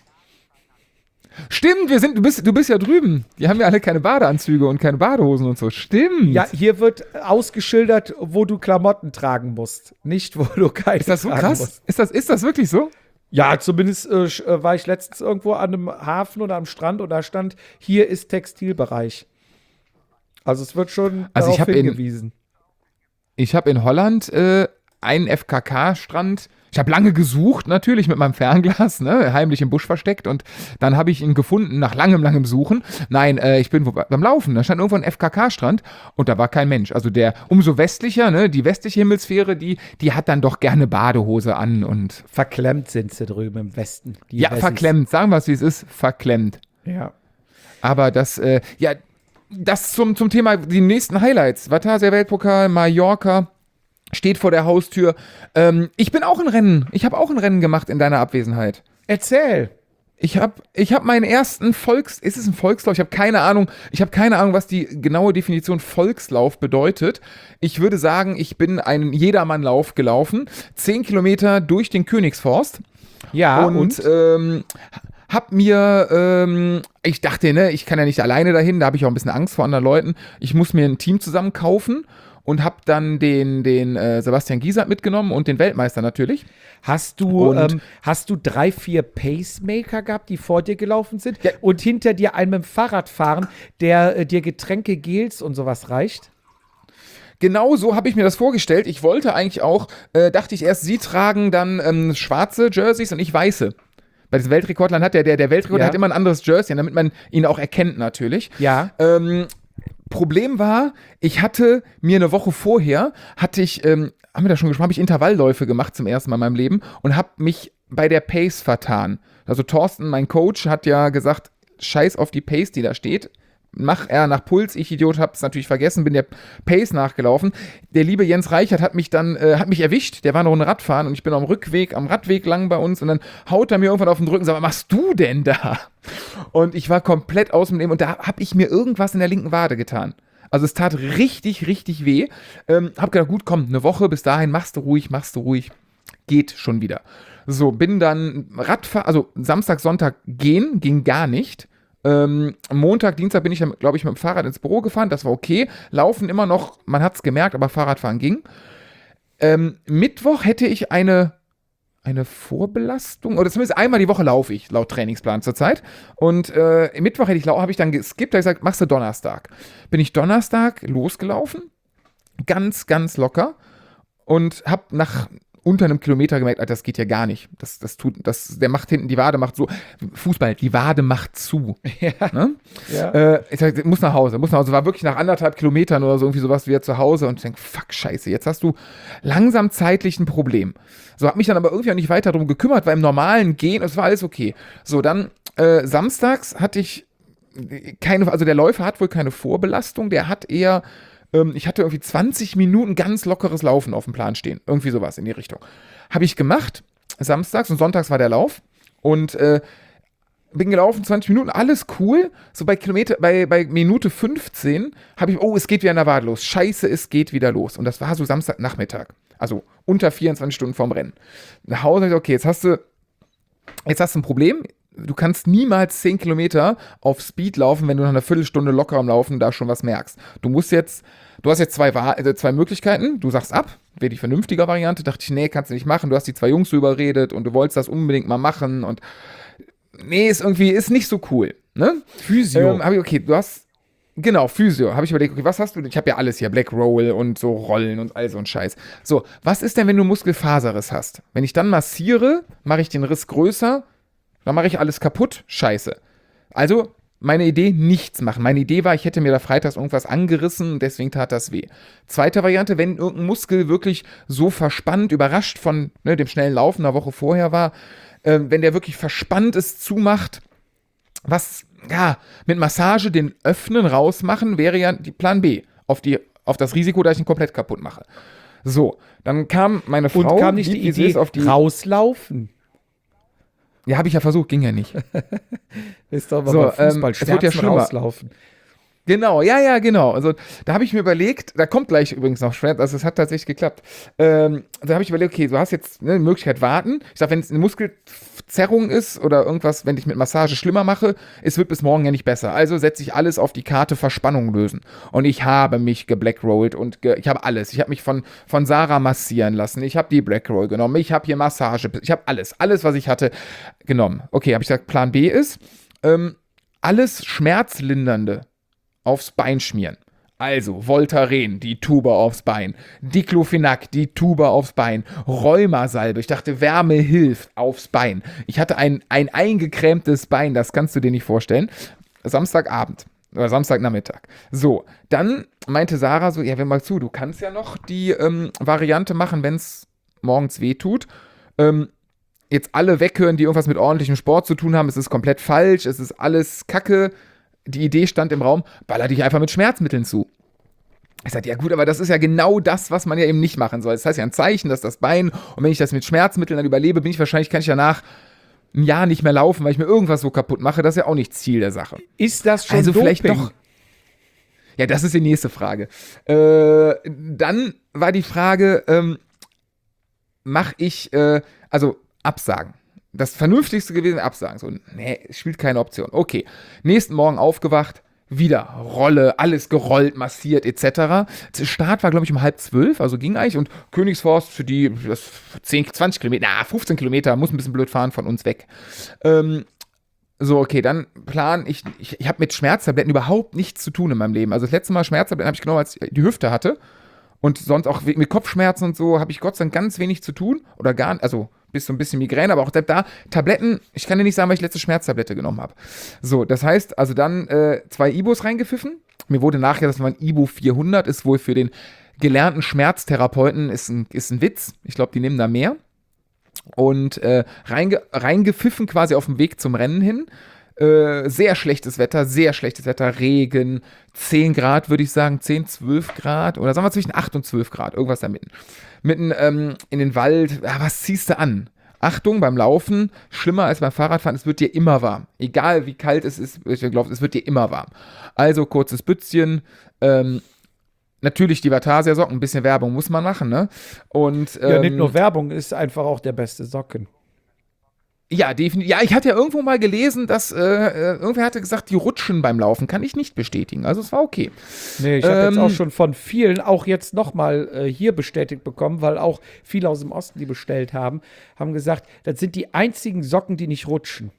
Stimmt, wir sind, du bist, du bist ja drüben. Die haben ja alle keine Badeanzüge und keine Badehosen und so. Stimmt. Ja, hier wird ausgeschildert, wo du Klamotten tragen musst, nicht wo du keine Ist das so tragen krass? musst. Ist das, ist das wirklich so? Ja, zumindest äh, sch- äh, war ich letztens irgendwo an einem Hafen oder am Strand und da stand, hier ist Textilbereich. Also es wird schon Also ich darauf hab in- hingewiesen. Ich habe in Holland äh, einen F K K-Strand. Ich habe lange gesucht, natürlich mit meinem Fernglas, ne, heimlich im Busch versteckt. Und dann habe ich ihn gefunden, nach langem, langem Suchen. Nein, äh, ich bin wo, beim Laufen. Da stand irgendwo ein F K K-Strand und da war kein Mensch. Also der umso westlicher, ne, die westliche Himmelsphäre, die, die hat dann doch gerne Badehose an. Und Verklemmt sind sie drüben im Westen. Die ja, Wessis. verklemmt. Sagen wir es, wie es ist. Verklemmt. Ja. Aber das, äh, ja, das zum, zum Thema, die nächsten Highlights. Vatasia Weltpokal, Mallorca, steht vor der Haustür. Ähm, ich bin auch ein Rennen. Ich habe auch ein Rennen gemacht in deiner Abwesenheit. Erzähl. Ich habe ich hab meinen ersten Volks... Ist es ein Volkslauf? Ich habe keine Ahnung. Ich habe keine Ahnung, was die genaue Definition Volkslauf bedeutet. Ich würde sagen, ich bin einen Jedermannlauf gelaufen. Zehn Kilometer durch den Königsforst. Ja, und, und? Ähm, hab mir, ähm, ich dachte, ne, ich kann ja nicht alleine dahin, da habe ich auch ein bisschen Angst vor anderen Leuten. Ich muss mir ein Team zusammen kaufen und hab dann den, den äh, Sebastian Giesert mitgenommen und den Weltmeister natürlich. Hast du, Und- ähm, hast du drei, vier Pacemaker gehabt, die vor dir gelaufen sind Ja. und hinter dir einen mit dem Fahrrad fahren, der äh, dir Getränke, Gels und sowas reicht? Genau so habe ich mir das vorgestellt. Ich wollte eigentlich auch, äh, dachte ich erst, sie tragen dann ähm, schwarze Jerseys und ich weiße. Bei diesem Weltrekordland hat der, der, der Weltrekord Ja. hat immer ein anderes Jersey, damit man ihn auch erkennt natürlich. Ja. Ähm, Problem war, ich hatte mir eine Woche vorher, hatte ich, ähm, haben wir da schon gesprochen, habe ich Intervallläufe gemacht zum ersten Mal in meinem Leben und habe mich bei der Pace vertan. Also Thorsten, mein Coach, hat ja gesagt, scheiß auf die Pace, die da steht. Mach er nach Puls, ich Idiot, hab's natürlich vergessen, bin der Pace nachgelaufen. Der liebe Jens Reichert hat mich dann, äh, hat mich erwischt, der war noch ein Radfahren und ich bin am Rückweg, am Radweg lang bei uns und dann haut er mir irgendwann auf den Rücken und sagt, was machst du denn da? Und ich war komplett aus dem Leben und da habe ich mir irgendwas in der linken Wade getan. Also es tat richtig, richtig weh. Ähm, hab gedacht, gut, komm, eine Woche bis dahin, machst du ruhig, machst du ruhig. Geht schon wieder. So, bin dann Radfahren, also Samstag, Sonntag gehen, ging gar nicht. Ähm, Montag, Dienstag bin ich dann, glaube ich, mit dem Fahrrad ins Büro gefahren, das war okay. Laufen immer noch, man hat es gemerkt, aber Fahrradfahren ging. Ähm, Mittwoch hätte ich eine, eine Vorbelastung, oder zumindest einmal die Woche laufe ich, laut Trainingsplan zurzeit. Und äh, Mittwoch hätte ich, habe ich dann geskippt, habe ich gesagt, machst du Donnerstag. Bin ich Donnerstag losgelaufen, ganz, ganz locker und habe nach unter einem Kilometer gemerkt, Alter, das geht ja gar nicht. Das, das tut, das, der macht hinten, die Wade macht so, Fußball, die Wade macht zu. Ja. Ne? Ja. Äh, ich sag, muss nach Hause, muss nach Hause. War wirklich nach anderthalb Kilometern oder so irgendwie sowas wieder zu Hause und ich denke, fuck, scheiße, jetzt hast du langsam zeitlich ein Problem. So, hab mich dann aber irgendwie auch nicht weiter darum gekümmert, weil im normalen Gehen, es war alles okay. So, dann äh, samstags hatte ich keine, also der Läufer hat wohl keine Vorbelastung, der hat eher, ähm, ich hatte irgendwie zwanzig Minuten ganz lockeres Laufen auf dem Plan stehen. Irgendwie sowas in die Richtung. Habe ich gemacht, samstags und sonntags war der Lauf und äh, bin gelaufen, zwanzig Minuten, alles cool. So bei Kilometer, bei, bei Minute fünfzehn habe ich, oh, es geht wieder in der Wade los. Scheiße, es geht wieder los. Und das war so Samstagnachmittag. Also unter vierundzwanzig Stunden vorm Rennen. Nach Hause, okay, jetzt hast du, jetzt hast du ein Problem. Du kannst niemals zehn Kilometer auf Speed laufen, wenn du nach einer Viertelstunde locker am Laufen da schon was merkst. Du musst jetzt, du hast jetzt zwei, äh, zwei Möglichkeiten. Du sagst ab, wäre die vernünftige Variante. Dachte ich, nee, kannst du nicht machen. Du hast die zwei Jungs so überredet und du wolltest das unbedingt mal machen und nee, ist irgendwie, ist nicht so cool. Ne? Physio. Ähm, hab ich, okay, du hast, genau, Physio. Habe ich überlegt, okay, was hast du denn? Ich habe ja alles hier, Black Roll und so Rollen und all so ein Scheiß. So, was ist denn, wenn du Muskelfaserriss hast? Wenn ich dann massiere, mache ich den Riss größer, dann mache ich alles kaputt, scheiße. Also, meine Idee, nichts machen. Meine Idee war, ich hätte mir da freitags irgendwas angerissen und deswegen tat das weh. Zweite Variante, wenn irgendein Muskel wirklich so verspannt, überrascht von ne, dem schnellen Laufen einer Woche vorher war, äh, wenn der wirklich verspannt ist, zumacht, was ja, mit Massage den Öffnen rausmachen, wäre ja die Plan B. Auf, die, auf das Risiko, dass ich ihn komplett kaputt mache. So, dann kam meine Frau. Und kam nicht die Idee, auf die rauslaufen? Ja, habe ich ja versucht, ging ja nicht. Ist doch aber so, bei Fußball, ähm, es wird ja schlimmer. Rauslaufen. Genau, ja, ja, genau. Also da habe ich mir überlegt, da kommt gleich übrigens noch Schmerz, also es hat tatsächlich geklappt. Ähm, da habe ich überlegt, okay, du hast jetzt eine Möglichkeit warten. Ich sage, wenn es eine Muskelzerrung ist oder irgendwas, wenn ich mit Massage schlimmer mache, es wird bis morgen ja nicht besser. Also setze ich alles auf die Karte Verspannung lösen. Und ich habe mich geblackrolled und ge- ich habe alles. Ich habe mich von, von Sarah massieren lassen. Ich habe die Blackroll genommen. Ich habe hier Massage. Ich habe alles, alles, was ich hatte, genommen. Okay, habe ich gesagt, Plan B ist, ähm, alles Schmerzlindernde aufs Bein schmieren. Also Voltaren, die Tube aufs Bein. Diclofenac, die Tube aufs Bein. Rheumasalbe, ich dachte, Wärme hilft, aufs Bein. Ich hatte ein, ein eingecremtes Bein, das kannst du dir nicht vorstellen. Samstagabend oder Samstagnachmittag. So, dann meinte Sarah so, ja, hör mal zu, du kannst ja noch die ähm, Variante machen, wenn es morgens weh tut. Ähm, jetzt alle weghören, die irgendwas mit ordentlichem Sport zu tun haben. Es ist komplett falsch, es ist alles Kacke. Die Idee stand im Raum, baller dich einfach mit Schmerzmitteln zu. Ich sagte, ja gut, aber das ist ja genau das, was man ja eben nicht machen soll. Das heißt ja ein Zeichen, dass das Bein, und wenn ich das mit Schmerzmitteln dann überlebe, bin ich wahrscheinlich, kann ich danach ein Jahr nicht mehr laufen, weil ich mir irgendwas so kaputt mache. Das ist ja auch nicht Ziel der Sache. Ist das schon also Doping? Vielleicht doch. Ja, das ist die nächste Frage. Äh, dann war die Frage, ähm, mache ich, äh, also Absagen. Das Vernünftigste gewesen, Absagen. So, nee, spielt keine Option. Okay, nächsten Morgen aufgewacht, wieder Rolle, alles gerollt, massiert et cetera. Der Start war, glaube ich, um halb zwölf, also ging eigentlich. Und Königsforst für die das zehn, zwanzig Kilometer, na, fünfzehn Kilometer, muss ein bisschen blöd fahren von uns weg. Ähm, so, okay, dann plan ich, ich, ich habe mit Schmerztabletten überhaupt nichts zu tun in meinem Leben. Also das letzte Mal Schmerztabletten habe ich genommen, als ich die Hüfte hatte. Und sonst auch mit Kopfschmerzen und so habe ich Gott sei Dank ganz wenig zu tun. Oder gar nicht, also bis so ein bisschen Migräne, aber auch da, Tabletten, ich kann dir nicht sagen, weil ich letzte Schmerztablette genommen habe. So, das heißt, also dann äh, zwei Ibos reingepfiffen. Mir wurde nachher, das war ein Ibo vierhundert, ist wohl für den gelernten Schmerztherapeuten, ist ein, ist ein Witz. Ich glaube, die nehmen da mehr. Und äh, reinge, reingepfiffen quasi auf dem Weg zum Rennen hin. Äh, sehr schlechtes Wetter, sehr schlechtes Wetter, Regen, zehn Grad würde ich sagen, zehn, zwölf Grad oder sagen wir zwischen acht und zwölf Grad, irgendwas da mitten. Mitten ähm, in den Wald, ja, was ziehst du an? Achtung, beim Laufen, schlimmer als beim Fahrradfahren, es wird dir immer warm. Egal wie kalt es ist, ich glaube, es wird dir immer warm. Also kurzes Bützchen, ähm, natürlich die Vatasia-Socken, ein bisschen Werbung muss man machen, ne? Und, ähm, ja, nicht nur Werbung, ist einfach auch der beste Socken. Ja, definitiv. Ja, ich hatte ja irgendwo mal gelesen, dass äh, irgendwer hatte gesagt, die rutschen beim Laufen. Kann ich nicht bestätigen. Also es war okay. Nee, ich habe ähm, jetzt auch schon von vielen, auch jetzt nochmal äh, hier bestätigt bekommen, weil auch viele aus dem Osten, die bestellt haben, haben gesagt, das sind die einzigen Socken, die nicht rutschen.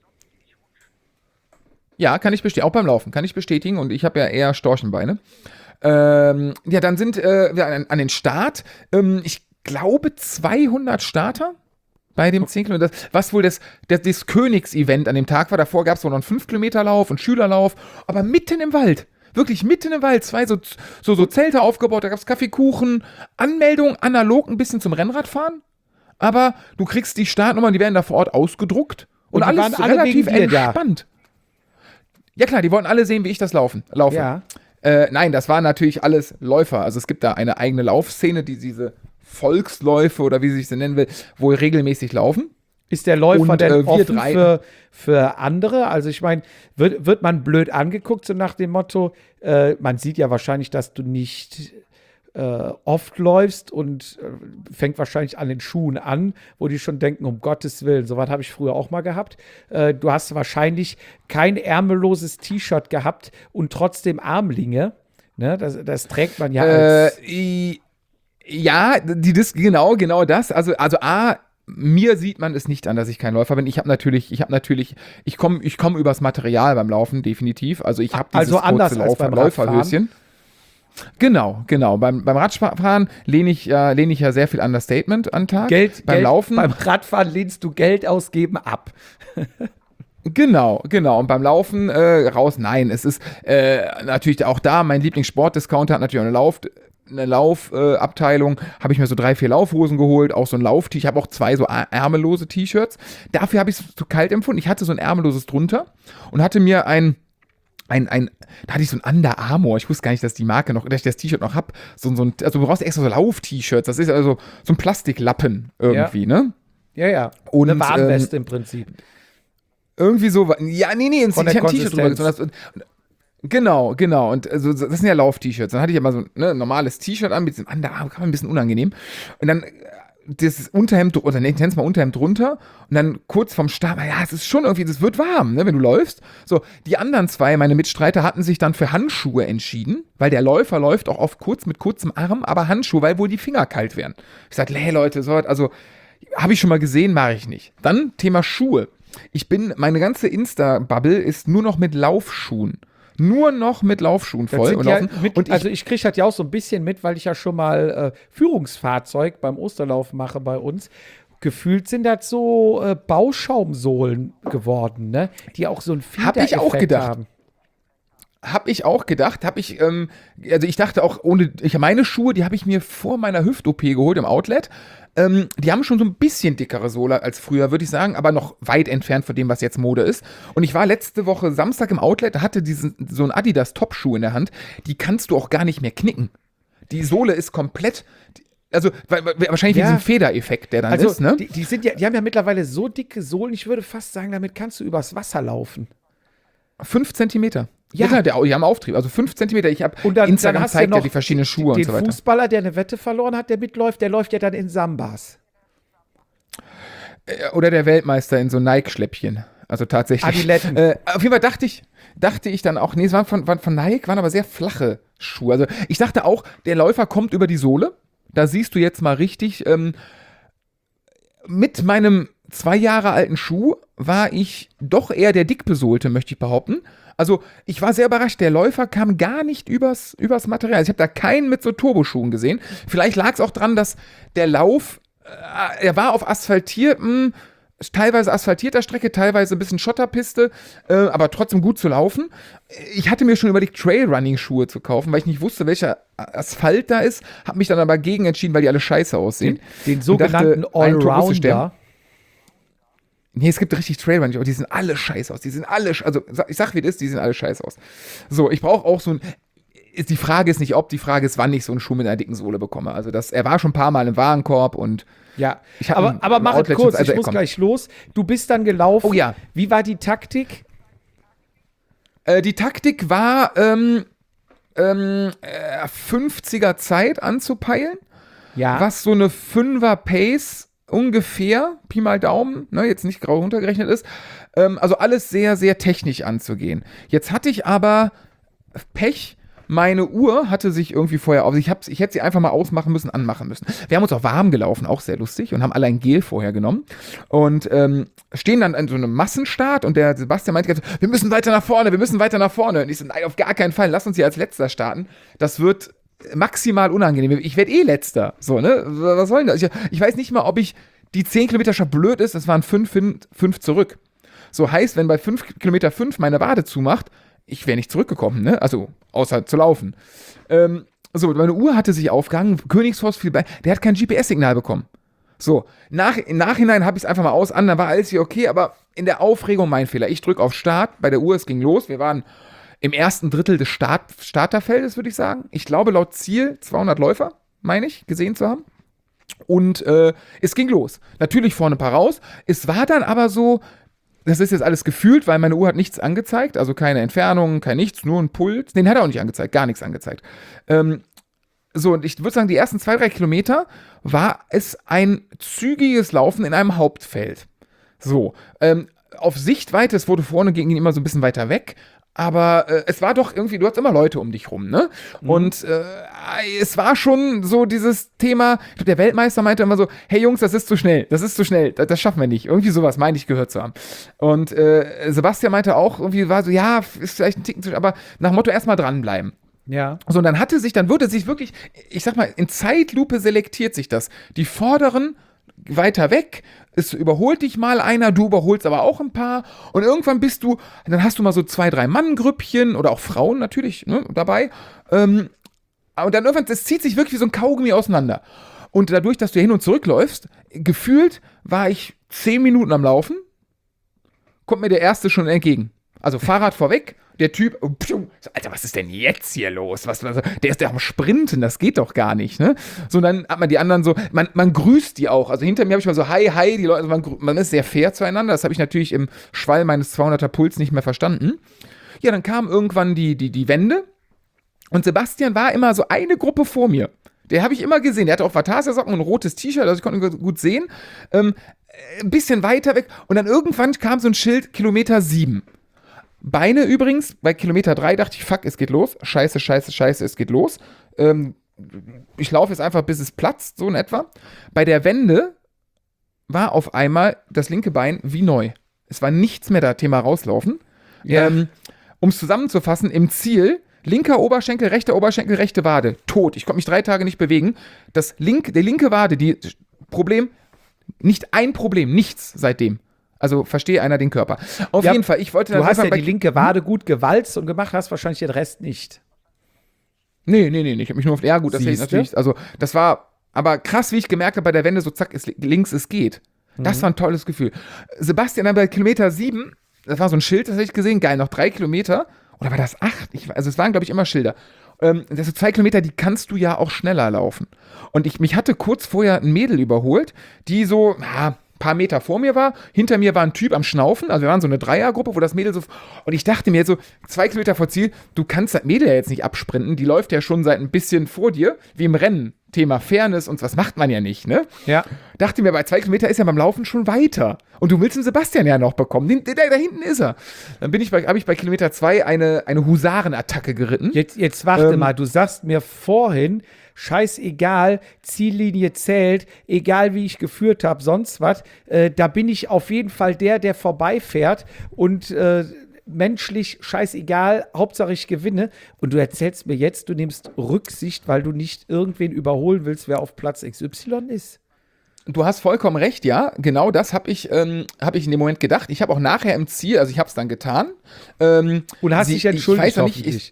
Ja, kann ich bestätigen. Auch beim Laufen kann ich bestätigen. Und ich habe ja eher Storchenbeine. Ähm, ja, dann sind äh, wir an, an den Start. Ähm, ich glaube zweihundert Starter. Bei dem zehn Kilometer, was wohl das, das, das Königsevent an dem Tag war. Davor gab es wohl noch einen fünf Kilometer Lauf und Schülerlauf, aber mitten im Wald. Wirklich mitten im Wald. Zwei so, so, so Zelte aufgebaut, da gab es Kaffeekuchen, Anmeldung, analog ein bisschen zum Rennradfahren. Aber du kriegst die Startnummern, die werden da vor Ort ausgedruckt. Und, und alles waren alle relativ entspannt. Ja klar, die wollten alle sehen, wie ich das laufen, laufe. Ja. Äh, nein, das waren natürlich alles Läufer. Also es gibt da eine eigene Laufszene, die diese Volksläufe oder wie sich sie nennen will, wohl regelmäßig laufen. Ist der Läufer und, denn äh, wir offen drei für, für andere? Also ich meine, wird, wird man blöd angeguckt, so nach dem Motto, äh, man sieht ja wahrscheinlich, dass du nicht äh, oft läufst und äh, fängt wahrscheinlich an den Schuhen an, wo die schon denken, um Gottes Willen, sowas habe ich früher auch mal gehabt. Äh, du hast wahrscheinlich kein ärmelloses T-Shirt gehabt und trotzdem Armlinge. Ne? Das, das trägt man ja als äh, Ja, die Dis- genau, genau das. Also, also A, mir sieht man es nicht an, dass ich kein Läufer bin. Ich habe natürlich, ich habe natürlich, ich komme ich komm übers Material beim Laufen, definitiv. Also ich habe dieses also anders kurze als Lauf- beim Läuferhöschen. Genau, genau. Beim, beim Radfahren lehne ich, äh, lehne ich ja sehr viel Understatement an den Tag. Geld, beim Geld, Laufen. Beim Radfahren lehnst du Geld ausgeben ab. Genau, genau. Und beim Laufen äh, raus, nein, es ist äh, natürlich auch da, mein Lieblingssportdiscounter hat natürlich auch eine Lauf- eine Laufabteilung, äh, habe ich mir so drei, vier Laufhosen geholt, auch so ein Lauf-T. Ich habe auch zwei so ärmellose T-Shirts. Dafür habe ich es zu kalt empfunden. Ich hatte so ein ärmelloses drunter und hatte mir ein ein, ein, da hatte ich so ein Under Armour, ich wusste gar nicht, dass die Marke noch, dass ich das T-Shirt noch hab, so, so ein, also du brauchst extra so Lauf-T-Shirts, das ist also so ein Plastiklappen irgendwie, ja. ne? Ja, ja, und, eine Warnweste ähm, im Prinzip. Irgendwie so, ja, nee, nee, ich Von habe der ein T-Shirt drüber Konsistenz. gezogen. Genau, genau. Und also, das sind ja Lauf-T-Shirts. Dann hatte ich immer so ein ne, normales T-Shirt an mit diesem Underarm, kann man ein bisschen unangenehm. Und dann äh, das Unterhemd, oder ne, ich nenne es mal Unterhemd drunter. Und dann kurz vorm Start, ja, es ist schon irgendwie, es wird warm, ne, wenn du läufst. So, die anderen zwei, meine Mitstreiter, hatten sich dann für Handschuhe entschieden, weil der Läufer läuft auch oft kurz mit kurzem Arm, aber Handschuhe, weil wohl die Finger kalt werden. Ich sag, hey Leute, so, also, habe ich schon mal gesehen, mache ich nicht. Dann Thema Schuhe. Ich bin, meine ganze Insta-Bubble ist nur noch mit Laufschuhen. Nur noch mit Laufschuhen Das voll. sind Und, ja laufen. mit, und ich, also ich kriege das ja auch so ein bisschen mit, weil ich ja schon mal äh, Führungsfahrzeug beim Osterlauf mache bei uns. Gefühlt sind das so äh, Bauschaumsohlen geworden, ne? Die auch so ein Hab ich auch Federeffekt gedacht. haben. Hab ich auch gedacht, hab ich, ähm, also ich dachte auch, ohne, ich meine Schuhe, die habe ich mir vor meiner Hüft-O P geholt im Outlet. Ähm, die haben schon so ein bisschen dickere Sohle als früher, würde ich sagen, aber noch weit entfernt von dem, was jetzt Mode ist. Und ich war letzte Woche Samstag im Outlet, hatte diesen, so einen Adidas Top-Schuh in der Hand, die kannst du auch gar nicht mehr knicken. Die Sohle ist komplett, also wahrscheinlich Ja. wegen diesem Federeffekt, der dann Also ist, ne? die, die, sind ja, die haben ja mittlerweile so dicke Sohlen, ich würde fast sagen, damit kannst du übers Wasser laufen. Fünf Zentimeter. Ja. Ja, der, die haben Auftrieb, also fünf Zentimeter. Ich habe Und dann, Instagram dann hast du zeigt ja ja noch die verschiedenen Schuhe den und so weiter. Fußballer, der eine Wette verloren hat, der mitläuft, der läuft ja dann in Sambas. Oder der Weltmeister in so Nike-Schläppchen. Also tatsächlich. Adiletten. Äh, auf jeden Fall dachte ich, dachte ich dann auch, nee, es waren von, waren von Nike, waren aber sehr flache Schuhe. Also ich dachte auch, der Läufer kommt über die Sohle. Da siehst du jetzt mal richtig, ähm, mit meinem zwei Jahre alten Schuh war ich doch eher der dickbesohlte, möchte ich behaupten. Also ich war sehr überrascht, der Läufer kam gar nicht übers, übers Material. Also ich habe da keinen mit so Turboschuhen gesehen. Vielleicht lag es auch dran, dass der Lauf, äh, er war auf asphaltiertem, teilweise asphaltierter Strecke, teilweise ein bisschen Schotterpiste, äh, aber trotzdem gut zu laufen. Ich hatte mir schon überlegt, Trailrunning-Schuhe zu kaufen, weil ich nicht wusste, welcher Asphalt da ist, habe mich dann aber gegen entschieden, weil die alle scheiße aussehen. Den Und sogenannten dachte, ein Tor musste sterben. Allrounder. Nee, es gibt richtig Trailrunning, aber die sehen alle scheiße aus. Die sind alle, sch- also ich sag wie das ist, die sehen alle scheiße aus. So, ich brauche auch so ein, ist, die Frage ist nicht ob, die Frage ist, wann ich so einen Schuh mit einer dicken Sohle bekomme. Also das, er war schon ein paar Mal im Warenkorb und Ja, Ich hab aber, ein- aber ein mach es Outlet- kurz, also, ich muss komm. gleich los. Du bist dann gelaufen. Oh ja. Wie war die Taktik? Äh, die Taktik war, ähm, ähm, äh, fünfziger Zeit anzupeilen, Ja. was so eine Fünfer Pace ungefähr, Pi mal Daumen, ne, jetzt nicht grau runtergerechnet ist, ähm, also alles sehr, sehr technisch anzugehen. Jetzt hatte ich aber Pech, meine Uhr hatte sich irgendwie vorher auf, ich, hab's, ich hätte sie einfach mal ausmachen müssen, anmachen müssen. Wir haben uns auch warm gelaufen, auch sehr lustig, und haben alle ein Gel vorher genommen und ähm, stehen dann an so einem Massenstart und der Sebastian meinte ganz, wir müssen weiter nach vorne, wir müssen weiter nach vorne. Und ich so, nein, auf gar keinen Fall, lass uns hier als Letzter starten. Das wird maximal unangenehm. Ich werde eh Letzter. So, ne? Was soll denn das? Ich, ich weiß nicht mal, ob ich die zehn Kilometer schon blöd ist, es waren fünf, fünf zurück. So heißt, wenn bei fünf Kilometer fünf meine Wade zumacht, ich wäre nicht zurückgekommen, ne? Also, außer zu laufen. Ähm, so, meine Uhr hatte sich aufgehangen, Königsforst viel bei, der hat kein G P S-Signal bekommen. So, nach, im Nachhinein habe ich es einfach mal aus an, dann war alles hier okay, aber in der Aufregung mein Fehler. Ich drücke auf Start, bei der Uhr, es ging los, wir waren im ersten Drittel des Start, Starterfeldes, würde ich sagen. Ich glaube, laut Ziel zweihundert Läufer, meine ich, gesehen zu haben. Und äh, es ging los. Natürlich vorne ein paar raus. Es war dann aber so, das ist jetzt alles gefühlt, weil meine Uhr hat nichts angezeigt, also keine Entfernung, kein nichts, nur ein Puls. Den hat er auch nicht angezeigt, gar nichts angezeigt. Ähm, so, und ich würde sagen, die ersten zwei, drei Kilometer war es ein zügiges Laufen in einem Hauptfeld. So, ähm, auf Sichtweite, es wurde vorne, ging immer so ein bisschen weiter weg, aber äh, es war doch irgendwie, du hattest immer Leute um dich rum, ne? Mhm. Und äh, es war schon so dieses Thema, ich glaub, der Weltmeister meinte immer so, hey Jungs, das ist zu schnell, das ist zu schnell, das, das schaffen wir nicht. Irgendwie sowas, meine ich, gehört zu haben. Und äh, Sebastian meinte auch, irgendwie war so, ja, ist vielleicht ein Ticken zu schnell, aber nach dem Motto erstmal dranbleiben. Ja. So, und dann hatte sich, dann würde sich wirklich, ich sag mal, in Zeitlupe selektiert sich das. Die vorderen weiter weg, es überholt dich mal einer, du überholst aber auch ein paar und irgendwann bist du, dann hast du mal so zwei, drei Mann-Grüppchen oder auch Frauen natürlich, ne, dabei ähm, und dann irgendwann, das zieht sich wirklich wie so ein Kaugummi auseinander und dadurch, dass du hin und zurück läufst, gefühlt war ich zehn Minuten am Laufen, kommt mir der Erste schon entgegen. Also Fahrrad vorweg, der Typ, oh, pfiuh, so, Alter, was ist denn jetzt hier los? Was, was, der ist ja am Sprinten, das geht doch gar nicht, ne? So, dann hat man die anderen so, man, man grüßt die auch. Also hinter mir habe ich mal so, hi, hi, die Leute, also man, man ist sehr fair zueinander. Das habe ich natürlich im Schwall meines zweihunderter Puls nicht mehr verstanden. Ja, dann kam irgendwann die, die, die Wende und Sebastian war immer so eine Gruppe vor mir. Der habe ich immer gesehen. Der hatte auch Vatasia-Socken und ein rotes T-Shirt, also ich konnte ihn gut sehen. Ähm, ein bisschen weiter weg. Und dann irgendwann kam so ein Schild, Kilometer sieben. Beine übrigens, bei Kilometer drei dachte ich, fuck, es geht los. Scheiße, scheiße, scheiße, es geht los. Ähm, ich laufe jetzt einfach, bis es platzt, so in etwa. Bei der Wende war auf einmal das linke Bein wie neu. Es war nichts mehr da, Thema rauslaufen. Ja. Ähm, um es zusammenzufassen, im Ziel, linker Oberschenkel, rechter Oberschenkel, rechte Wade, tot. Ich konnte mich drei Tage nicht bewegen. Das link, die linke Wade, die Problem, nicht ein Problem, nichts seitdem. Also verstehe einer den Körper. Auf ja, jeden Fall, ich wollte... Du hast ja die linke Wade gut gewalzt und gemacht, hast wahrscheinlich den Rest nicht. Nee, nee, nee, ich habe mich nur auf... Ja gut, das ist natürlich... Also das war aber krass, wie ich gemerkt habe bei der Wende, so zack, ist, links, es geht. Das mhm. war ein tolles Gefühl. Sebastian dann bei Kilometer sieben, das war so ein Schild, das habe ich gesehen, geil, noch drei Kilometer. Oder war das acht? Ich, also es waren, glaube ich, immer Schilder. Ähm, das sind zwei Kilometer, die kannst du ja auch schneller laufen. Und ich, mich hatte kurz vorher ein Mädel überholt, die so, ja, paar Meter vor mir war. Hinter mir war ein Typ am Schnaufen. Also wir waren so eine Dreiergruppe, wo das Mädel so... Und ich dachte mir jetzt so, zwei Kilometer vor Ziel, du kannst das Mädel ja jetzt nicht absprinten. Die läuft ja schon seit ein bisschen vor dir, wie im Rennen. Thema Fairness und was macht man ja nicht, ne? Ja. Dachte mir, bei zwei Kilometer ist ja beim Laufen schon weiter. Und du willst den Sebastian ja noch bekommen. Den, der, da hinten ist er. Dann bin ich bei, habe ich bei Kilometer zwei eine, eine Husarenattacke geritten. Jetzt, jetzt warte ähm, mal, du sagst mir vorhin, scheißegal, Ziellinie zählt, egal wie ich geführt habe, sonst was, äh, da bin ich auf jeden Fall der, der vorbeifährt und äh, menschlich scheißegal, Hauptsache ich gewinne. Und du erzählst mir jetzt, du nimmst Rücksicht, weil du nicht irgendwen überholen willst, wer auf Platz X Y ist. Du hast vollkommen recht, ja. Genau das habe ich, ähm, hab ich in dem Moment gedacht. Ich habe auch nachher im Ziel, also ich habe es dann getan. Ähm, und hast sie, dich entschuldigt, ich weiß nicht, ich,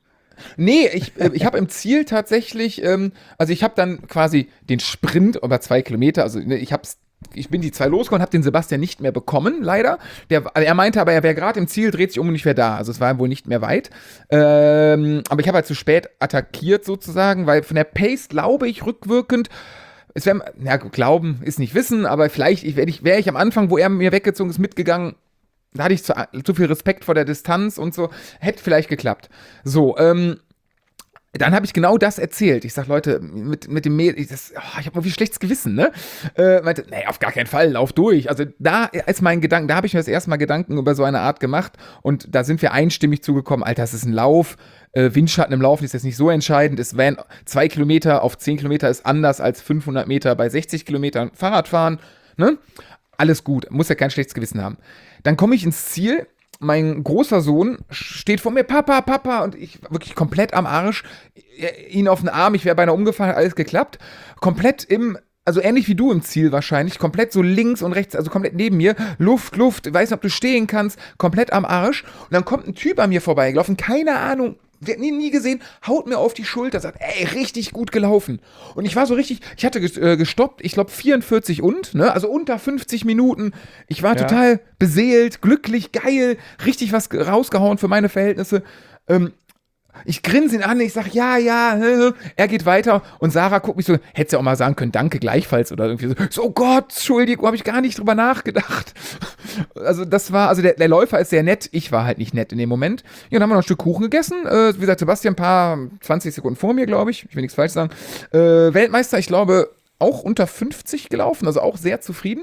Nee, ich, äh, ich habe im Ziel tatsächlich, ähm, also ich habe dann quasi den Sprint über zwei Kilometer, also ne, ich hab's, ich bin die zwei losgekommen, habe den Sebastian nicht mehr bekommen, leider. Der, er meinte aber, er wäre gerade im Ziel, dreht sich um und ich wäre da. Also es war wohl nicht mehr weit. Ähm, aber ich habe halt zu spät attackiert sozusagen, weil von der Pace glaube ich rückwirkend, es wäre, ja, glauben ist nicht wissen, aber vielleicht wäre ich, wär ich am Anfang, wo er mir weggezogen ist, mitgegangen. Da hatte ich zu, zu viel Respekt vor der Distanz und so. Hätte vielleicht geklappt. So, ähm, dann habe ich genau das erzählt. Ich sag, Leute, mit, mit dem Mädel, ich, oh, ich habe mal wie schlechtes Gewissen, ne? Äh, meinte, nee, auf gar keinen Fall, lauf durch. Also da ist mein Gedanke, da habe ich mir das erste Mal Gedanken über so eine Art gemacht und da sind wir einstimmig zugekommen, Alter, das ist ein Lauf. Äh, Windschatten im Laufen ist jetzt nicht so entscheidend. Es wären zwei Kilometer auf zehn Kilometer ist anders als fünfhundert Meter bei sechzig Kilometern Fahrradfahren, ne? Alles gut, muss ja kein schlechtes Gewissen haben. Dann komme ich ins Ziel, mein großer Sohn steht vor mir, Papa, Papa, und ich wirklich komplett am Arsch, ihn auf den Arm, ich wäre beinahe umgefallen, alles geklappt, komplett im, also ähnlich wie du im Ziel wahrscheinlich, komplett so links und rechts, also komplett neben mir, Luft, Luft, weiß nicht, ob du stehen kannst, komplett am Arsch, und dann kommt ein Typ an mir vorbeigelaufen, keine Ahnung, der hat ihn nie gesehen, haut mir auf die Schulter, sagt, ey, richtig gut gelaufen. Und ich war so richtig, ich hatte äh, gestoppt, ich glaube vierundvierzig und, ne, also unter fünfzig Minuten. Ich war ja. total beseelt, glücklich, geil, richtig was rausgehauen für meine Verhältnisse. Ähm, ich grinse ihn an, ich sag, ja, ja, er geht weiter und Sarah guckt mich so, hätte ja auch mal sagen können, danke gleichfalls oder irgendwie so, so oh Gott, Entschuldigung, habe ich gar nicht drüber nachgedacht. Also das war, also der, der Läufer ist sehr nett, ich war halt nicht nett in dem Moment. Ja, dann haben wir noch ein Stück Kuchen gegessen, äh, wie gesagt, Sebastian ein paar, zwanzig Sekunden vor mir, glaube ich, ich will nichts falsch sagen. Äh, Weltmeister, ich glaube, auch unter fünfzig gelaufen, also auch sehr zufrieden.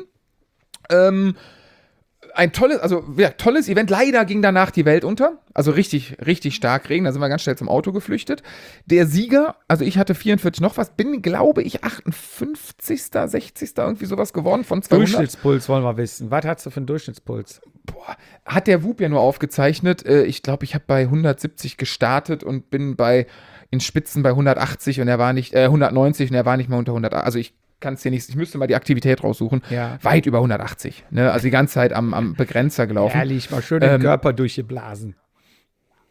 Ähm, Ein tolles, also ja, tolles Event. Leider ging danach die Welt unter. Also richtig, richtig stark Regen. Da sind wir ganz schnell zum Auto geflüchtet. Der Sieger, also ich hatte vierundvierzig noch was, bin, glaube ich, achtundfünfzigster, sechzigster irgendwie sowas geworden von zweihundert. Durchschnittspuls wollen wir wissen. Was hast du für einen Durchschnittspuls? Boah, hat der W U P ja nur aufgezeichnet. Ich glaube, ich habe bei hundertsiebzig gestartet und bin bei in Spitzen bei hundertachtzig und er war nicht, äh, hundertneunzig und er war nicht mal unter hundertachtzig. Also ich kann es dir nicht, ich müsste mal die Aktivität raussuchen, ja. Weit über hundertachtzig, ne? Also die ganze Zeit am, am Begrenzer gelaufen. Ehrlich, mal schön den ähm, Körper durchgeblasen.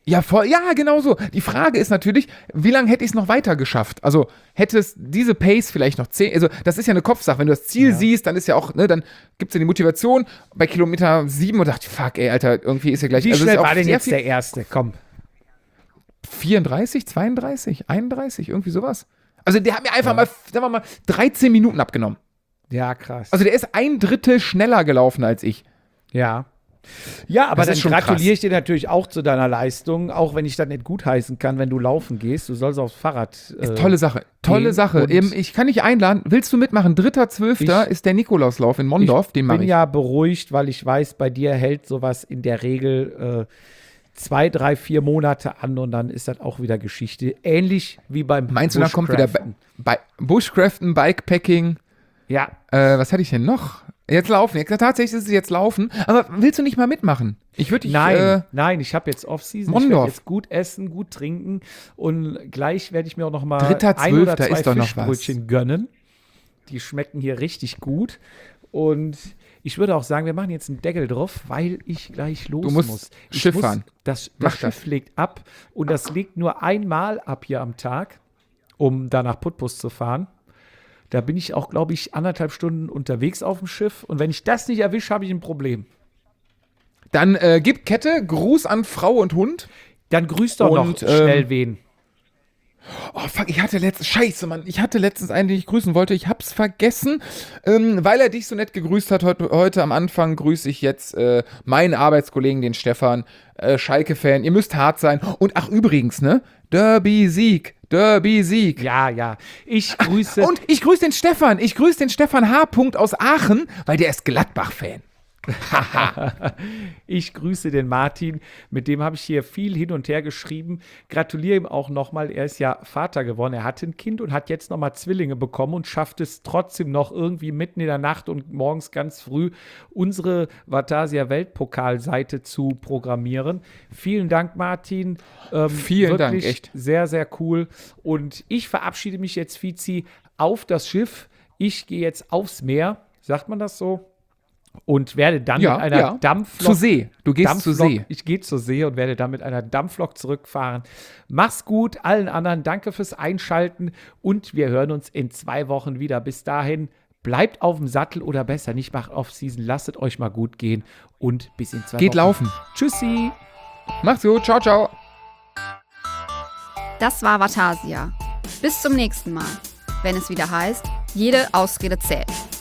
Ja, voll, ja, genau so. Die Frage ist natürlich, wie lange hätte ich es noch weiter geschafft? Also hätte es diese Pace vielleicht noch zehn, also das ist ja eine Kopfsache. Wenn du das Ziel Ja. siehst, dann ist ja auch, ne, dann gibt es ja die Motivation bei Kilometer sieben und dachte, fuck, ey, Alter, irgendwie ist ja gleich. Wie also es schnell ist auch war denn sehr jetzt viel- der Erste? Komm. vierunddreißig, zweiunddreißig, einunddreißig, irgendwie sowas. Also der hat mir einfach mal, sagen wir mal, dreizehn Minuten abgenommen. Ja, krass. Also der ist ein Drittel schneller gelaufen als ich. Ja. Ja, aber Das dann ist schon gratuliere krass. ich dir natürlich auch zu deiner Leistung, auch wenn ich das nicht gutheißen kann, wenn du laufen gehst. Du sollst aufs Fahrrad. Äh, Tolle Sache, tolle gehen Sache. und- Eben, ich kann dich einladen. Willst du mitmachen? dritter zwölfter Ich- ist der Nikolauslauf in Mondorf. Den Ich mache bin ich. ja beruhigt, weil ich weiß, bei dir hält sowas in der Regel äh, zwei, drei, vier Monate an und dann ist das auch wieder Geschichte. Ähnlich wie beim Meinst du, dann kommt wieder Bushcraften. Bi Bi Bushcraften, Bikepacking? Ja, Äh, was hatte ich denn noch? Jetzt laufen. Ja, tatsächlich ist es jetzt laufen. Aber willst du nicht mal mitmachen? Ich würde dich. nein, Äh, nein, ich habe jetzt Off-Season. Ich werde Mondorf. jetzt gut essen, gut trinken und gleich werde ich mir auch noch mal Dritter, ein oder Zwölfter zwei ist doch noch was. Fischbrötchen gönnen. Die schmecken hier richtig gut und ich würde auch sagen, wir machen jetzt einen Deckel drauf, weil ich gleich los Du musst muss. Ich Schiff muss, fahren. Das, Mach das das. Schiff legt ab und das legt nur einmal ab hier am Tag, um da nach Putbus zu fahren. Da bin ich auch, glaube ich, anderthalb Stunden unterwegs auf dem Schiff und wenn ich das nicht erwische, habe ich ein Problem. Dann äh, gib Kette, Gruß an Frau und Hund. Dann grüß doch Und, noch schnell ähm, wen. Oh, fuck, ich hatte letztens, scheiße, Mann, ich hatte letztens einen, den ich grüßen wollte, ich hab's vergessen, ähm, weil er dich so nett gegrüßt hat, heute, heute am Anfang grüße ich jetzt äh, meinen Arbeitskollegen, den Stefan, äh, Schalke-Fan, ihr müsst hart sein und ach, übrigens, ne, Derby-Sieg, Derby-Sieg. Ja, ja. Ich grüße. Und ich grüße den Stefan, ich grüße den Stefan H. aus Aachen, weil der ist Gladbach-Fan. Ich grüße den Martin, mit dem habe ich hier viel hin und her geschrieben. Gratuliere ihm auch nochmal, er ist ja Vater geworden, er hatte ein Kind und hat jetzt nochmal Zwillinge bekommen und schafft es trotzdem noch irgendwie mitten in der Nacht und morgens ganz früh unsere Vatasia Weltpokalseite zu programmieren. Vielen Dank, Martin. Ähm, Vielen Dank, wirklich echt. Sehr, sehr cool. Und ich verabschiede mich jetzt, Fizi, auf das Schiff. Ich gehe jetzt aufs Meer, sagt man das so? Und werde dann Ja, mit einer ja. Dampflok. Zur See. Du gehst Dampflok, zur See. Ich gehe zur See und werde dann mit einer Dampflok zurückfahren. Mach's gut, allen anderen danke fürs Einschalten und wir hören uns in zwei Wochen wieder. Bis dahin, bleibt auf dem Sattel oder besser nicht, macht Off-Season, lasst euch mal gut gehen und bis in zwei Geht Wochen. laufen. Tschüssi. Macht's gut, ciao, ciao. Das war Vatasia. Bis zum nächsten Mal, wenn es wieder heißt, jede Ausrede zählt.